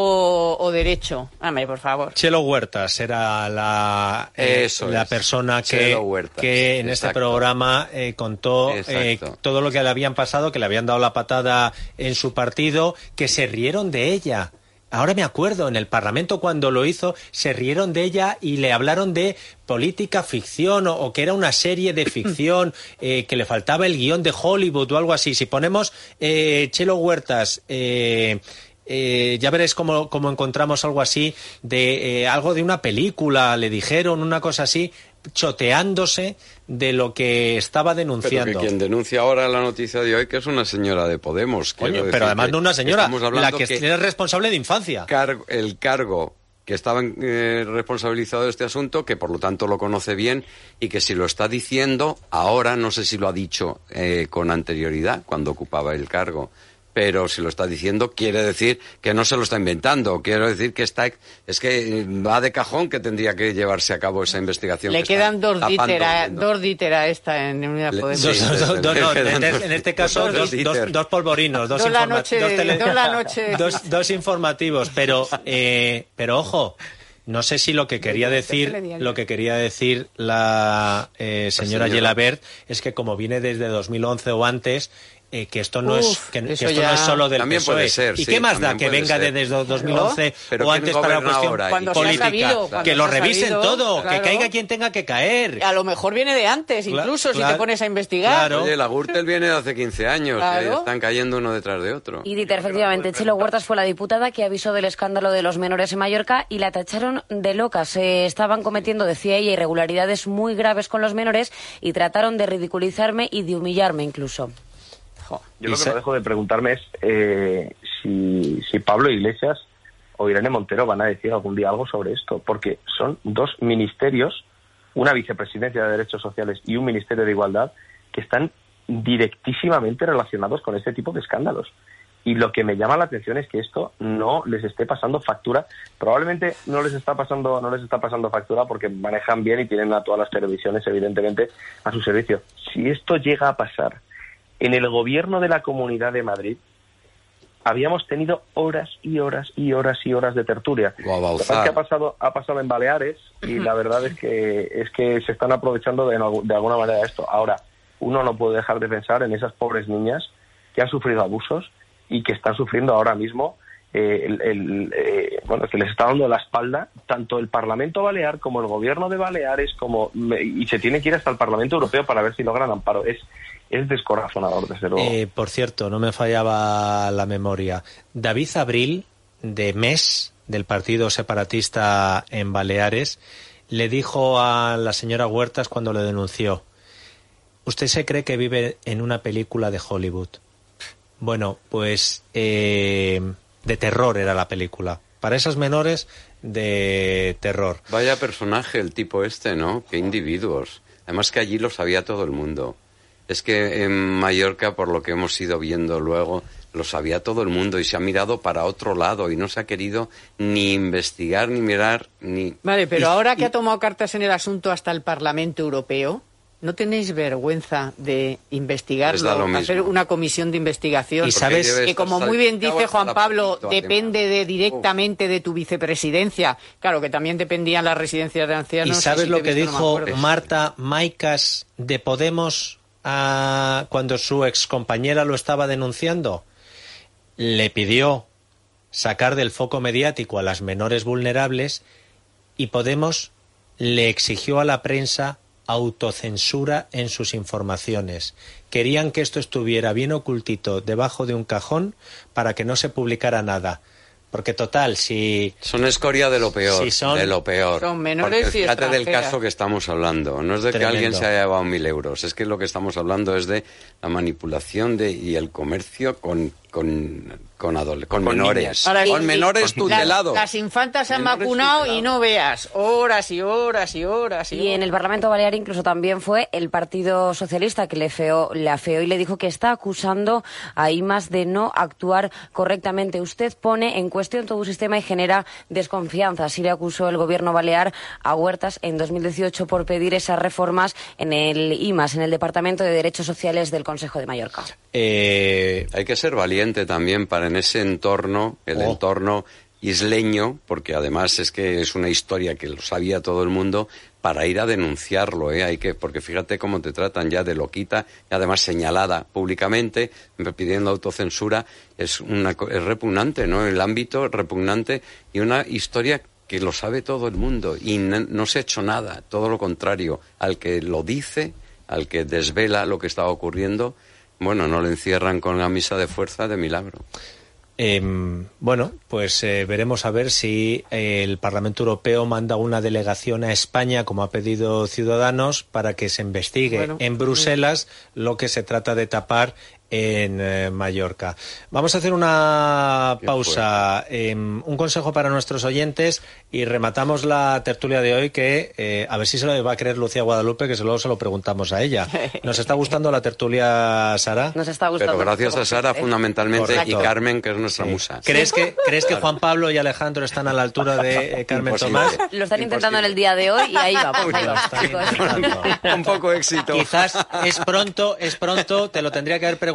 o, o derecho. Dame, por favor. Chelo Huertas era la, eh, la es. persona que, que en Exacto. este programa eh, contó eh, todo lo que le habían pasado, que le habían dado la patada en su partido, que se rieron de ella. Ahora me acuerdo, en el Parlamento cuando lo hizo, se rieron de ella y le hablaron de política ficción o, o que era una serie de ficción, eh, que le faltaba el guión de Hollywood o algo así. Si ponemos eh, Chelo Huertas, eh, eh, ya veréis cómo, cómo encontramos algo así, de eh, algo de una película, le dijeron una cosa así, choteándose de lo que estaba denunciando. Pero que quien denuncia ahora la noticia de hoy, que es una señora de Podemos. Oye, pero además no una señora, la que, que es responsable de infancia. Car- el cargo que estaba eh, responsabilizado de este asunto, que por lo tanto lo conoce bien, y que si lo está diciendo ahora, no sé si lo ha dicho eh, con anterioridad, cuando ocupaba el cargo, pero si lo está diciendo quiere decir que no se lo está inventando, quiero decir que está es que va de cajón que tendría que llevarse a cabo esa investigación. Le que quedan dos díteras dos díteras esta en Unidad Podemos. Dos, sí, dos, dos, no, en, este, en este caso dos, dos, dos polvorinos, dos, dos, informa noche, dos, tele dos, la noche. dos, dos informativos, pero eh, pero ojo, No sé si lo que quería decir, lo que quería decir la eh, señora Gelabert es que como viene desde dos mil once o antes, eh, que esto no Uf, es que, que esto ya... no es solo del también P S O E. Puede ser, ¿Y sí, qué más da que venga ser. desde dos mil once ¿Pero o antes para la cuestión cuando política? Sabido, que lo se revisen sabido, todo, claro. que caiga quien tenga que caer. A lo mejor viene de antes, incluso, claro, si te pones a investigar. Claro. Oye, la Gürtel viene de hace quince años, Claro. que están cayendo uno detrás de otro. Y Dieter, efectivamente, Chelo Huertas fue la diputada que avisó del escándalo de los menores en Mallorca y la tacharon de loca. Se estaban cometiendo, decía ella, irregularidades muy graves con los menores y trataron de ridiculizarme y de humillarme incluso. Yo lo que no dejo de preguntarme es eh, si, si Pablo Iglesias o Irene Montero van a decir algún día algo sobre esto, porque son dos ministerios, una vicepresidencia de Derechos Sociales y un ministerio de Igualdad, que están directísimamente relacionados con este tipo de escándalos. Y lo que me llama la atención es que esto no les esté pasando factura. Probablemente no les está pasando, no les está pasando factura porque manejan bien y tienen a todas las televisiones, evidentemente, a su servicio. Si esto llega a pasar en el gobierno de la Comunidad de Madrid, habíamos tenido horas y horas y horas y horas de tertulia. Lo que pasa es que ha pasado, ha pasado en Baleares y la verdad es que es que se están aprovechando de, de alguna manera esto. Ahora, uno no puede dejar de pensar en esas pobres niñas que han sufrido abusos y que están sufriendo ahora mismo, eh, el, el, eh, bueno, que les está dando la espalda tanto el Parlamento Balear como el Gobierno de Baleares, como y se tiene que ir hasta el Parlamento Europeo para ver si logran amparo. Es Es descorazonador, desde luego. Eh, por cierto, no me fallaba la memoria. David Abril, de M E S, del Partido Separatista en Baleares, le dijo a la señora Huertas cuando le denunció: ¿usted se cree que vive en una película de Hollywood? Bueno, pues eh, de terror era la película. Para esas menores, de terror. Vaya personaje el tipo este, ¿no? Qué individuos. Además que allí lo sabía todo el mundo. Es que en Mallorca, por lo que hemos ido viendo luego, lo sabía todo el mundo y se ha mirado para otro lado y no se ha querido ni investigar, ni mirar, ni... Vale, pero y, ahora que y... ha tomado cartas en el asunto hasta el Parlamento Europeo, ¿no tenéis vergüenza de investigarlo, hacer una comisión de investigación? Y sabes que, como muy bien dice Juan Pablo, depende de directamente de tu vicepresidencia. Claro, que también dependían las residencias de ancianos. ¿Y sabes si lo que visto, dijo no Marta Maicas de Podemos a, cuando su excompañera lo estaba denunciando? Le pidió sacar del foco mediático a las menores vulnerables y Podemos le exigió a la prensa autocensura en sus informaciones. Querían que esto estuviera bien ocultito debajo de un cajón para que no se publicara nada. Porque total, si... Son escoria de lo peor, si son, de lo peor. Son menores Porque y fíjate del extranjeras. caso que estamos hablando. No es de Tremendo. que alguien se haya llevado mil euros. Es que lo que estamos hablando es de la manipulación de y el comercio con con con, adole- con, Con menores. niñas. Ahora, con y- menores y- tutelados. Las, las infantas se han Menores vacunado tutelados. y no veas. Horas y horas y horas y Y en el Parlamento Balear incluso también fue el Partido Socialista que le, feó, le afeó y le dijo que está acusando a I M A S de no actuar correctamente. Usted pone en cuestión todo un sistema y genera desconfianza. Así le acusó el Gobierno balear a Huertas en dos mil dieciocho por pedir esas reformas en el I M A S, en el Departamento de Derechos Sociales del Consejo de Mallorca. Eh, Hay que ser valiente también para en ese entorno, el Oh. entorno isleño, porque además es que es una historia que lo sabía todo el mundo, para ir a denunciarlo, ¿eh? Hay que, porque fíjate cómo te tratan ya de loquita, y además señalada públicamente, pidiendo autocensura, es una co- es repugnante, ¿no? El ámbito repugnante y una historia que lo sabe todo el mundo y no, no se ha hecho nada, todo lo contrario, al que lo dice, al que desvela lo que estaba ocurriendo, bueno, no le encierran con la misa de fuerza de milagro. Eh, bueno, pues eh, veremos a ver si eh, el Parlamento Europeo manda una delegación a España, como ha pedido Ciudadanos, para que se investigue Bueno, en Bruselas lo que se trata de tapar en eh, Mallorca. Vamos a hacer una Qué pausa, eh, un consejo para nuestros oyentes y rematamos la tertulia de hoy que eh, a ver si se lo va a creer Lucía Guadalupe, que se luego se lo preguntamos a ella. ¿Nos está gustando la tertulia, Sara? Nos está gustando. Pero gracias a Sara fundamentalmente Correcto. y Carmen, que es nuestra Sí. musa. ¿Crees que, ¿Crees que Juan Pablo y Alejandro están a la altura de eh, Carmen Imposible. Tomás? Lo están intentando en el día de hoy y ahí vamos, ahí Lo vamos, están chicos. intentando. Un poco éxito. Quizás es pronto, es pronto, te lo tendría que haber preguntado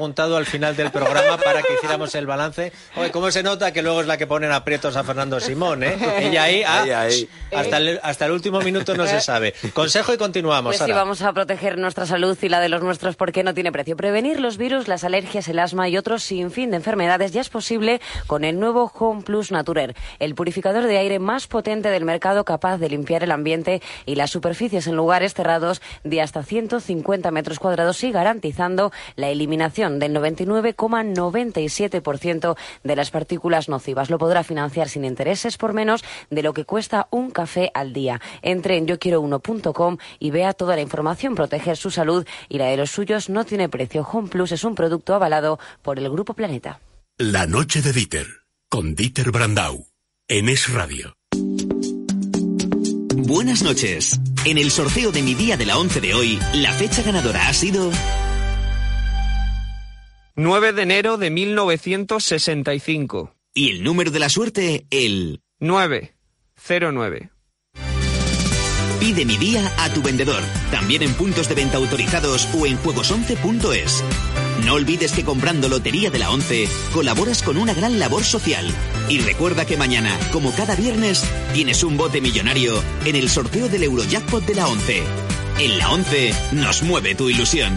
preguntado al final del programa para que hiciéramos el balance. Oye, ¿cómo se nota que luego es la que ponen aprietos a Fernando Simón, eh? Ella ahí, ah, ahí, ahí. Hasta, el, hasta el último minuto no se sabe. Consejo y continuamos. Pues sí, vamos a proteger nuestra salud y la de los nuestros porque no tiene precio. Prevenir los virus, las alergias, el asma y otros sinfín de enfermedades ya es posible con el nuevo Home Plus Naturer, el purificador de aire más potente del mercado, capaz de limpiar el ambiente y las superficies en lugares cerrados de hasta ciento cincuenta metros cuadrados y garantizando la eliminación del noventa y nueve coma noventa y siete por ciento de las partículas nocivas. Lo podrá financiar sin intereses por menos de lo que cuesta un café al día. Entre en yo quiero uno punto com y vea toda la información. Proteger su salud y la de los suyos no tiene precio. Home Plus es un producto avalado por el Grupo Planeta. La noche de Dieter, con Dieter Brandau, en Es Radio. Buenas noches. En el sorteo de mi día de la once de hoy, la fecha ganadora ha sido nueve de enero de mil novecientos sesenta y cinco. Y el número de la suerte, el nueve cero nueve. Pide mi día a tu vendedor, también en puntos de venta autorizados o en juegos once punto es. No olvides que comprando Lotería de la once colaboras con una gran labor social. Y recuerda que mañana, como cada viernes, tienes un bote millonario en el sorteo del Eurojackpot de la once. En la once nos mueve tu ilusión.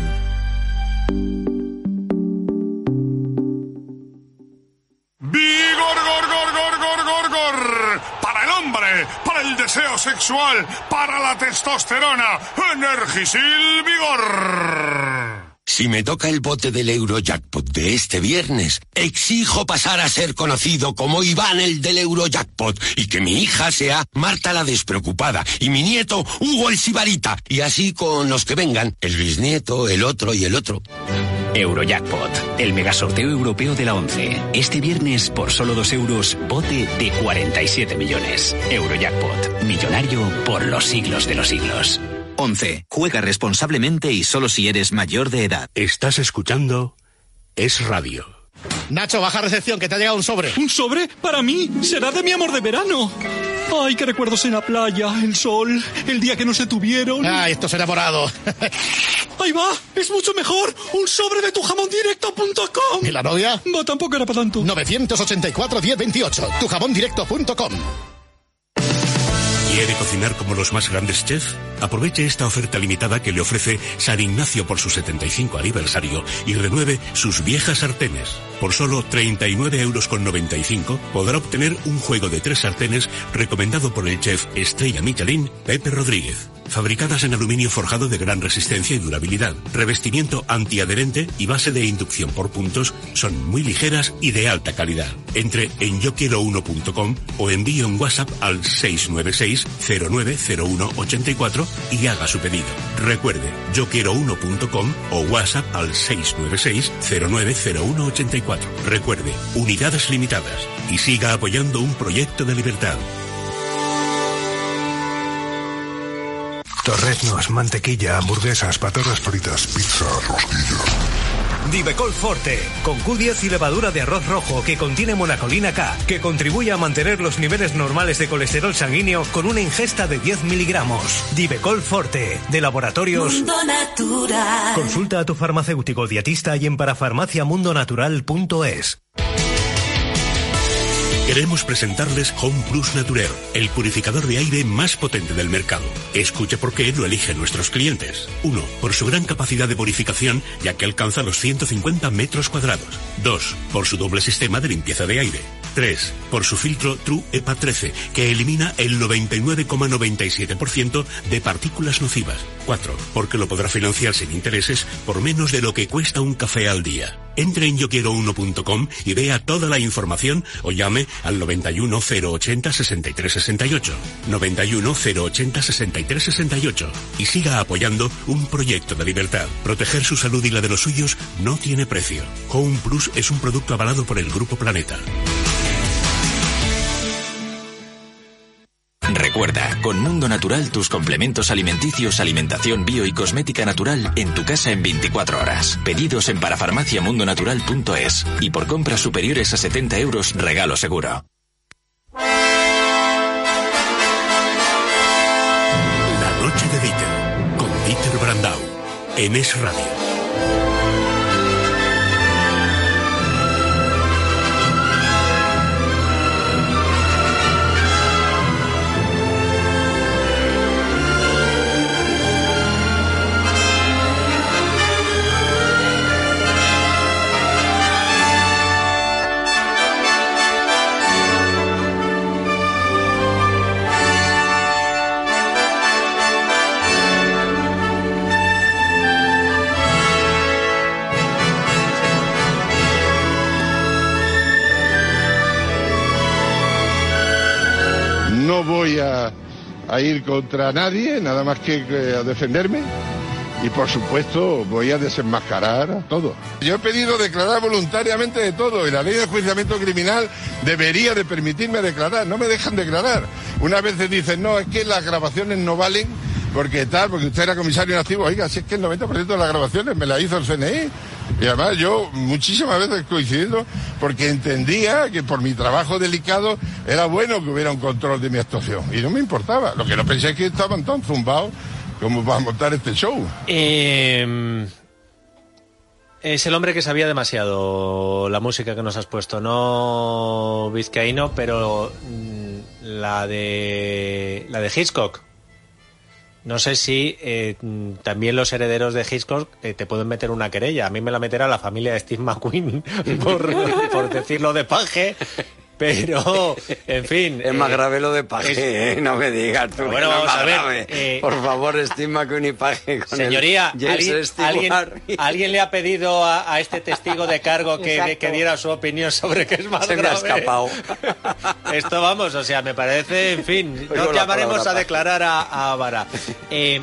¡Vigor, gor, gor, gor, gor, gor, gor! Para el hombre, para el deseo sexual, para la testosterona, Energisil Vigor. Si me toca el bote del Eurojackpot de este viernes, exijo pasar a ser conocido como Iván el del Eurojackpot y que mi hija sea Marta la despreocupada y mi nieto Hugo el sibarita y así con los que vengan, el bisnieto, el otro y el otro. Eurojackpot, el megasorteo europeo de la once. Este viernes, por solo dos euros, bote de cuarenta y siete millones. Eurojackpot, millonario por los siglos de los siglos. once. Juega responsablemente y solo si eres mayor de edad. Estás escuchando Es Radio. Nacho, baja recepción, que te ha llegado un sobre. ¿Un sobre? ¿Para mí? Será de mi amor de verano. Ay, qué recuerdos en la playa, el sol, el día que no se tuvieron. Ay, estos enamorados. Ahí va, es mucho mejor. Un sobre de tu jamón directo punto com. ¿Y la novia? No, tampoco era para tanto. novecientos ochenta y cuatro, diez veintiocho. tu jamón directo punto com. ¿Quiere cocinar como los más grandes chefs? Aproveche esta oferta limitada que le ofrece San Ignacio por su setenta y cinco aniversario y renueve sus viejas sartenes. Por solo treinta y nueve euros con noventa y cinco podrá obtener un juego de tres sartenes recomendado por el chef estrella Michelin Pepe Rodríguez. Fabricadas en aluminio forjado de gran resistencia y durabilidad, revestimiento antiadherente y base de inducción por puntos, son muy ligeras y de alta calidad. Entre en yo quiero uno punto com o envíe un WhatsApp al seis nueve seis cero nueve cero uno ocho cuatro y haga su pedido. Recuerde, yo quiero uno punto com o WhatsApp al seis nueve seis cero nueve cero uno ocho cuatro. Recuerde, unidades limitadas y siga apoyando un proyecto de libertad. Torreznos, mantequilla, hamburguesas, patatas fritas, pizza, rosquillas. Divecol Forte, con Q diez y levadura de arroz rojo que contiene monacolina K, que contribuye a mantener los niveles normales de colesterol sanguíneo con una ingesta de diez miligramos. Divecol Forte, de Laboratorios Mundo Natural. Consulta a tu farmacéutico dietista y en parafarmacia mundo natural punto es. Queremos presentarles Home Plus Naturer, el purificador de aire más potente del mercado. Escuche por qué lo eligen nuestros clientes. uno. Por su gran capacidad de purificación, ya que alcanza los ciento cincuenta metros cuadrados. dos. Por su doble sistema de limpieza de aire. tres. Por su filtro True E P A trece, que elimina el noventa y nueve coma noventa y siete por ciento de partículas nocivas. cuatro. Porque lo podrá financiar sin intereses por menos de lo que cuesta un café al día. Entre en yo quiero uno punto com y vea toda la información o llame al noventa y uno cero ochenta sesenta y tres sesenta y ocho. noventa y uno cero ochenta sesenta y tres sesenta y ocho. Y siga apoyando un proyecto de libertad. Proteger su salud y la de los suyos no tiene precio. Home Plus es un producto avalado por el Grupo Planeta. Recuerda, con Mundo Natural tus complementos alimenticios, alimentación bio y cosmética natural en tu casa en veinticuatro horas. Pedidos en parafarmacia mundo natural punto es y por compras superiores a setenta euros regalo seguro. La noche de Dieter, con Dieter Brandau, en Es Radio. a ir contra nadie, nada más que a defenderme. Y por supuesto voy a desenmascarar a todo. Yo he pedido declarar voluntariamente de todo y la ley de enjuiciamiento criminal debería de permitirme declarar. No me dejan declarar. Una vez dicen, no, es que las grabaciones no valen porque tal, porque usted era comisario inactivo. Oiga, si es que el noventa por ciento de las grabaciones me las hizo el C N I. Y además yo muchísimas veces coincidiendo porque entendía que por mi trabajo delicado era bueno que hubiera un control de mi actuación. Y no me importaba. Lo que no pensé es que estaban tan zumbados como para montar este show. Eh, es el hombre que sabía demasiado la música que nos has puesto. No Vizcaíno, pero la de la de Hitchcock. No sé si eh, también los herederos de Hitchcock eh, te pueden meter una querella. A mí me la meterá la familia de Steve McQueen por, por decirlo de paje. Pero, en fin... Es más eh, grave lo de Paje, es, ¿eh? No me digas tú. Bueno, que vamos no es a ver. grave. Eh, Por favor, Steve McQueen y Paje. Con señoría, el ¿alguien, ¿alguien, ¿alguien le ha pedido a, a este testigo de cargo que, que diera su opinión sobre qué es más Se grave? Se me ha escapado. Esto vamos, o sea, me parece, en fin, no llamaremos a declarar a, a Vara. Eh,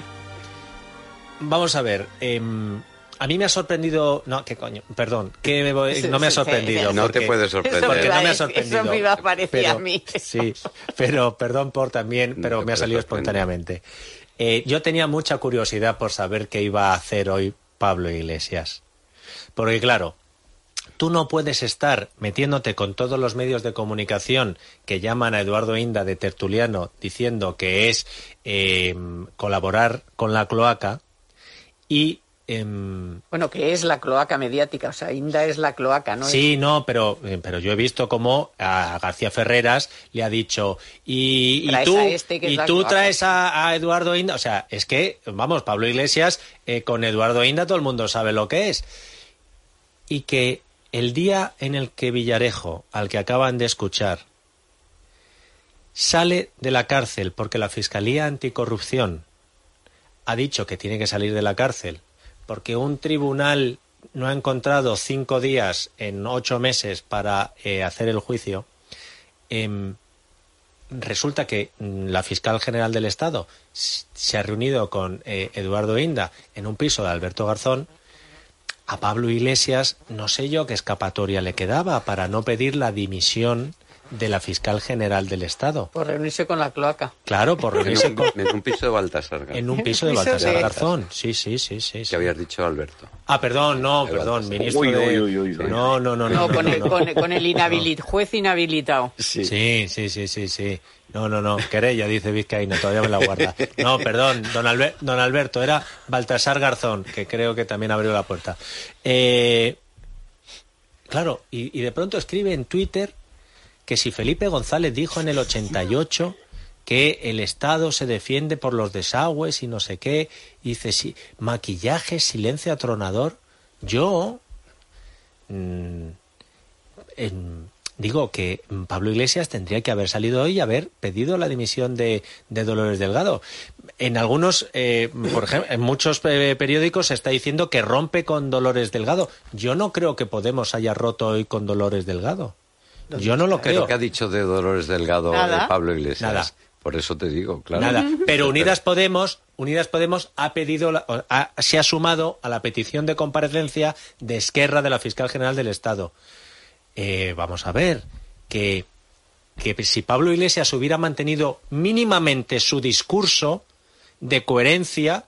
vamos a ver... Eh, A mí me ha sorprendido... No, ¿qué coño? Perdón, que me voy, no me ha sorprendido. No porque, te puede sorprender. Porque no me ha sorprendido. Eso me iba a parecer pero, a mí. Sí, pero perdón por también, pero no me ha salido espontáneamente. Eh, yo tenía mucha curiosidad por saber qué iba a hacer hoy Pablo Iglesias. Porque claro, tú no puedes estar metiéndote con todos los medios de comunicación que llaman a Eduardo Inda de tertuliano diciendo que es eh, colaborar con la cloaca y... Bueno, que es la cloaca mediática, o sea, Inda es la cloaca, ¿no? Sí, es... no, pero, pero yo he visto cómo a García Ferreras le ha dicho y, y tú, este y tú traes a, a Eduardo Inda, o sea, es que, vamos, Pablo Iglesias eh, con Eduardo Inda todo el mundo sabe lo que es. Y que el día en el que Villarejo, al que acaban de escuchar, sale de la cárcel porque la Fiscalía Anticorrupción ha dicho que tiene que salir de la cárcel porque un tribunal no ha encontrado cinco días en ocho meses para eh, hacer el juicio, eh, resulta que la fiscal general del Estado se ha reunido con eh, Eduardo Inda en un piso de Alberto Garzón. A Pablo Iglesias no sé yo qué escapatoria le quedaba para no pedir la dimisión de la fiscal general del Estado. Por reunirse con la cloaca. Claro, por reunirse en un, con... En un piso de Baltasar Garzón. En un piso de Baltasar Garzón, sí, sí, sí, sí. Que habías dicho Alberto. Ah, perdón, no, de perdón, Baltasar. Ministro uy, de... Uy, uy, uy, no, no, no, no. No, no, con, no, el, no. Con, con el inhabilit... no. Juez inhabilitado. Sí. sí, sí, sí, sí, sí. No, no, no, querella, dice Vizcaíno, todavía me la guarda. No, perdón, don, Alber... don Alberto, era Baltasar Garzón, que creo que también abrió la puerta. Eh... Claro, y, y de pronto escribe en Twitter que si Felipe González dijo en el ochenta y ocho que el Estado se defiende por los desagües y no sé qué, y dice, sí, maquillaje, silencio atronador, yo mmm, en, digo que Pablo Iglesias tendría que haber salido hoy y haber pedido la dimisión de, de Dolores Delgado. En algunos, eh, por ejemplo, en muchos eh, periódicos se está diciendo que rompe con Dolores Delgado. Yo no creo que Podemos haya roto hoy con Dolores Delgado. Yo no lo creo. ¿Qué ha dicho de Dolores Delgado de Pablo Iglesias? Nada. Por eso te digo, claro. Nada. Pero Unidas Podemos, Unidas Podemos ha pedido, la, ha, se ha sumado a la petición de comparecencia de Esquerra de la Fiscal General del Estado. Eh, vamos a ver, que, que si Pablo Iglesias hubiera mantenido mínimamente su discurso de coherencia,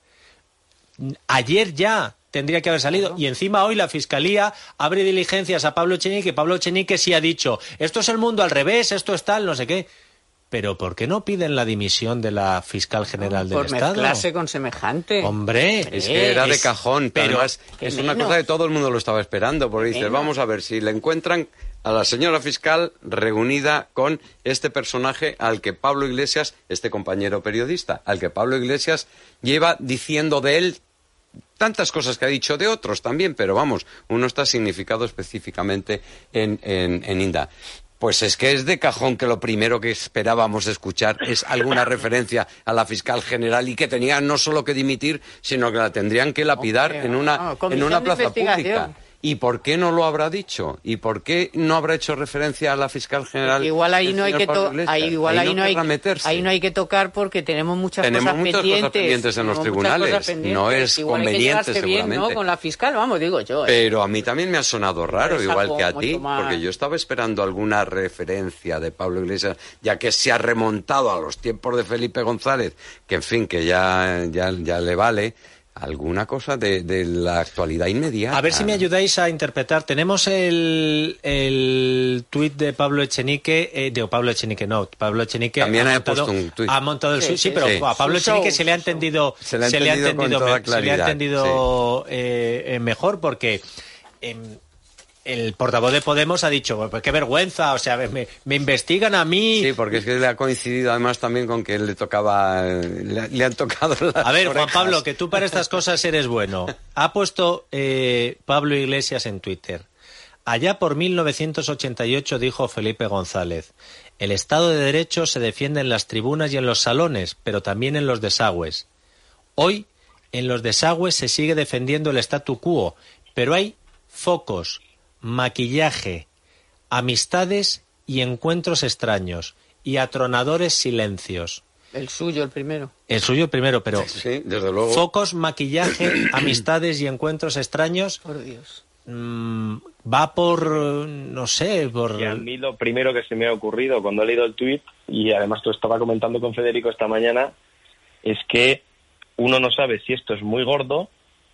ayer ya tendría que haber salido. Claro. Y encima hoy la Fiscalía abre diligencias a Pablo Echenique. Pablo Echenique sí ha dicho, esto es el mundo al revés, esto es tal, no sé qué. Pero ¿por qué no piden la dimisión de la Fiscal General del Por Estado? Por mezclarse con semejante. Hombre. Es que era de cajón. Pero además, es menos. una cosa que todo el mundo lo estaba esperando. Porque dices, vamos a ver si le encuentran a la señora fiscal reunida con este personaje al que Pablo Iglesias, este compañero periodista, al que Pablo Iglesias lleva diciendo de él tantas cosas que ha dicho de otros también, pero vamos, uno está significado específicamente en, en, en Inda. Pues es que es de cajón que lo primero que esperábamos escuchar es alguna referencia a la fiscal general y que tenía no solo que dimitir, sino que la tendrían que lapidar okay, en una, no, en una plaza pública. ¿Y por qué no lo habrá dicho? ¿Y por qué no habrá hecho referencia a la fiscal general? Porque igual ahí no hay que to- ahí, igual ahí, ahí, no no hay, ahí no hay que tocar porque tenemos muchas tenemos cosas muchas pendientes. cosas pendientes en los tribunales. No es igual conveniente, hay que seguramente. bien, ¿no? Con la fiscal, vamos, digo yo. ¿eh? Pero a mí también me ha sonado raro, Es igual algo que a mucho ti, más- porque yo estaba esperando alguna referencia de Pablo Iglesias, ya que se ha remontado a los tiempos de Felipe González, que en fin, que ya, ya, ya le vale. Alguna cosa de, de la actualidad inmediata. A ver si me ayudáis a interpretar. Tenemos el, el tuit de Pablo Echenique, eh, de Pablo Echenique, no, Pablo Echenique También ha, montado, puesto un tuit. ha montado el sí, suyo, sí, sí, pero sí. a Pablo Su Echenique show, se le ha entendido, se le ha se le ha entendido con entendido, toda me- se le ha claridad, entendido eh, eh, mejor porque eh, el portavoz de Podemos ha dicho, pues qué vergüenza, o sea, me, me investigan a mí. Sí, porque es que le ha coincidido además también con que le tocaba, le, le han tocado las A ver, Juan orejas. Pablo, que tú para estas cosas eres bueno. Ha puesto eh, Pablo Iglesias en Twitter. Allá por mil novecientos ochenta y ocho dijo Felipe González, el Estado de Derecho se defiende en las tribunas y en los salones, pero también en los desagües. Hoy, en los desagües se sigue defendiendo el statu quo, pero hay focos, maquillaje, amistades y encuentros extraños, y atronadores silencios. El suyo, el primero. El suyo primero, pero sí, desde luego. Focos, maquillaje, amistades y encuentros extraños. Por Dios. Mmm, va por, no sé, por... Y a mí lo primero que se me ha ocurrido cuando he leído el tuit, y además tú estaba comentando con Federico esta mañana, es que uno no sabe si esto es muy gordo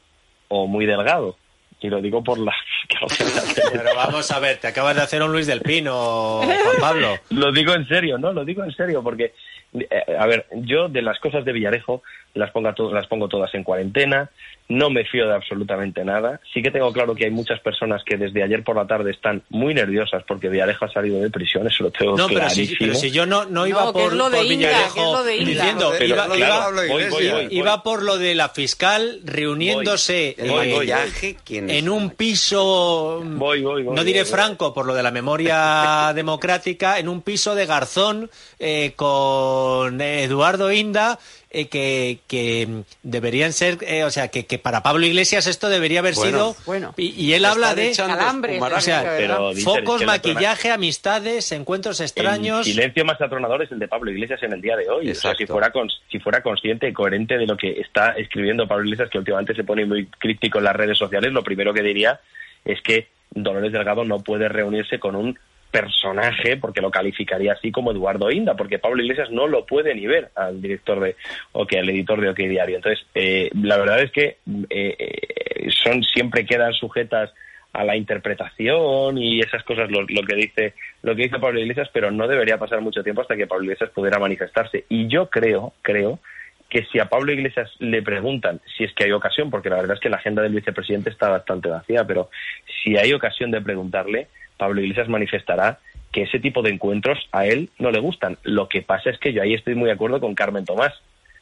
o muy delgado. Y lo digo por la... Pero vamos a ver, te acabas de hacer un Luis del Pino, Juan Pablo. Lo digo en serio, ¿no? Lo digo en serio, porque, eh, a ver, yo de las cosas de Villarejo las pongo, to- las pongo todas en cuarentena, no me fío de absolutamente nada. Sí que tengo claro que hay muchas personas que desde ayer por la tarde están muy nerviosas porque Villarejo ha salido de prisión, eso lo tengo No, pero clarísimo. si, pero si yo no, no iba No, que por, es lo de por Inda, Villarejo que es lo de Inda. diciendo, Pero, iba, claro, iba- voy, voy, voy, voy. iba por lo de la fiscal reuniéndose El eh, maquillaje, ¿quién es? en un piso, Voy, voy, voy, no diré voy, voy. franco por lo de la memoria democrática, en un piso de Garzón eh, con Eduardo Inda, eh, que, que deberían ser, eh, o sea, que, que para Pablo Iglesias esto debería haber Bueno, sido, bueno. y, y él habla de calambres, o sea, Pero, Dieter, focos, es que la maquillaje, amistades, encuentros extraños. El silencio más atronador es el de Pablo Iglesias en el día de hoy. O sea, si Exacto. fuera, cons- si fuera consciente y coherente de lo que está escribiendo Pablo Iglesias, que últimamente se pone muy crítico en las redes sociales, lo primero que diría es que Dolores Delgado no puede reunirse con un personaje, porque lo calificaría así, como Eduardo Inda, porque Pablo Iglesias no lo puede ni ver al director de, o que al editor de OK Diario. Entonces, eh, la verdad es que eh, eh, son siempre quedan sujetas a la interpretación y esas cosas, lo, lo que dice lo que dice Pablo Iglesias, pero no debería pasar mucho tiempo hasta que Pablo Iglesias pudiera manifestarse. Y yo creo, creo que si a Pablo Iglesias le preguntan si es que hay ocasión, porque la verdad es que la agenda del vicepresidente está bastante vacía, pero si hay ocasión de preguntarle, Pablo Iglesias manifestará que ese tipo de encuentros a él no le gustan. Lo que pasa es que yo ahí estoy muy de acuerdo con Carmen Tomás.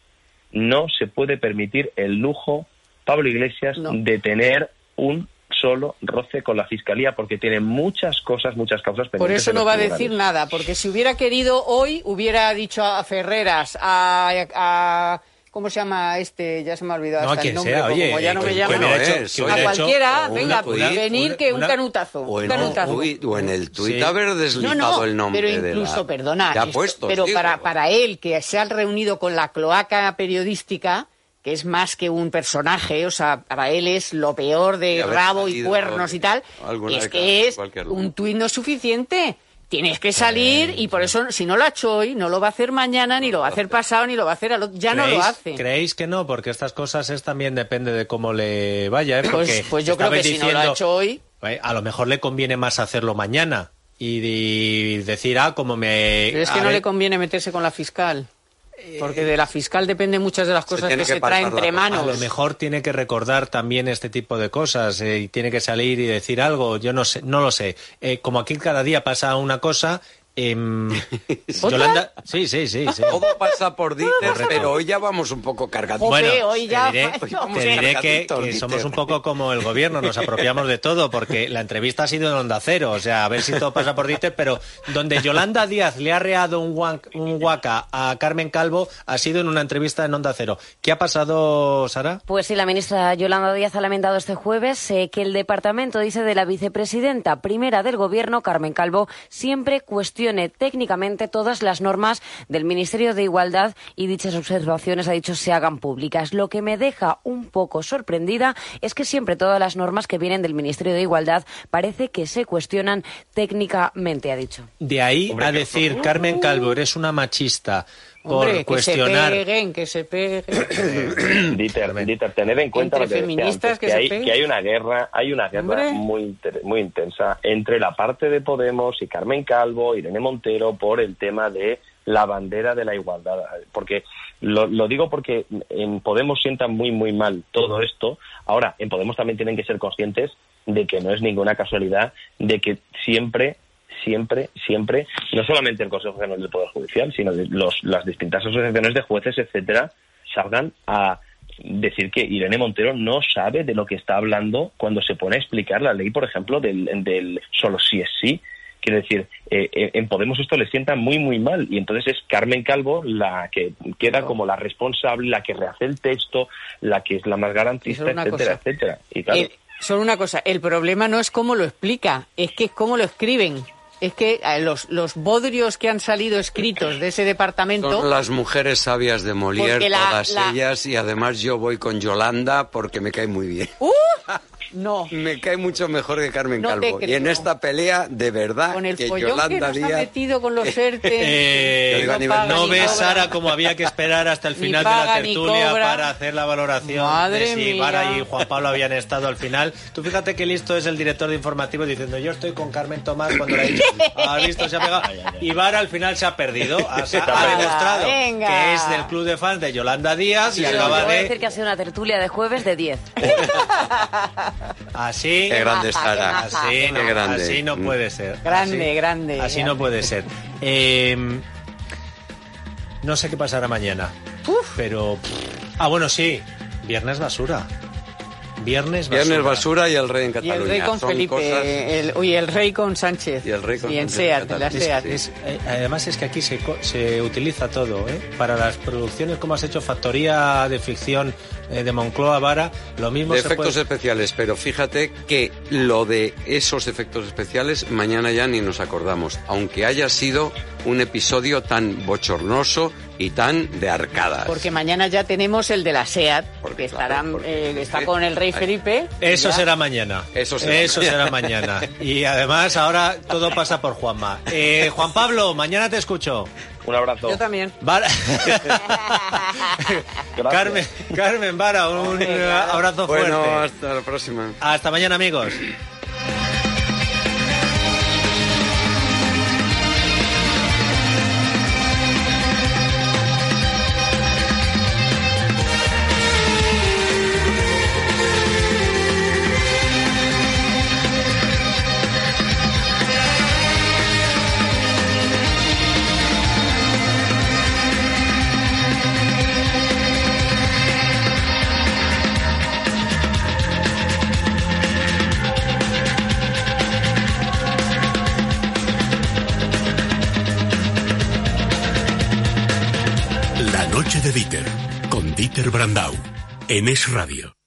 No se puede permitir el lujo, Pablo Iglesias, No. de tener un solo roce con la Fiscalía, porque tiene muchas cosas, muchas causas pendientes. Por eso en no los va a tribunales. decir nada, porque si hubiera querido hoy, hubiera dicho a Ferreras, a... a ¿cómo se llama este? Ya se me ha olvidado No, a hasta quien el nombre, sea, como oye, ya no me que llamo. hubiera hecho- es, que A hubiera hecho- cualquiera, o venga, una tuit, venir que un una- canutazo, O un en, un canutazo. tuit, o en el tuit Sí. haber No, deslizado no, el nombre pero de incluso, la... perdona, que ha esto- puesto, pero digo. para, para él, que se ha reunido con la cloaca periodística, que es más que un personaje, o sea, para él es lo peor de Y haber rabo y salido cuernos y tal, alguna es de que cada- es cualquier lugar. un tuit no es suficiente. Tienes que salir y por eso, si no lo ha hecho hoy, no lo va a hacer mañana, ni lo va a hacer pasado, ni lo va a hacer al otro. Ya no lo ¿Creéis- hace. ¿Creéis que no? Porque estas cosas es también depende de cómo le vaya, ¿eh? Porque Pues, pues yo creo que estabais si no lo ha diciendo, hecho hoy... eh, a lo mejor le conviene más hacerlo mañana y, y decir, ah, como me... Pero es que a no ver, le conviene meterse con la fiscal. Porque de la fiscal depende muchas de las cosas tiene que que se trae pasar la entre cosa. A lo manos. mejor tiene que recordar también este tipo de cosas eh, y tiene que salir y decir algo. Yo no sé, no lo sé. Eh, como aquí cada día pasa una cosa, Eh, Yolanda, sí, sí, sí, sí. Todo pasa por Dieter, pero hoy ya vamos un poco cargaditos. Bueno, hoy ya, te diré, te diré que, que somos un poco como el gobierno, nos apropiamos de todo, porque la entrevista ha sido en Onda Cero, o sea, a ver si todo pasa por Dieter, pero donde Yolanda Díaz le ha reado un, guac, un guaca a Carmen Calvo ha sido en una entrevista en Onda Cero. ¿Qué ha pasado, Sara? Pues sí, la ministra Yolanda Díaz ha lamentado este jueves eh, que el departamento, dice, de la vicepresidenta primera del gobierno, Carmen Calvo, siempre cuestiona técnicamente todas las normas del Ministerio de Igualdad y dichas observaciones, ha dicho, se hagan públicas. Lo que me deja un poco sorprendida es que siempre todas las normas que vienen del Ministerio de Igualdad parece que se cuestionan técnicamente, ha dicho. De ahí Hombre, a decir, que... Carmen Calvo, eres una machista por Hombre, cuestionar... que se peguen, que se peguen. Dieter, Dieter, tened en cuenta Entre lo que feministas decía antes, que, que, se hay, peguen. que hay una guerra, hay una guerra muy, muy intensa entre la parte de Podemos y Carmen Calvo, Irene Montero, por el tema de la bandera de la igualdad. Porque lo, lo digo porque en Podemos sientan muy, muy mal todo esto. Ahora, en Podemos también tienen que ser conscientes de que no es ninguna casualidad, de que siempre... siempre, siempre, no solamente el Consejo General del Poder Judicial, sino de los, las distintas asociaciones de jueces, etcétera, salgan a decir que Irene Montero no sabe de lo que está hablando cuando se pone a explicar la ley, por ejemplo, del, del solo sí es sí. Quiero decir, eh, en Podemos esto le sienta muy, muy mal, y entonces es Carmen Calvo la que queda como la responsable, la que rehace el texto, la que es la más garantista, etcétera, cosa. etcétera. Y claro, el, solo una cosa, el problema no es cómo lo explica, es que es cómo lo escriben. Es que los, los bodrios que han salido escritos de ese departamento... Son las mujeres sabias de Molière, la, todas la... ellas, y además yo voy con Yolanda porque me cae muy bien. ¡Uh! No. Me cae mucho mejor que Carmen no Calvo. Y en esta pelea, de verdad, con el que follón Yolanda que nos Díaz... ha metido con los ERTE... Eh, no, no, no ves, Sara, como había que esperar hasta el final paga, de la tertulia para hacer la valoración Madre de si mía. Vara y Juan Pablo habían estado al final. Tú fíjate que listo es el director de informativo diciendo yo estoy con Carmen Tomás cuando le ha dicho, ha visto, se ha pegado. Y Vara al final se ha perdido. Ha, ha demostrado Venga. que es del club de fans de Yolanda Díaz sí, y sí, acaba voy de... a decir que ha sido una tertulia de jueves de diez. Así... Qué grande Sara. Así no, grande. así no puede ser. Grande, así, grande. Así grande. no puede ser. Eh, no sé qué pasará mañana. Uf. Pero... Ah, bueno, sí. Viernes basura. Viernes basura. Viernes basura y el rey en Y Cataluña. el rey con Son Felipe, cosas... el, uy, el rey con Sánchez. Y el rey con y en Sánchez. SEAT, la SEAT. Es, es, eh, además es que aquí se, se utiliza todo, ¿eh? Para las producciones como has hecho Factoría de Ficción eh, de Moncloa, Vara, lo mismo de se efectos puede... especiales, pero fíjate que lo de esos efectos especiales mañana ya ni nos acordamos, aunque haya sido un episodio tan bochornoso y tan de arcadas. Porque mañana ya tenemos el de la SEAT, porque estarán, claro, porque, eh, está con el rey Felipe. Eso ya. será mañana. Eso será, Eso será mañana. Y además ahora todo pasa por Juanma. Eh, Juan Pablo, mañana te escucho. Un abrazo. Yo también. Vara... Carmen, Carmen Vara, un Venga. abrazo fuerte. Bueno, hasta la próxima. Hasta mañana, amigos. La noche de Dieter, con Dieter Brandau, en Es Radio.